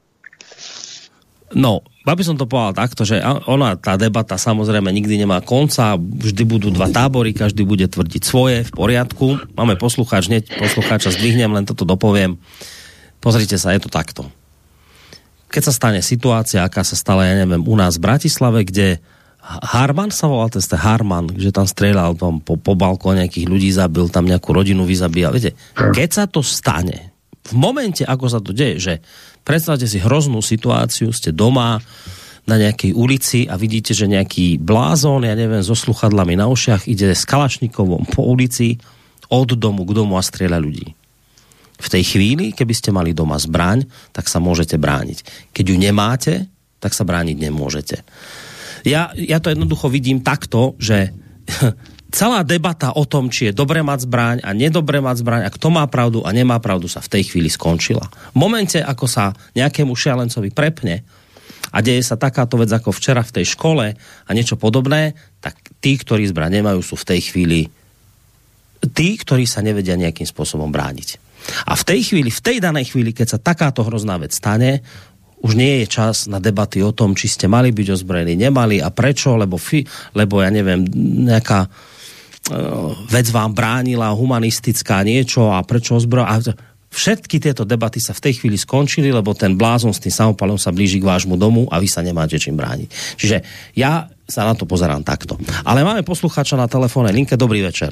No, aby som to povedal takto, že ona, tá debata samozrejme nikdy nemá konca, vždy budú dva tábory, každý bude tvrdiť svoje, v poriadku. Máme poslucháč, hneď poslucháča zdvihnem, len toto dopoviem. Pozrite sa, je to takto. Keď sa stane situácia, aká sa stala, ja neviem, u nás v Bratislave, kde Harman sa volal, to je Harman, že tam strieľal tam po, po balkóne nejakých ľudí, zabil, tam nejakú rodinu vyzabíjal. Viete, keď sa to stane, v momente, ako sa to deje, že predstavte si hroznú situáciu, ste doma na nejakej ulici a vidíte, že nejaký blázon, ja neviem, so sluchadlami na ušiach ide s kalašníkovom po ulici od domu k domu a strieľa ľudí. V tej chvíli, keby ste mali doma zbraň, tak sa môžete brániť. Keď ju nemáte, tak sa brániť nemôžete. Ja, ja to jednoducho vidím takto, že celá debata o tom, či je dobre mať zbraň a nedobre mať zbraň a kto má pravdu a nemá pravdu, sa v tej chvíli skončila. V momente, ako sa nejakému šialencovi prepne a deje sa takáto vec ako včera v tej škole a niečo podobné, tak tí, ktorí zbraň nemajú, sú v tej chvíli tí, ktorí sa nevedia nejakým spôsobom brániť. A v tej chvíli, v tej danej chvíli, keď sa takáto hrozná vec stane, už nie je čas na debaty o tom, či ste mali byť ozbrojení, nemali a prečo, lebo, fi, lebo ja neviem, nejaká uh, vec vám bránila, humanistická niečo a prečo ozbrojení. Všetky tieto debaty sa v tej chvíli skončili, lebo ten blázon s tým samopalom sa blíži k vášmu domu a vy sa nemáte čím brániť. Čiže ja sa na to pozerám takto. Ale máme poslucháča na telefónnej linke. Dobrý večer.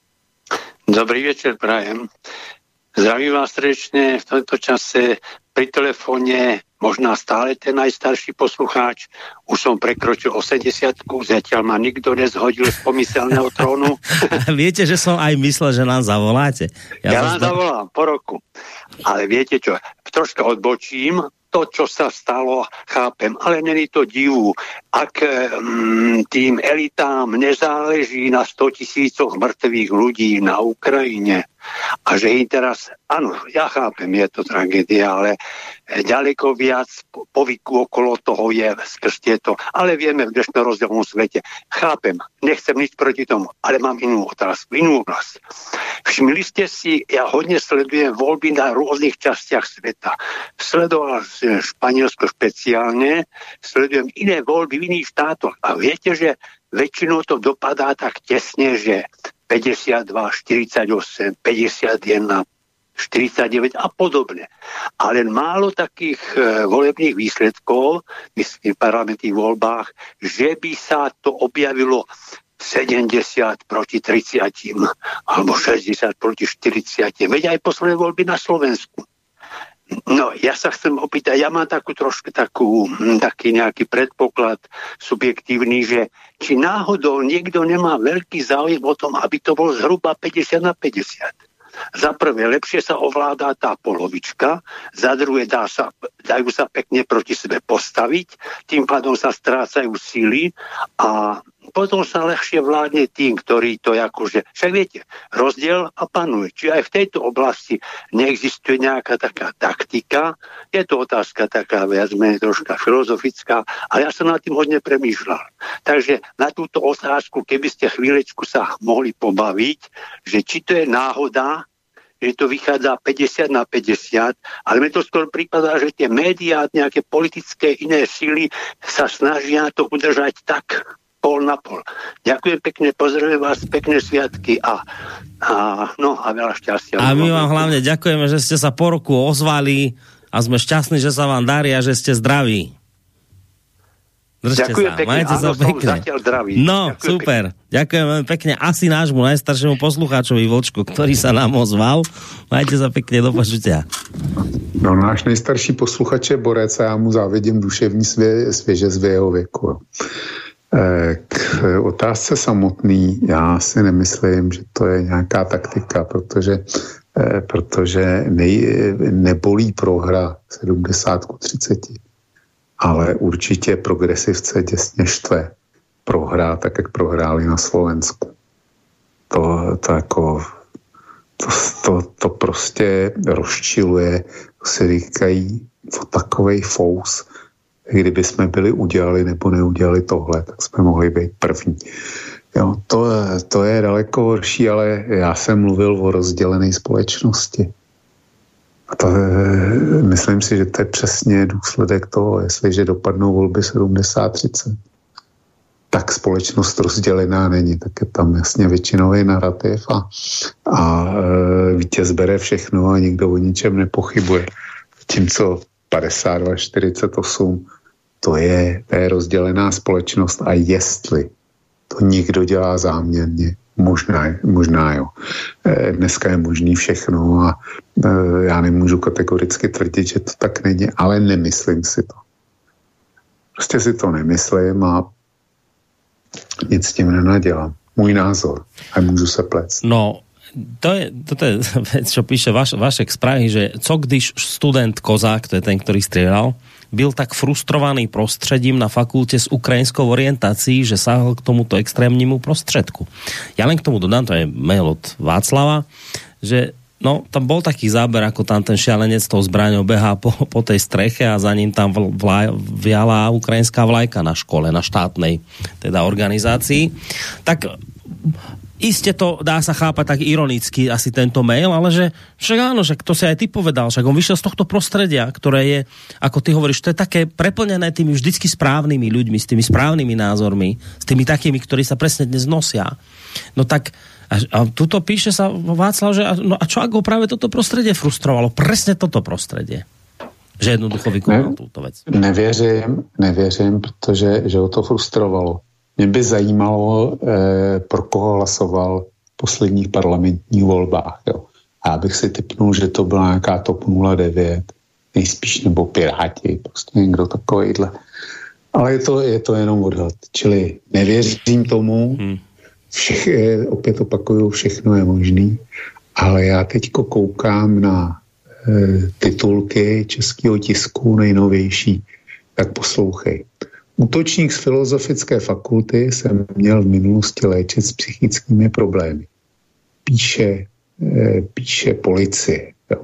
Dobrý večer, prajem. Zdravím vás srdečne v tomto čase pri telefóne, možná stále ten najstarší poslucháč. Už som prekročil osemdesiatku, zatiaľ ma nikto nezhodil z pomyselného trónu. Viete, že som aj myslel, že nám zavoláte. Ja, ja vám zda... zavolám po roku. Ale viete čo, troška odbočím. To, čo sa stalo, chápem, ale není to divu. Ak mm, tým elitám nezáleží na stotisícoch mŕtvych ľudí na Ukrajine a že im teraz, áno, ja chápem, je to tragédia, ale ďaleko viac povyku okolo toho je skrz tieto, ale vieme v dnešnom rozdielnom svete. Chápem, nechcem nič proti tomu, ale mám inú otázku, inú oblasť. Všimli ste si, ja hodne sledujem voľby na rôznych častiach sveta. Sledoval Španielsko špeciálne, sledujem iné voľby v iných štátoch a viete, že väčšinou to dopadá tak tesne, že päťdesiatdva, štyridsaťosem, päťdesiatjeden, štyridsaťdeväť a podobne. Ale málo takých e, volebných výsledkov, myslím v parlamentných voľbách, že by sa to objavilo sedemdesiat proti tridsať alebo šesťdesiat proti štyridsať. Veď aj posledné voľby na Slovensku. No, ja sa chcem opýtať, ja mám takú trošku takú, taký nejaký predpoklad subjektívny, že či náhodou niekto nemá veľký záujem o tom, aby to bolo zhruba päťdesiat na päťdesiat. Za prvé, lepšie sa ovládá tá polovička, za druhé, dá sa, dajú sa pekne proti sebe postaviť, tým pádom sa strácajú síly a potom sa ľahšie vládne tým, ktorí to akože, však viete, rozdiel a panuje. Či aj v tejto oblasti neexistuje nejaká taká taktika, je to otázka taká viac menej troška filozofická, ale ja som nad tým hodne premýšľal. Takže na túto otázku, keby ste chvíľečku sa mohli pobaviť, že či to je náhoda, že to vychádza päťdesiat na päťdesiat, ale mi to skôr prípadá, že tie médiá, nejaké politické iné síly sa snažia to udržať tak pol na pol. Ďakujem pekne, pozdravujem vás, pekné sviatky a, a, no, a veľa šťastia. A my vám hlavne ďakujeme, že ste sa po roku ozvali a sme šťastní, že sa vám darí a že ste zdraví. Držte ďakujem sa, pekne, majte áno, sa pekne. Zatiaľ zdravý. No, ďakujem super. Pekne. Ďakujem veľmi pekne asi nášmu najstaršiemu poslucháčovi Vočku, ktorý sa nám ozval. Majte sa pekne, do počutia. No, náš nejstarší posluchač je Borec a já mu závidím duševní svě, svěžest v jeho věku. K otázce samotný, já si nemyslím, že to je nějaká taktika, protože, protože nej, nebolí prohra sedmdesát ku třiceti. Ale určitě progresivce děsně štve prohrá, tak jak prohráli na Slovensku. To, to jako to, to, to prostě rozčiluje, to si říkají, to takovej fous. Kdyby jsme byli udělali nebo neudělali tohle, tak jsme mohli být první. Jo, to, to je daleko horší, ale já jsem mluvil o rozdělené společnosti. A to je, myslím si, že to je přesně důsledek toho, jestliže dopadnou volby sedmdesát třicet, tak společnost rozdělená není, tak je tam jasně většinový narrativ a, a e, vítěz bere všechno a nikdo o ničem nepochybuje. Tím, co padesát dva čtyřicet osm, to je, to je rozdělená společnost a jestli to někdo dělá záměrně, možná, možná jo. Dneska je možný všechno a já nemůžu kategoricky tvrdit, že to tak není, ale nemyslím si to. Prostě si to nemyslím a nic s tím nenadělám. Můj názor. A můžu se plést. No, to je, toto je vec, čo píše Vaš, Vašek z Prahy, že co když student Kozák, to je ten, ktorý strieľal, byl tak frustrovaný prostředím na fakulte s ukrajinskou orientací, že sáhol k tomuto extrémnímu prostředku. Ja len k tomu dodám, to je mail od Václava, že no, tam bol taký záber, ako tam ten šialenec s tou zbraňou behá po, po tej streche a za ním tam vla, viala ukrajinská vlajka na škole, na štátnej teda organizácii. Tak iste to dá sa chápať tak ironicky asi tento mail, ale že však áno, že to si aj ty povedal, však on vyšiel z tohto prostredia, ktoré je, ako ty hovoríš, to je také preplnené tými vždycky správnymi ľuďmi, s tými správnymi názormi, s tými takými, ktorí sa presne dnes nosia. No tak a, a tuto píše sa Václav, že a, no a čo ako práve toto prostredie frustrovalo? Presne toto prostredie. Že jednoducho vykonal ne, túto vec. Nevěřím, nevěřím, protože že ho to frustrovalo. Mě by zajímalo, eh, pro koho hlasoval v posledních parlamentních volbách. Jo. A já bych si tipnul, že to byla nějaká TOP nula devět, nejspíš nebo Piráti, prostě někdo takovejhle. Ale je to, je to jenom odhad. Čili nevěřím tomu, hmm. Všech, opět opakuju, všechno je možný, ale já teďko koukám na e, titulky českého tisku nejnovější, tak poslouchej. Útočník z Filozofické fakulty se měl v minulosti léčit s psychickými problémy. Píše, e, píše policie. Jo.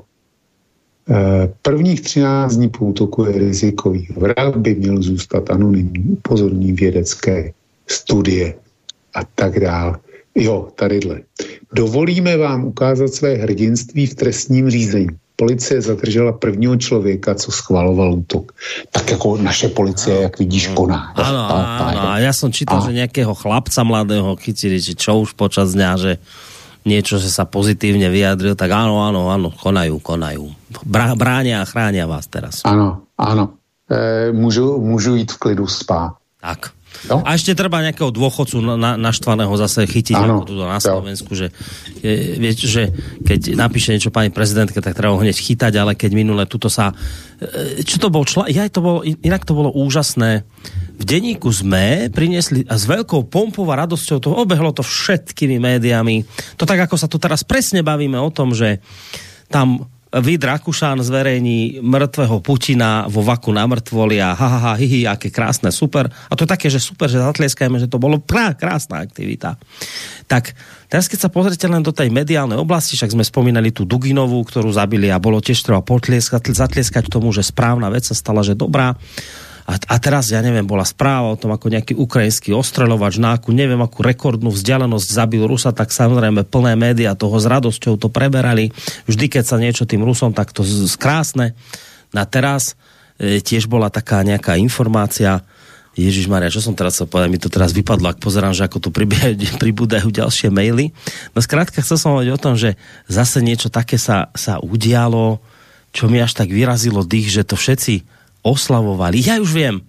E, prvních třináct dní po útoku je rizikový. Vrah by měl zůstat anonymní, upozorní vědecké studie a tak dál. Jo, tadyhle. Dovolíme vám ukázat své hrdinství v trestním řízení. Policie zadržela prvního člověka, co schvaloval útok. Tak jako naše policie, jak vidíš, koná. Áno, áno, a ja som čítal, a... že nejakého chlapca mladého chytili, či čo už počas dňa, že niečo, že sa pozitívne vyjadril, tak áno, áno, áno, konajú, konajú. Brá, bránia a chránia vás teraz. Áno, áno. E, môžu, môžu ísť v klidu spát. Tak. No? A ešte treba nejakého dôchodcu na, naštvaného zase chytiť ako tu na Slovensku, že, je, vieš, že keď napíše niečo pani prezidentke, tak treba ho hneď chytať, ale keď minule tuto sa... Čo to bol člán... Ja, to bolo, inak to bolo úžasné. V denníku es em e priniesli a s veľkou pompou a radosťou to obehlo to všetkými médiami. To tak, ako sa tu teraz presne bavíme o tom, že tam Vít Rakušan zverejní mŕtvého Putina vo vaku na mŕtvoli a ha, ha, ha, hi, hi, aké krásne, super. A to je také, že super, že zatlieskajme, že to bolo krá, krásna aktivita. Tak teraz, keď sa pozrite len do tej mediálnej oblasti, však sme spomínali tú Duginovú, ktorú zabili a bolo tiež treba potlieskať, zatlieskať tomu, že správna vec sa stala, že dobrá. A, a teraz, ja neviem, bola správa o tom, ako nejaký ukrajinský ostreľovač na akú, neviem, akú rekordnú vzdialenosť zabil Rusa, tak samozrejme plné médiá toho s radosťou to preberali. Vždy, keď sa niečo tým Rusom, tak to krásne. A teraz e, tiež bola taká nejaká informácia, Ježišmaria, čo som teraz chcel povedať, mi to teraz vypadlo, ak pozerám, že ako tu pribúdajú ďalšie maily. No skrátka, chcel som hovoriť o tom, že zase niečo také sa, sa udialo, čo mi až tak vyrazilo dých, že to všetci oslavovali. Ja už viem. E,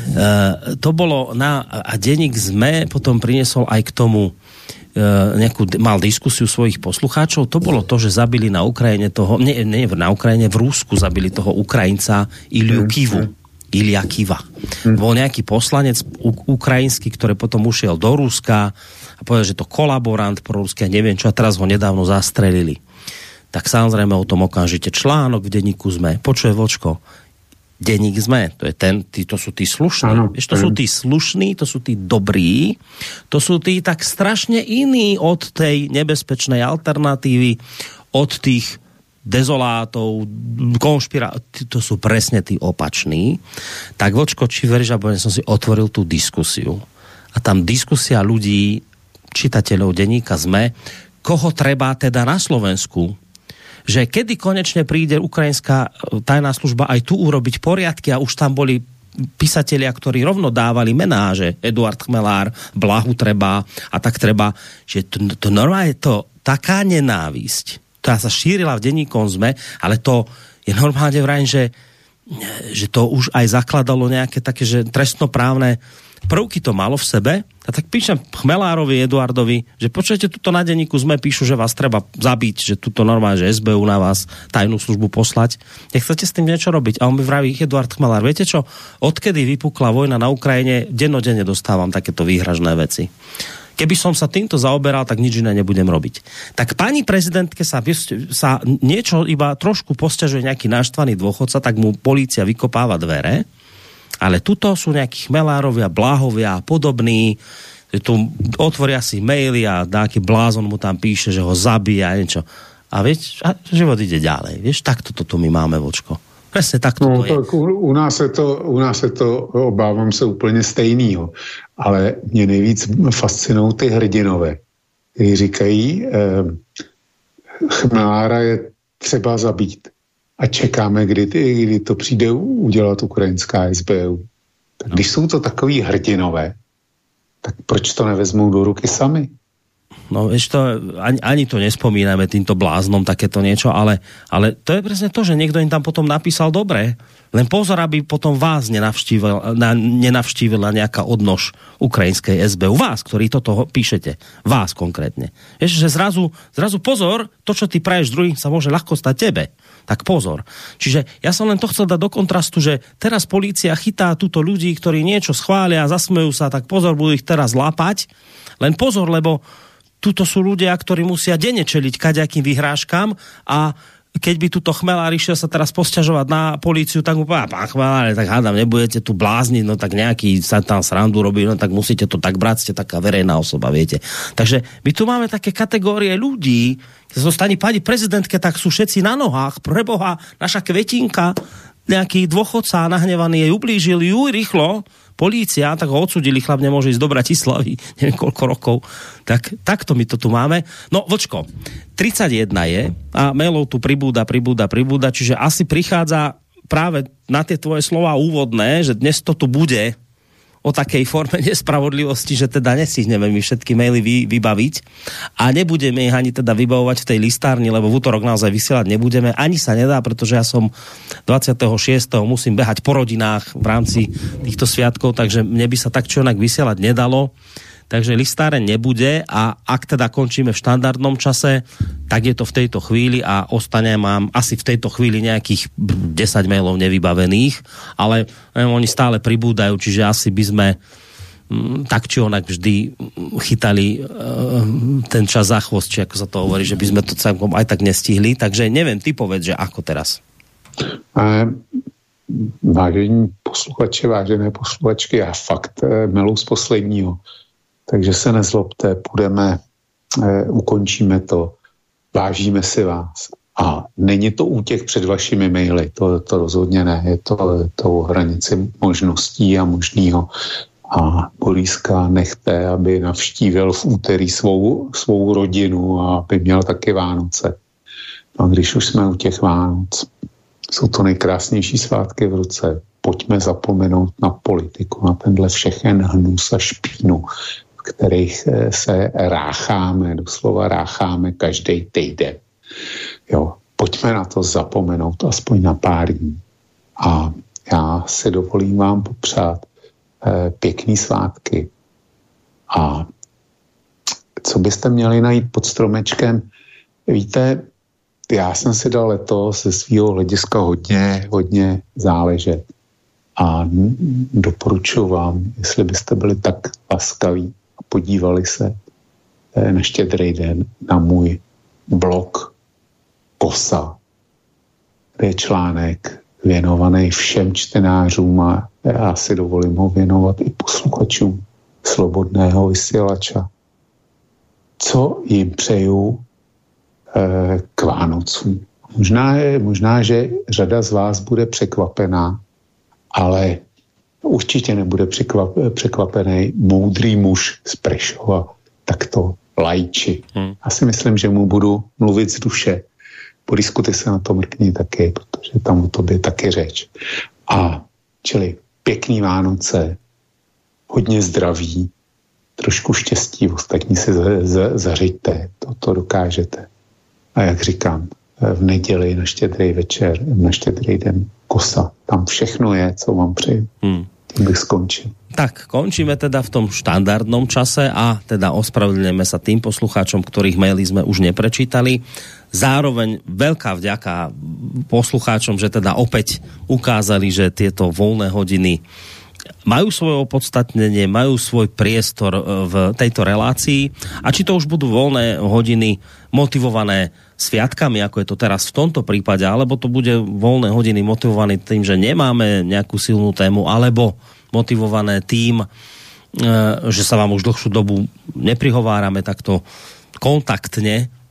to bolo na... A denník es em e potom priniesol aj k tomu e, nejakú... Mal diskusiu svojich poslucháčov. To bolo to, že zabili na Ukrajine toho... Nie, nie na Ukrajine, v Rusku zabili toho Ukrajinca Iliu Kivu. Ilia Kiva. Hmm. Bol nejaký poslanec ukrajinský, ktorý potom ušiel do Ruska a povedal, že to kolaborant pro ruské, neviem čo, a teraz ho nedávno zastrelili. Tak samozrejme o tom okamžite článok v denníku es em e. Počuje Vočko, denník es em e, to je ten, tí, to sú tí slušní. Ano, Vieš, to ano. sú tí slušní, to sú tí dobrí, to sú tí tak strašne iní od tej nebezpečnej alternatívy, od tých dezolátov, konšpirátorov, to sú presne tí opační. Tak Vočko, či veríš, alebo som si otvoril tú diskusiu. A tam diskusia ľudí, čitateľov denníka es em e, koho treba teda na Slovensku, že kedy konečne príde ukrajinská tajná služba aj tu urobiť poriadky a už tam boli písatelia, ktorí rovno dávali mená, že Eduard Chmelár, Blahu treba a tak treba, že to, to normálne je to taká nenávisť, ktorá sa šírila v denníku es em e, ale to je normálne vrajím, že, že to už aj zakladalo nejaké také, že trestnoprávne prvky to malo v sebe. A tak píšem Chmelárovi, Eduardovi, že počujete, tuto na denníku es em e píšu, že vás treba zabiť, že tuto normálne, že es bé ú na vás tajnú službu poslať. Nechcete s tým niečo robiť? A on mi vraví, Eduard Chmelár, viete čo? Odkedy vypukla vojna na Ukrajine, dennodenne dostávam takéto výhražné veci. Keby som sa týmto zaoberal, tak nič iné nebudem robiť. Tak pani prezidentke sa, sa niečo iba trošku posťažuje nejaký naštvaný dôchodca, tak mu polícia vykopáva dvere. Ale tuto sú nejakí Chmelárovia, Bláhovia a podobní, že tu otvoria si maily a nejaký blázon mu tam píše, že ho zabíja a niečo. a vieš, a život ide ďalej. Vieš, takto toto my máme, Vočko. Presne takto no, to je. Tak u, u, nás je to, u nás je to, obávám se, úplně stejnýho. Ale mě nejvíc fascinují ty hrdinové, kteří říkají, eh, chmelára je třeba zabít. A čekáme, kdy, kdy to přijde udělat ukrajinská S B U. Tak když jsou to takový hrdinové, tak proč to nevezmou do ruky sami? No vieš to, ani, ani to nespomíname týmto bláznom takéto niečo, ale, ale to je presne to, že niekto im tam potom napísal dobre, len pozor, aby potom vás nenavštívila, nenavštívila nejaká odnož ukrajinskej S B U. Vás, ktorí toto píšete. Vás konkrétne. Vieš, že zrazu, zrazu pozor, to, čo ty praješ druhým, sa môže ľahko stať tebe. Tak pozor. Čiže ja som len to chcel dať do kontrastu, že teraz polícia chytá túto ľudí, ktorí niečo schvália a zasmejú sa, tak pozor, budú ich teraz lápať. Len pozor, lebo tuto sú ľudia, ktorí musia denne čeliť kaďakým vyhrážkam a keď by tuto Chmelár išiel sa teraz posťažovať na políciu, tak mu povedal, pán Chmelár, tak hádam, nebudete tu blázniť, no tak nejaký sa tam srandu robí, no tak musíte to tak brať, ste taká verejná osoba, viete. Takže my tu máme také kategórie ľudí, keď zostane pani prezidentke, tak sú všetci na nohách, preboha, naša kvetinka, nejaký dôchodca nahnevaný jej ublížil, ju rýchlo, polícia, tak ho odsudili, chlap nemôže ísť do Bratislavy, neviem koľko rokov. Tak, takto my to tu máme. No, Vočko, tridsaťjeden je a mailov tu pribúda, pribúda, pribúda, čiže asi prichádza práve na tie tvoje slova úvodné, že dnes to tu bude o takej forme nespravodlivosti, že teda nestihneme my všetky maily vy, vybaviť a nebudeme ich ani teda vybavovať v tej listárni, lebo v útorok naozaj vysielať nebudeme. Ani sa nedá, pretože ja som dvadsiateho šiesteho musím behať po rodinách v rámci týchto sviatkov, takže mne by sa tak čo onak vysielať nedalo. Takže listáreň nebude a ak teda končíme v štandardnom čase, tak je to v tejto chvíli a ostane mám asi v tejto chvíli nejakých desať mailov nevybavených, ale neviem, oni stále pribúdajú, čiže asi by sme m, tak či onak vždy chytali e, ten čas za chvost, či ako sa to hovorí, že by sme to celkom aj tak nestihli. Takže neviem, ty povedz, že ako teraz. E, vážení posluchači, vážené posluchačky, já fakt e, melu z posledního. Takže se nezlobte, půjdeme, e, ukončíme to, vážíme si vás. A není to útěk před vašimi maily, to, to rozhodně ne, je to, to o hranici možností a možného. A Boríska nechte, aby navštívil v úterý svou, svou rodinu a aby měl taky Vánoce. No a když už jsme u těch Vánoc, jsou to nejkrásnější svátky v roce, pojďme zapomenout na politiku, na tenhle všechen hnus a špínu, v kterých se rácháme, doslova rácháme každý týden. Jo, pojďme na to zapomenout aspoň na pár dní. A já si dovolím vám popřát eh, pěkný svátky. A co byste měli najít pod stromečkem? Víte, já jsem si dal letos ze svého hlediska hodně, hodně záležet. A doporučuji vám, jestli byste byli tak laskaví a podívali se na Štědrý den na můj blog Kosa, kde je článek věnovaný všem čtenářům a já si dovolím ho věnovat i posluchačům Slobodného vysílača. Co jim přeju eh, k Vánocům. Možná, je, možná, že řada z vás bude překvapená, ale určitě nebude překvap, překvapený moudrý muž z Prešova, takto lajči. Hmm. Já si myslím, že mu budu mluvit z duše. Borisku, ty se na to mrkni taky, protože tam o tobě taky řeč. A čili pěkný Vánoce, hodně zdraví, trošku štěstí, ostatní si za, za, zařiďte, to, to dokážete. A jak říkám, v neděli na Štědrý večer, na Štědrý den Kosa. Tam všechno je, co vám přeju. Hmm. Tím bych skončil. Tak, končíme teda v tom štandardnom čase a teda ospravedlňujeme sa tým poslucháčom, ktorých maily sme už neprečítali. Zároveň veľká vďaka poslucháčom, že teda opäť ukázali, že tieto voľné hodiny majú svoje opodstatnenie, majú svoj priestor v tejto relácii a či to už budú voľné hodiny motivované sviatkami, ako je to teraz v tomto prípade, alebo to bude voľné hodiny motivované tým, že nemáme nejakú silnú tému, alebo motivované tým, že sa vám už dlhšiu dobu neprihovárame takto kontaktne,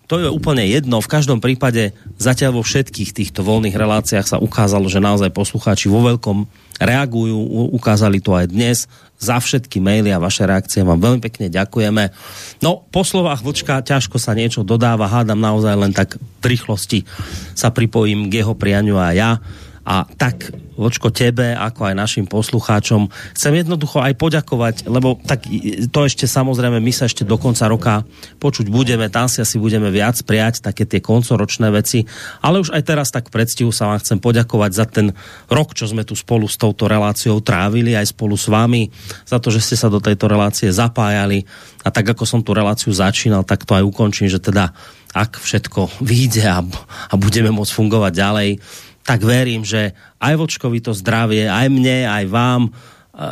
to je úplne jedno. V každom prípade zatiaľ vo všetkých týchto voľných reláciách sa ukázalo, že naozaj poslucháči vo veľkom reagujú, ukázali to aj dnes. Za všetky maily a vaše reakcie vám veľmi pekne ďakujeme. No, po slovách Vlčka ťažko sa niečo dodáva, hádam naozaj len tak v rýchlosti sa pripojím k jeho prianiu a ja. A tak, Vlčko, tebe, ako aj našim poslucháčom, chcem jednoducho aj poďakovať, lebo tak to ešte samozrejme, my sa ešte do konca roka počuť budeme, tam si asi budeme viac prijať také tie koncoročné veci, ale už aj teraz tak predstihu sa vám chcem poďakovať za ten rok, čo sme tu spolu s touto reláciou trávili, aj spolu s vami, za to, že ste sa do tejto relácie zapájali a tak, ako som tú reláciu začínal, tak to aj ukončím, že teda, ak všetko vyjde a, a budeme môcť fungovať ďalej, tak verím, že aj Vlčkovi to zdravie, aj mne, aj vám e,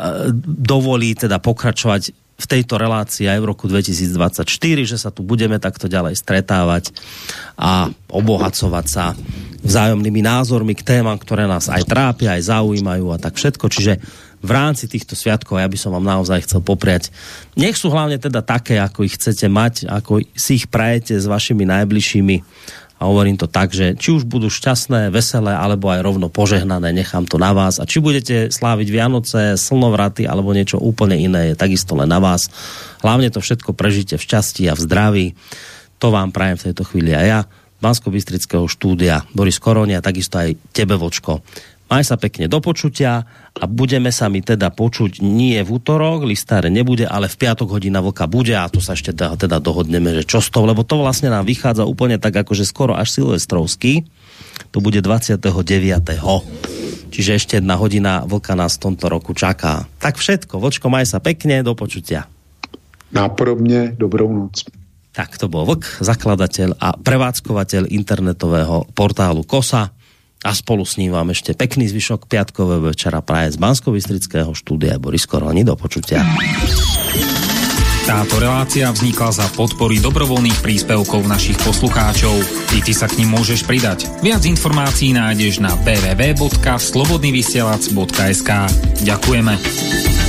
dovolí teda pokračovať v tejto relácii aj v roku dvetisícdvadsaťštyri, že sa tu budeme takto ďalej stretávať a obohacovať sa vzájomnými názormi k témam, ktoré nás aj trápia, aj zaujímajú a tak všetko. Čiže v rámci týchto sviatkov ja by som vám naozaj chcel popriať. Nech sú hlavne teda také, ako ich chcete mať, ako si ich prajete s vašimi najbližšími. A hovorím to tak, že či už budú šťastné, veselé, alebo aj rovno požehnané, nechám to na vás. A či budete sláviť Vianoce, slnovraty, alebo niečo úplne iné, je takisto len na vás. Hlavne to všetko prežite v šťastí a v zdraví. To vám prajem v tejto chvíli aj ja. Banskobystrického štúdia Boris Koroni a takisto aj tebe, Vlčko. Maj sa pekne do počutia a budeme sa mi teda počuť nie v útorok, listáre nebude, ale v piatok hodina vlka bude a to sa ešte teda, teda dohodneme, že čo s tou, lebo to vlastne nám vychádza úplne tak akože skoro až silvestrovský. To bude dvadsiateho deviateho Čiže ešte jedna hodina vlka nás v tomto roku čaká. Tak všetko, Vlčko, maj sa pekne, do počutia. Nápodobne, dobrou noc. Tak to bol Vlk, zakladateľ a prevádzkovateľ internetového portálu Kosa. A spolu s ním vám ešte pekný zvyšok piatkového večera praje z Banskobystrického štúdia Boris Koroni. Do počutia. Táto relácia vznikla za podpory dobrovoľných príspevkov našich poslucháčov. I ty sa k nim môžeš pridať. Viac informácií nájdeš na w w w bodka slobodnyvysielac bodka es ka. Ďakujeme.